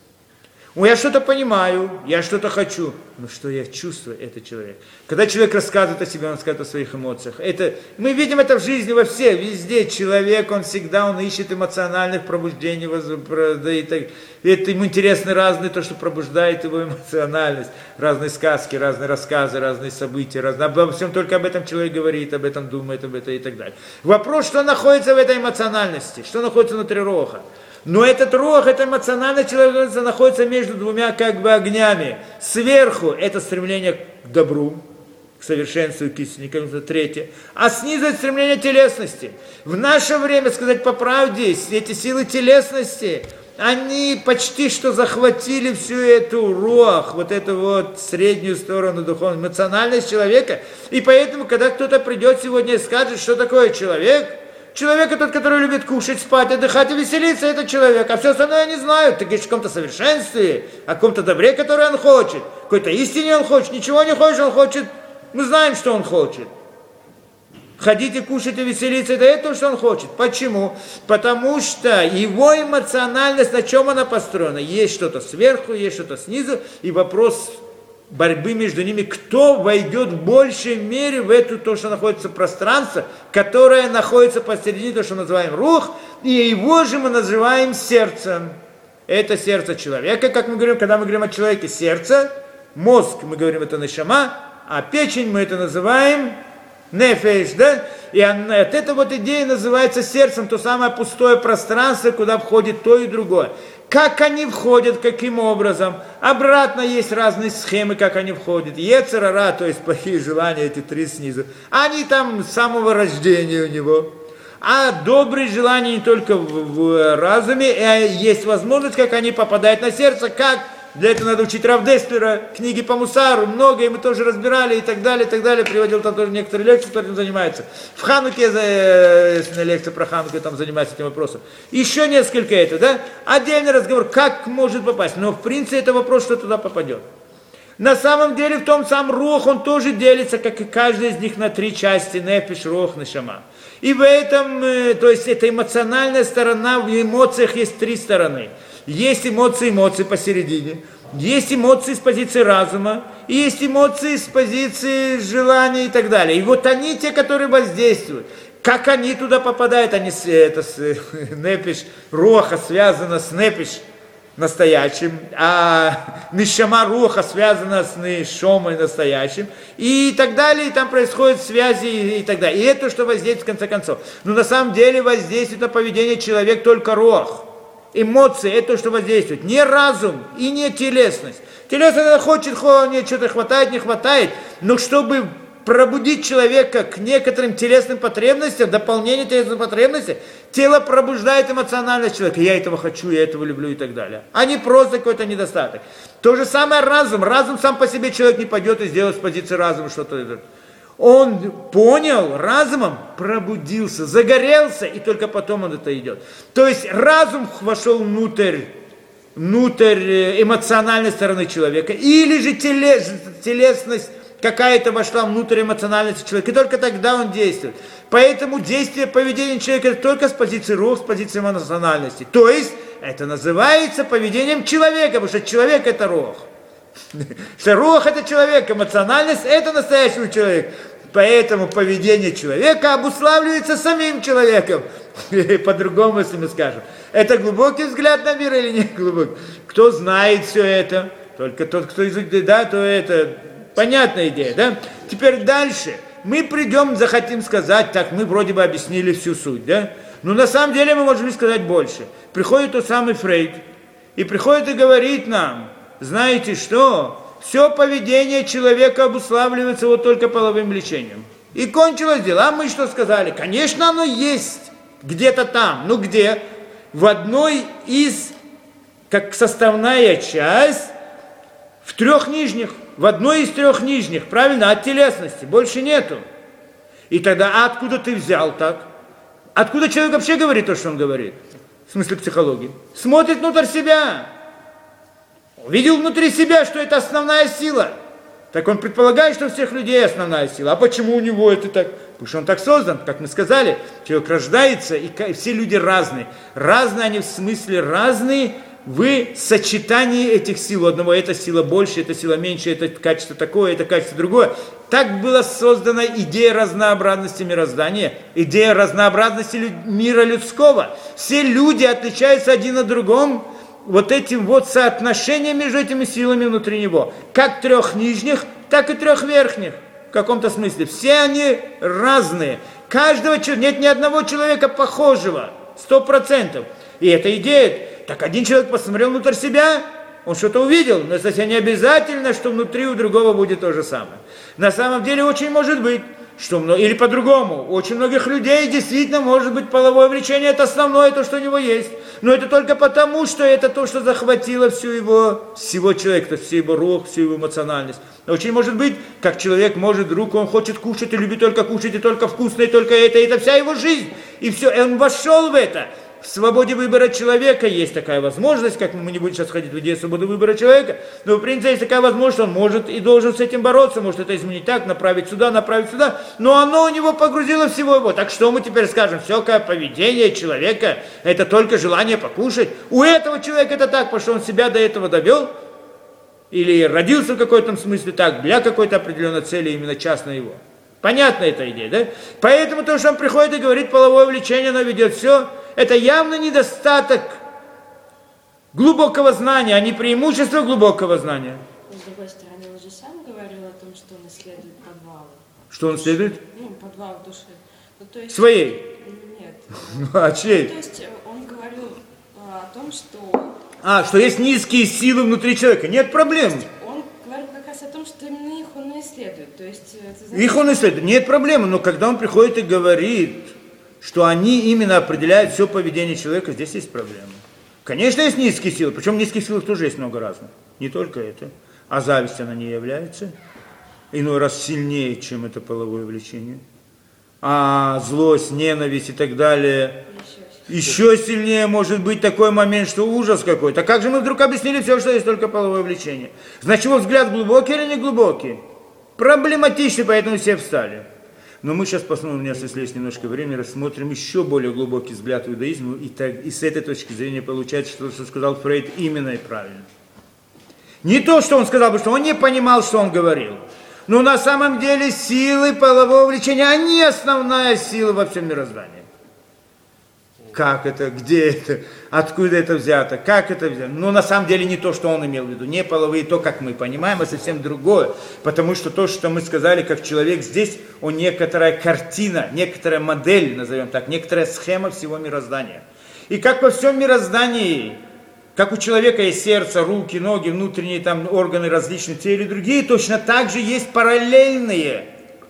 Я что-то понимаю, я что-то хочу, но что я чувствую, это человек. Когда человек рассказывает о себе, он рассказывает о своих эмоциях. Мы видим это в жизни во всех, везде. Человек, он ищет эмоциональных пробуждений, это ему интересны разные, то, что пробуждает его эмоциональность. Разные сказки, разные рассказы, разные события, обо всем только об этом человек говорит, об этом думает, об этом и так далее. Вопрос, что находится в этой эмоциональности, что находится внутри роха. Но этот руах, эта эмоциональность человека находится между двумя как бы огнями. Сверху это стремление к добру, к совершенству, к истине, это третье. А снизу это стремление телесности. В наше время, сказать по правде, эти силы телесности, они почти что захватили всю эту руах, вот эту вот среднюю сторону духовной эмоциональность человека. И поэтому, когда кто-то придет сегодня и скажет, что такое человек, человек тот, который любит кушать, спать, отдыхать и веселиться, это человек. А все остальное не знают. Ты говоришь о каком-то совершенстве, о каком-то добре, которое он хочет. Какой-то истине он хочет. Ничего не хочет, он хочет. Мы знаем, что он хочет. Ходить и кушать и веселиться, это то, что он хочет. Почему? Потому что его эмоциональность, на чем она построена? Есть что-то сверху, есть что-то снизу. И вопрос борьбы между ними, кто войдет в большей мере в это, то, что находится пространство, которое находится посередине, то, что мы называем рух, и его же мы называем сердцем. Это сердце человека, как мы говорим, когда мы говорим о человеке, сердце, мозг, мы говорим, это нешама, а печень мы это называем нефеш, да? И от этой вот идеи называется сердцем, то самое пустое пространство, куда входит то и другое. Как они входят, каким образом. Обратно есть разные схемы, как они входят. Йецер ара, то есть плохие желания, эти три снизу. Они там с самого рождения у него. А добрые желания не только в разуме, а есть возможность, как они попадают на сердце, как. Для этого надо учить Рав Деслера, книги по Мусару, многое мы тоже разбирали и так далее, приводил там тоже некоторые лекции, которым занимаются. В Хануке, лекция про Хануку, там занимается этим вопросом. Еще несколько это, да? Отдельный разговор, как может попасть. Но в принципе это вопрос, что туда попадет. На самом деле в том самом рух он тоже делится, как и каждый из них, на три части, нефиш, рух, нешама. И в этом, то есть это эмоциональная сторона, в эмоциях есть три стороны. Есть эмоции посередине, есть эмоции с позиции разума, и есть эмоции с позиции желания и так далее. И вот они те, которые воздействуют. Как они туда попадают, нефиш, роха связана с нефиш, настоящим, а нишама руха связана с нишомой настоящим, и так далее, и там происходят связи и так далее. И это что воздействует в конце концов. Но на самом деле воздействует на поведение человека только рух. Эмоции, это то, что воздействует. Не разум и не телесность. Телесность хочет, что-то хватает, не хватает, но чтобы пробудить человека к некоторым телесным потребностям, дополнение телесных потребностей, тело пробуждает эмоциональность человека. Я этого хочу, я этого люблю и так далее. А не просто какой-то недостаток. То же самое разум. Разум сам по себе человек не пойдет и сделает с позиции разума что-то. Он понял, разумом пробудился, загорелся, и только потом он это идет. То есть разум вошел внутрь эмоциональной стороны человека, или же телесность какая-то вошла внутрь эмоциональности человека, и только тогда он действует. Поэтому действие, поведение человека это только с позиции рух, с позиции эмоциональности. То есть это называется поведением человека, потому что человек это рух. Что рух это человек, эмоциональность это настоящий человек. Поэтому поведение человека обуславливается самим человеком. По-другому, если мы скажем. Это глубокий взгляд на мир или не глубокий? Кто знает все это? Только тот, кто изучит, да, то это понятная идея, да? Теперь дальше. Мы придем, захотим сказать, так, мы вроде бы объяснили всю суть, да? Но на самом деле мы можем сказать больше. Приходит тот самый Фрейд, и приходит и говорит нам, знаете что? Все поведение человека обуславливается вот только половым влечением. И кончилось дело. А мы что сказали? Конечно, оно есть где-то там. Ну где? В одной из, как составная часть, в 3 нижних. В одной из 3 нижних. Правильно? От телесности. Больше нету. И тогда, откуда ты взял так? Откуда человек вообще говорит то, что он говорит? В смысле психологии. Смотрит внутрь себя. Увидел внутри себя, что это основная сила. Так он предполагает, что у всех людей основная сила. А почему у него это так? Потому что он так создан, как мы сказали. Человек рождается, и все люди разные. Разные они в смысле разные в сочетании этих сил. У одного эта сила больше, эта сила меньше, это качество такое, это качество другое. Так была создана идея разнообразности мироздания, идея разнообразности мира людского. Все люди отличаются один от другого вот этим вот соотношением между этими силами внутри него. Как 3 нижних, так и 3 верхних. В каком-то смысле. Все они разные. Нет ни одного человека похожего. 100%. И эта идея, так один человек посмотрел внутрь себя, он что-то увидел, но это не обязательно, что внутри у другого будет то же самое. На самом деле очень может быть, что или по-другому, у очень многих людей действительно может быть половое влечение, это основное, то, что у него есть. Но это только потому, что это то, что захватило всего человека, всю его рух, всю его эмоциональность. Очень может быть, как человек может, вдруг он хочет кушать и любит только кушать, и только вкусно, и только это вся его жизнь. И все, и он вошел в это. В свободе выбора человека есть такая возможность, как мы не будем сейчас ходить в идею свободы выбора человека, но в принципе есть такая возможность, он может и должен с этим бороться, может это изменить так, направить сюда, но оно у него погрузило всего его. Так что мы теперь скажем, всякое поведение человека, это только желание покушать. У этого человека это так, потому что он себя до этого довел, или родился в какой-то смысле так, для какой-то определенной цели, именно частно его. Понятна эта идея, да? Поэтому то, что он приходит и говорит, половое влечение, оно ведет все, это явно недостаток глубокого знания, а не преимущество глубокого знания. С другой стороны, он же сам говорил о том, что он исследует подвалы. Что он исследует? Подвал души. То есть, своей? Нет. А чьей? То есть он говорил о том, что... Что есть низкие силы внутри человека. Нет проблем. Он говорит как раз о том, что именно их он и исследует. То есть, их он исследует. Нет проблемы, но когда он приходит и говорит, что они именно определяют все поведение человека, здесь есть проблема. Конечно, есть низкие силы, причем в низких силах тоже есть много разных. Не только это. А зависть, она не является иной раз сильнее, чем это половое влечение. А злость, ненависть и так далее. Еще сильнее может быть такой момент, что ужас какой-то. А как же мы вдруг объяснили все, что есть только половое влечение? Значит, его взгляд глубокий или не глубокий? Проблематичный, поэтому все встали. Но мы сейчас посмотрим, у нас если есть немножко времени, рассмотрим еще более глубокий взгляд в иудаизм, и с этой точки зрения получается, что сказал Фрейд именно и правильно. Не то, что он сказал, потому что он не понимал, что он говорил. Но на самом деле силы полового влечения, они основная сила во всем мироздании. Как это, где это, откуда это взято, как это взято. Но на самом деле не то, что он имел в виду, не половые, то, как мы понимаем, а совсем другое. Потому что то, что мы сказали, как человек здесь, он некоторая картина, некоторая модель, назовем так, некоторая схема всего мироздания. И как во всем мироздании, как у человека есть сердце, руки, ноги, внутренние там органы различные, те или другие, точно так же есть параллельные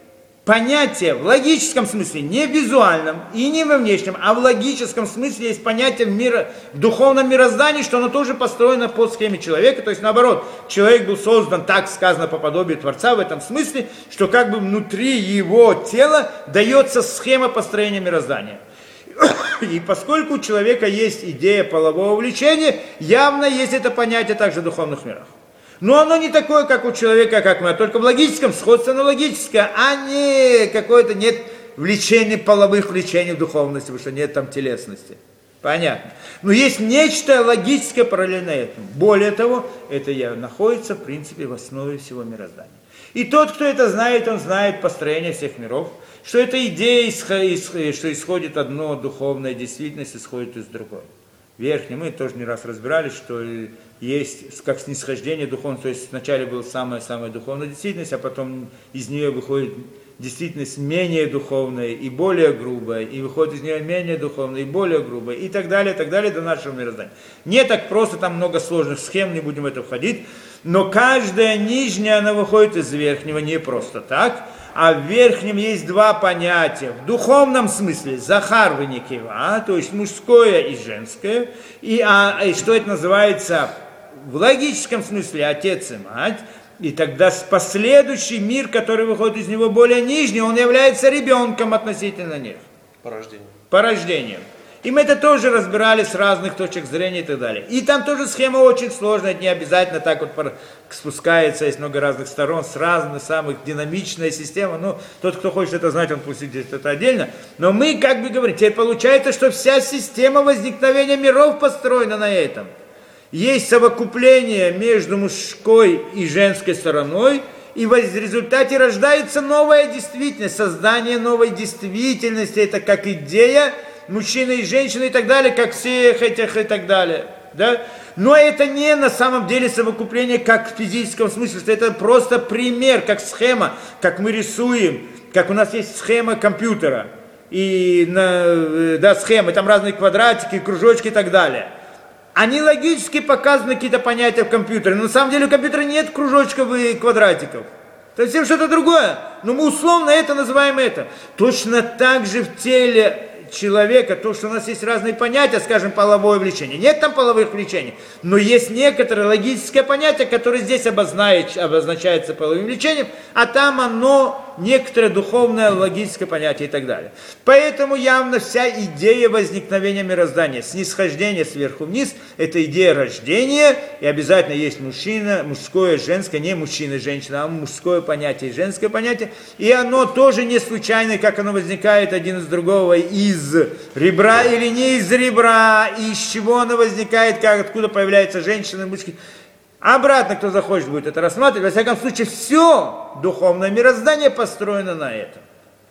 понятия в логическом смысле, не в визуальном и не во внешнем, а в логическом смысле есть понятие в духовном мироздании, что оно тоже построено по схеме человека, то есть наоборот, человек был создан, так сказано, по подобию Творца в этом смысле, что как бы внутри его тела дается схема построения мироздания. И поскольку у человека есть идея полового влечения, явно есть это понятие также в духовных мирах. Но оно не такое, как у человека, как мы, а только в логическом, сходство на логическое, а не какое-то нет влечения, половых влечений в духовности, потому что нет там телесности. Понятно. Но есть нечто логическое параллельно этому. Более того, это находится, в принципе, в основе всего мироздания. И тот, кто это знает, он знает построение всех миров, что эта идея, что исходит одно, духовная действительность исходит из другой. Верхний, мы тоже не раз разбирали, что есть как снисхождение духовного, то есть вначале была самая-самая духовная действительность, а потом из нее выходит действительность менее духовная и более грубая, и выходит из нее менее духовная и более грубая, и так далее, до нашего мироздания. Не так просто, там много сложных схем, не будем в это входить, но каждая нижняя, она выходит из верхнего не просто так, а в верхнем есть два понятия. В духовном смысле захар и некива, то есть мужское и женское. И что это называется в логическом смысле отец и мать. И тогда последующий мир, который выходит из него более нижний, он является ребенком относительно них. По рождению. И мы это тоже разбирали с разных точек зрения и так далее. И там тоже схема очень сложная, это не обязательно так вот спускается, есть много разных сторон, с разных самых динамичная система. Ну, тот, кто хочет это знать, он пусть идет это отдельно. Но мы как бы говорим, теперь получается, что вся система возникновения миров построена на этом. Есть совокупление между мужской и женской стороной, и в результате рождается новая действительность, создание новой действительности, это как идея, мужчины и женщины и так далее, как всех этих и так далее. Да? Но это не на самом деле совокупление как в физическом смысле, что это просто пример, как схема, как мы рисуем, как у нас есть схема компьютера. И схемы, там разные квадратики, кружочки и так далее. Они логически показаны какие-то понятия в компьютере, но на самом деле в компьютере нет кружочков и квадратиков. Это совсем что-то другое. Но мы условно это называем это. Точно так же в теле человека, то, что у нас есть разные понятия, скажем, половое влечение. Нет там половых влечений, но есть некоторое логическое понятие, которое здесь обозначается половым влечением, а там оно некоторое духовное логическое понятие и так далее. Поэтому явно вся идея возникновения мироздания, снисхождение сверху вниз, это идея рождения, и обязательно есть мужчина, мужское, женское, не мужчина и женщина, а мужское понятие и женское понятие, и оно тоже не случайно, как оно возникает один из другого, из ребра или не из ребра, и из чего оно возникает, как, откуда появляется женщина и мужчина. Обратно, кто захочет, будет это рассматривать. Во всяком случае, все духовное мироздание построено на этом.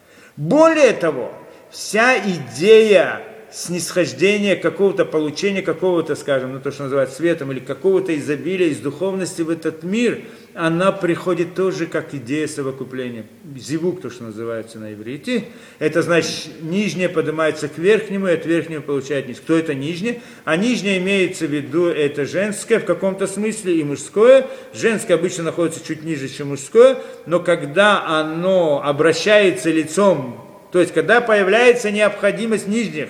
Более того, вся идея снисхождения какого-то получения, какого-то, скажем, то, что называют светом, или какого-то изобилия из духовности в этот мир, она приходит тоже как идея совокупления. Зивук, то, что называется на иврите. Это значит, нижнее поднимается к верхнему, и от верхнего получает низ. Кто это нижнее? А нижнее имеется в виду, это женское в каком-то смысле и мужское. Женское обычно находится чуть ниже, чем мужское, но когда оно обращается лицом, то есть когда появляется необходимость нижних,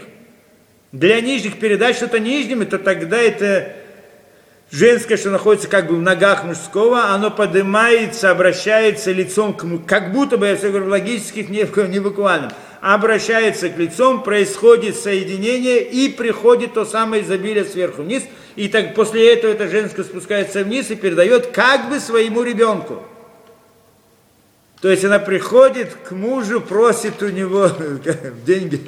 для нижних передач что-то нижними, то тогда это женское, что находится как бы в ногах мужского, оно поднимается, обращается лицом к, как будто бы, я все говорю, в логических, не буквально, обращается к лицом, происходит соединение и приходит то самое изобилие сверху вниз, и так после этого это женское спускается вниз и передает как бы своему ребенку. То есть она приходит к мужу, просит у него деньги,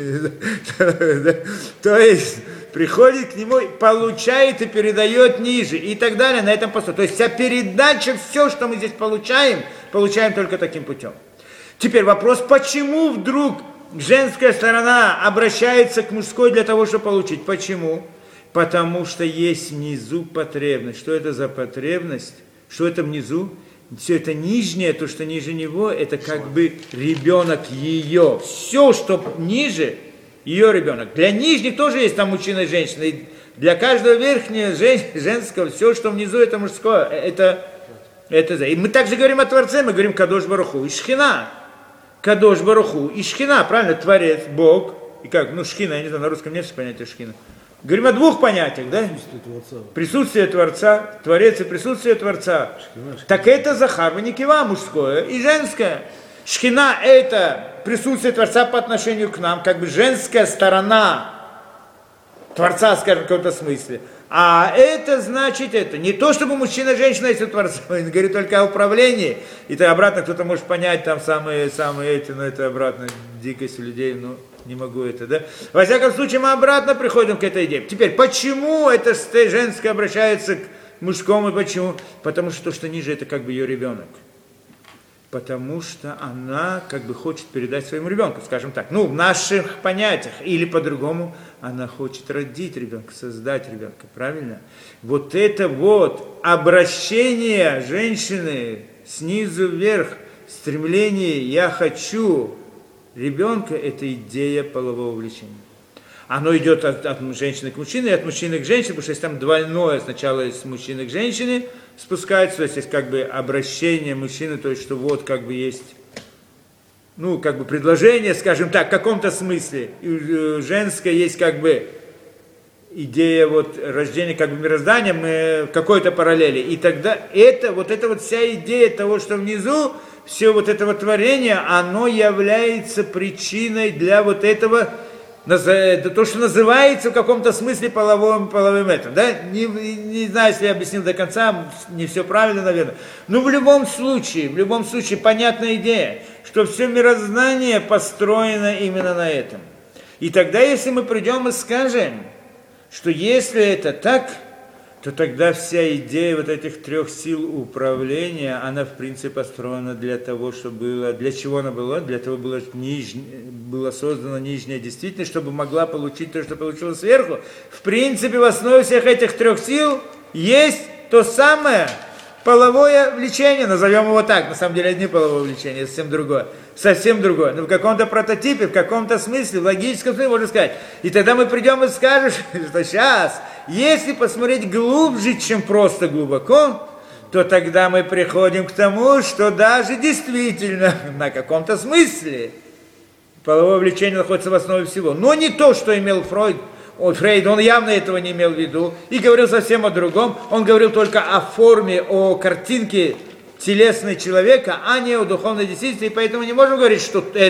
то есть приходит к нему, получает и передает ниже, и так далее, на этом посту. То есть вся передача, все, что мы здесь получаем только таким путем. Теперь вопрос, почему вдруг женская сторона обращается к мужской для того, чтобы получить. Почему? Потому что есть внизу потребность. Что это за потребность? Что это внизу? Все это нижнее, то, что ниже него, это как бы ребенок ее. Все, что ниже, ее ребенок. Для нижних тоже есть там мужчина и женщина. И для каждого верхнего, женского, все, что внизу, это мужское. Это. И мы также говорим о Творце, мы говорим Кадош Баруху и Шхина. Кадош Баруху и Шхина, правильно? Творец, Бог. И как? Шхина, я не знаю, на русском нет понятия Шхина. Говорим о двух понятиях, да? Присутствие Творца, Творец и присутствие Творца. Шхина. Так это Захар Ваникива, мужское и женское. Шхина – это присутствие Творца по отношению к нам, как бы женская сторона Творца, скажем, в каком-то смысле. А это значит это. Не то, чтобы мужчина и женщина есть у Творца, он говорит только о управлении. И то обратно кто-то может понять, там самые эти, но это обратно дикость у людей, не могу это, да? Во всяком случае, мы обратно приходим к этой идее. Теперь, почему это женское обращается к мужскому, и почему? Потому что то, что ниже, это как бы ее ребенок. Потому что она как бы хочет передать своему ребенку, скажем так. В наших понятиях. Или по-другому, она хочет родить ребенка, создать ребенка. Правильно? Вот это вот обращение женщины снизу вверх, стремление «я хочу» ребенка, это идея полового влечения. Оно идет от женщины к мужчине, и от мужчины к женщине, потому что есть там двойное, сначала с мужчины к женщине спускается, то есть есть как бы обращение мужчины, то есть что вот как бы есть, как бы предложение, скажем так, в каком-то смысле. И женское есть как бы идея вот рождения как бы мироздания, мы в какой-то параллели. И тогда это вот вся идея того, что внизу, все вот это вот творение, оно является причиной для вот этого, то, что называется в каком-то смысле половым этим. Да? Не знаю, если я объяснил до конца, не все правильно, наверное. Но в любом случае, понятная идея, что все мироздание построено именно на этом. И тогда, если мы придем и скажем, что если это так, то тогда вся идея вот этих трех сил управления, она в принципе построена для того, чтобы было, для чего она была? Для того была создана нижняя действительность, чтобы могла получить то, что получила сверху. В принципе, в основе всех этих трех сил есть то самое половое влечение, назовем его так, на самом деле это не половое влечение, совсем другое, но в каком-то прототипе, в каком-то смысле, в логическом смысле, можно сказать. И тогда мы придем и скажем, что сейчас, если посмотреть глубже, чем просто глубоко, то тогда мы приходим к тому, что даже действительно, на каком-то смысле, половое влечение находится в основе всего. Но не то, что имел Фрейд, он явно этого не имел в виду и говорил совсем о другом. Он говорил только о форме, о картинке телесной человека, а не о духовной действительности. И поэтому не можем говорить,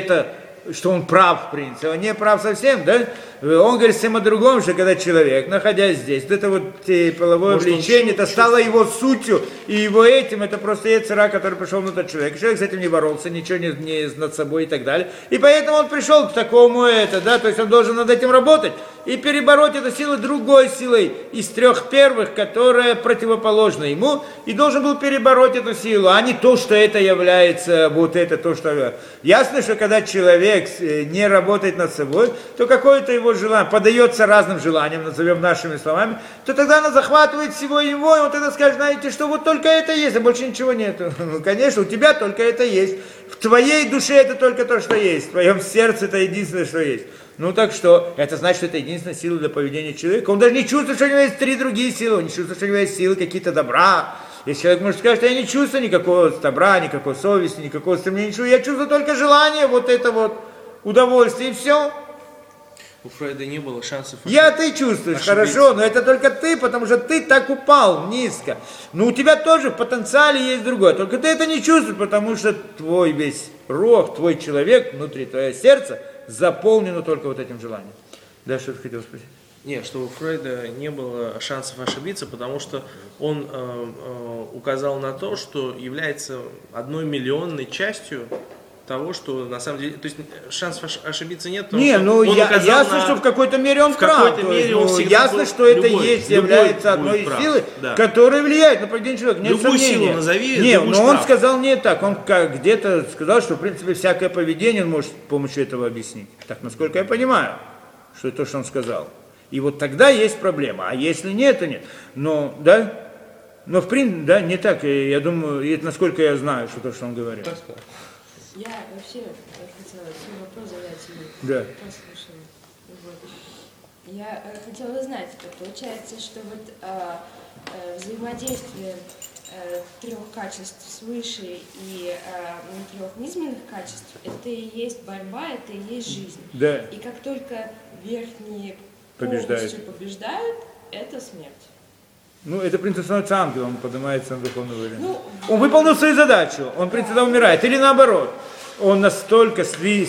что он прав, в принципе. Он не прав совсем, да? Он говорит совсем о другом, что когда человек, находясь здесь, вот это вот половое влечение, это стало его сутью, и его этим, это просто яцера, который пришел внутрь человека. Человек с этим не боролся, ничего не над собой и так далее. И поэтому он пришел к такому то есть он должен над этим работать и перебороть эту силу другой силой из трех первых, которая противоположна ему, и должен был перебороть эту силу, а не то, что это является вот это, то, что... Ясно, что когда человек не работает над собой, то какое-то его желание подается разным желаниям, назовем нашими словами, то тогда она захватывает всего его, и вот это скажет, знаете, что вот только это есть, а больше ничего нет. Конечно, у тебя только это есть. В твоей душе это только то, что есть. В твоем сердце это единственное, что есть. Так что? Это значит, что это единственная сила для поведения человека. Он даже не чувствует, что у него есть три другие силы. Он не чувствует, что у него есть силы какие-то добра. Если человек может сказать, что я не чувствую никакого добра, никакой совести, никакого стремления, ничего. Я чувствую только желание, вот это вот удовольствие, и все. У Фрейда не было шансов. Ты чувствуешь, хорошо, но это только ты, потому что ты так упал низко. Но у тебя тоже в потенциале есть другое. Только ты это не чувствуешь, потому что твой весь рог, твой человек, внутри твое сердце заполнено только вот этим желанием. Да, что ты хотел спросить? Нет, что у Фрейда не было шансов ошибиться, потому что он указал на то, что является 1/1000000 частью того, что на самом деле, то есть шансов ошибиться нет, Не, что ну он указал ясно, на- что в какой-то мере он в прав. какой-то То есть, мере он ну, всегда ясно, был- что это любой- есть, любой является будет одной из прав, сил, да. которая влияет на поведение человека. Нет Любую сомнения. силу назови, Не, ты будешь но он прав. сказал не так. Он как где-то сказал, что в принципе всякое поведение он может с помощью этого объяснить. Так, насколько я понимаю, что это то, что он сказал. И вот тогда есть проблема. А если нет, то нет. Но, да? Но в принципе, да, не так. И я думаю, и это насколько я знаю, что то, что он говорил. Я вообще хотела свой вопрос задать ему. Да. Послушала. Вот. Я хотела узнать, получается, что вот взаимодействие трех качеств свыше и трех низменных качеств, это и есть борьба, это и есть жизнь. Да. И как только верхние Побеждают. полностью побеждают, это смерть. Ну, это принцип становится ангелом, он поднимается на духовный уровень. Ну, Он выполнил свою задачу, он принцип тогда умирает. Или наоборот, он настолько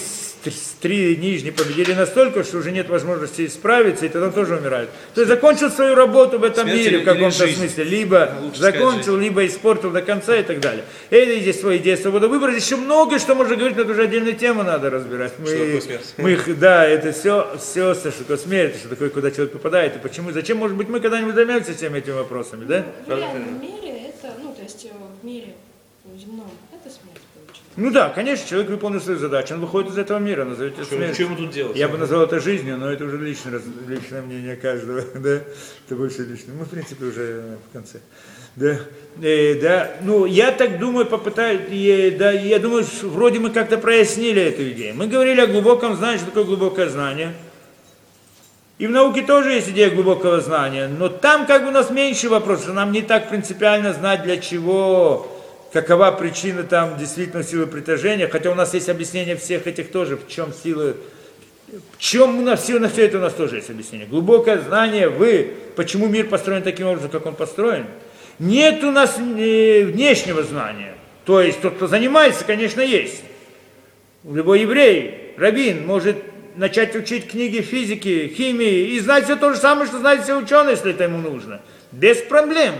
три нижние победили настолько, что уже нет возможности исправиться, и тогда он тоже умирает. То есть закончил свою работу в этом Смерть мире в или каком-то жизнь? смысле. Либо Лучше сказать, закончил, либо испортил до конца и так далее. Это здесь свои идеи свободы выбора. Здесь еще много что можно говорить, но это уже отдельную тему надо разбирать. Что такое смерть? Да, это все, что такое смерть, что такое, куда человек попадает, и почему, зачем, может быть, мы когда-нибудь займемся всеми этими вопросами, да? В реальном мире это, то есть в мире земном, это смерть получается. Ну да, конечно, человек выполнил свою задачу, он выходит из этого мира, назовите это Что смерть. ему тут делать? Я бы назвал это жизнью, но это уже личное мнение каждого, да, это больше личное. Мы, в принципе, уже в конце. Да, да, ну, я так думаю, да, я думаю, что вроде мы как-то прояснили эту идею. Мы говорили о глубоком знании, что такое глубокое знание. И в науке тоже есть идея глубокого знания, но там как бы у нас меньше вопросов, нам не так принципиально знать для чего, какова причина там действительно силы притяжения, хотя у нас есть объяснение всех этих тоже, в чем сила, в чем у нас сила на все это у нас тоже есть объяснение. Глубокое знание, почему мир построен таким образом, как он построен. Нет у нас внешнего знания, то есть тот, кто занимается, конечно, есть. Любой еврей, раввин может начать учить книги физики, химии и знать все то же самое, что знают все ученые, если это ему нужно. Без проблем.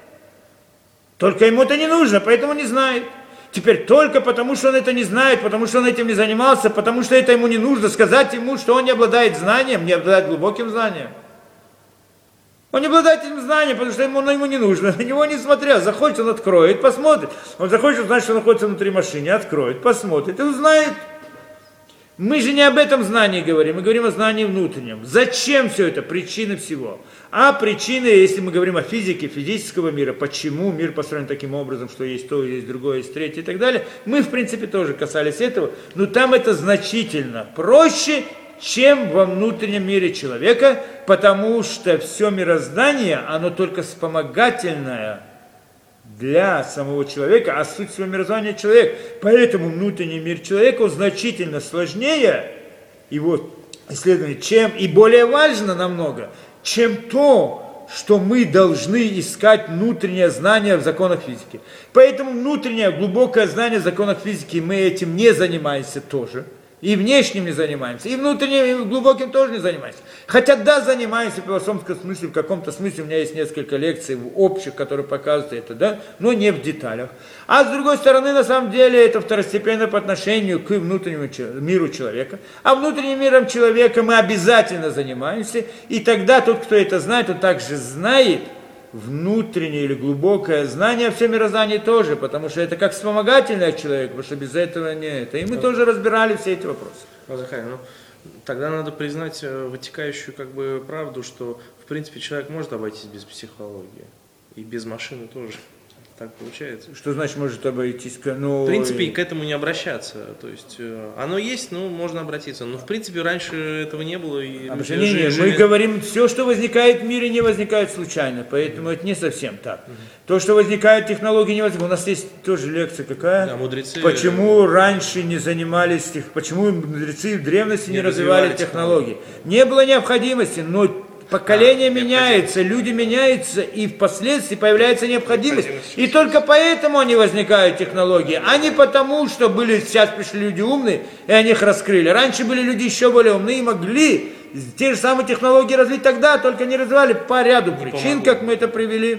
Только ему это не нужно, поэтому не знает. Теперь только потому, что он это не знает, потому что он этим не занимался, потому что это ему не нужно, сказать ему, что он не обладает знанием, не обладает глубоким знанием. Он не обладает этим знанием, потому что ему не нужно. На него не смотря. Захочет, он откроет, посмотрит. Он захочет узнать, что находится внутри машины, откроет, посмотрит и узнает. Мы же не об этом знании говорим, мы говорим о знании внутреннем. Зачем все это? Причины всего. А причины, если мы говорим о физике, физического мира, почему мир построен таким образом, что есть то, есть другое, есть третье и так далее, мы, в принципе, тоже касались этого, но там это значительно проще, чем во внутреннем мире человека, потому что все мироздание, оно только вспомогательное для самого человека, а суть своего мироздания человек. Поэтому внутренний мир человека, он значительно сложнее его исследование, чем, и более важно намного, чем то, что мы должны искать внутреннее знание в законах физики. Поэтому внутреннее глубокое знание в законах физики, мы этим не занимаемся тоже. И внешним не занимаемся, и внутренним, и глубоким тоже не занимаемся. Хотя да, занимаемся в философском смысле, в каком-то смысле у меня есть несколько лекций общих, которые показывают это, да, но не в деталях. А с другой стороны, на самом деле, это второстепенно по отношению к внутреннему миру человека. А внутренним миром человека мы обязательно занимаемся, и тогда тот, кто это знает, он также знает внутреннее или глубокое знание о всем мироздании тоже, потому что это как вспомогательный человек, потому что без этого не это. И мы тоже разбирали все эти вопросы. Захарий, тогда надо признать вытекающую как бы правду, что в принципе человек может обойтись без психологии. И без машины тоже. Так получается. Что значит может обойтись? Ну, в принципе, к этому не обращаться. То есть оно есть, можно обратиться. Но в принципе раньше этого не было. И мы говорим, все, что возникает в мире, не возникает случайно. Поэтому это не совсем так. То, что возникает технологии, не возникает. У нас есть тоже лекция какая? Да, мудрецы. Почему раньше не занимались, почему мудрецы в древности не развивали технологии? Не было необходимости, но поколение меняется, люди меняются, и впоследствии появляется необходимость. И только поэтому они возникают технологии, а не потому, что сейчас пришли люди умные, и они их раскрыли. Раньше были люди еще более умные и могли те же самые технологии развить тогда, только не развивали по ряду причин, как мы это привели.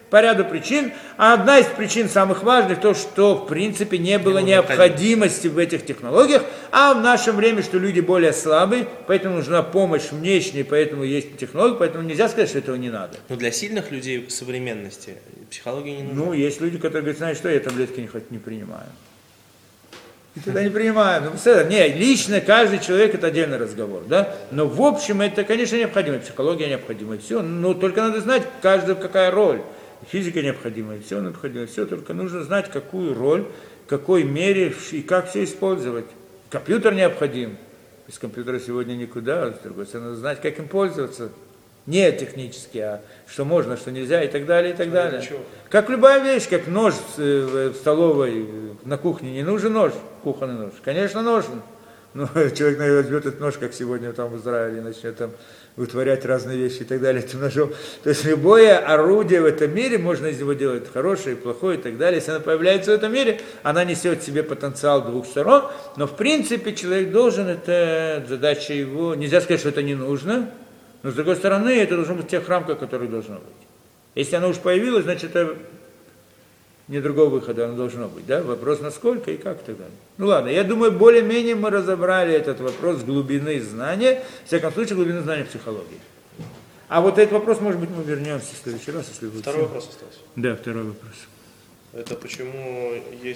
по ряду причин. А одна из причин самых важных, то, что в принципе не было необходимости в этих технологиях, а в нашем время, что люди более слабые, поэтому нужна помощь внешняя, поэтому есть технологии, поэтому нельзя сказать, что этого не надо. Но для сильных людей современности психология не нужна. Ну, есть люди, которые говорят, знаешь что, я таблетки не принимаю. И тогда не принимаю. Ну, не, лично каждый человек это отдельный разговор, да? Но в общем это, конечно, необходимо, психология необходима, и все. Но только надо знать, каждый какая роль. Физика необходима, и все необходимо, все. Только нужно знать, какую роль, в какой мере и как все использовать. Компьютер необходим. Без компьютера сегодня никуда, с другой стороны, надо знать, как им пользоваться. Не технически, а что можно, что нельзя и так далее, и так далее. Как любая вещь, как нож в столовой, на кухне не нужен нож, кухонный нож. Конечно, нужен. Но человек, наверное, возьмет этот нож, как сегодня там в Израиле, начнет там вытворять разные вещи и так далее этим ножом. То есть любое орудие в этом мире, можно из него делать хорошее, плохое и так далее. Если оно появляется в этом мире, она несет в себе потенциал двух сторон. Но в принципе человек должен, это задача его, нельзя сказать, что это не нужно. Но с другой стороны, это должно быть в тех рамках, которые должно быть. Если оно уж появилось, значит, это не другого выхода, оно должно быть. Да? Вопрос насколько и как и так далее. Ну ладно, я думаю, более-менее мы разобрали этот вопрос глубины знания, в всяком случае, глубины знания психологии. А вот этот вопрос, может быть, мы вернемся в следующий раз, если будет. Второй вопрос остался. Да, второй вопрос. Это почему есть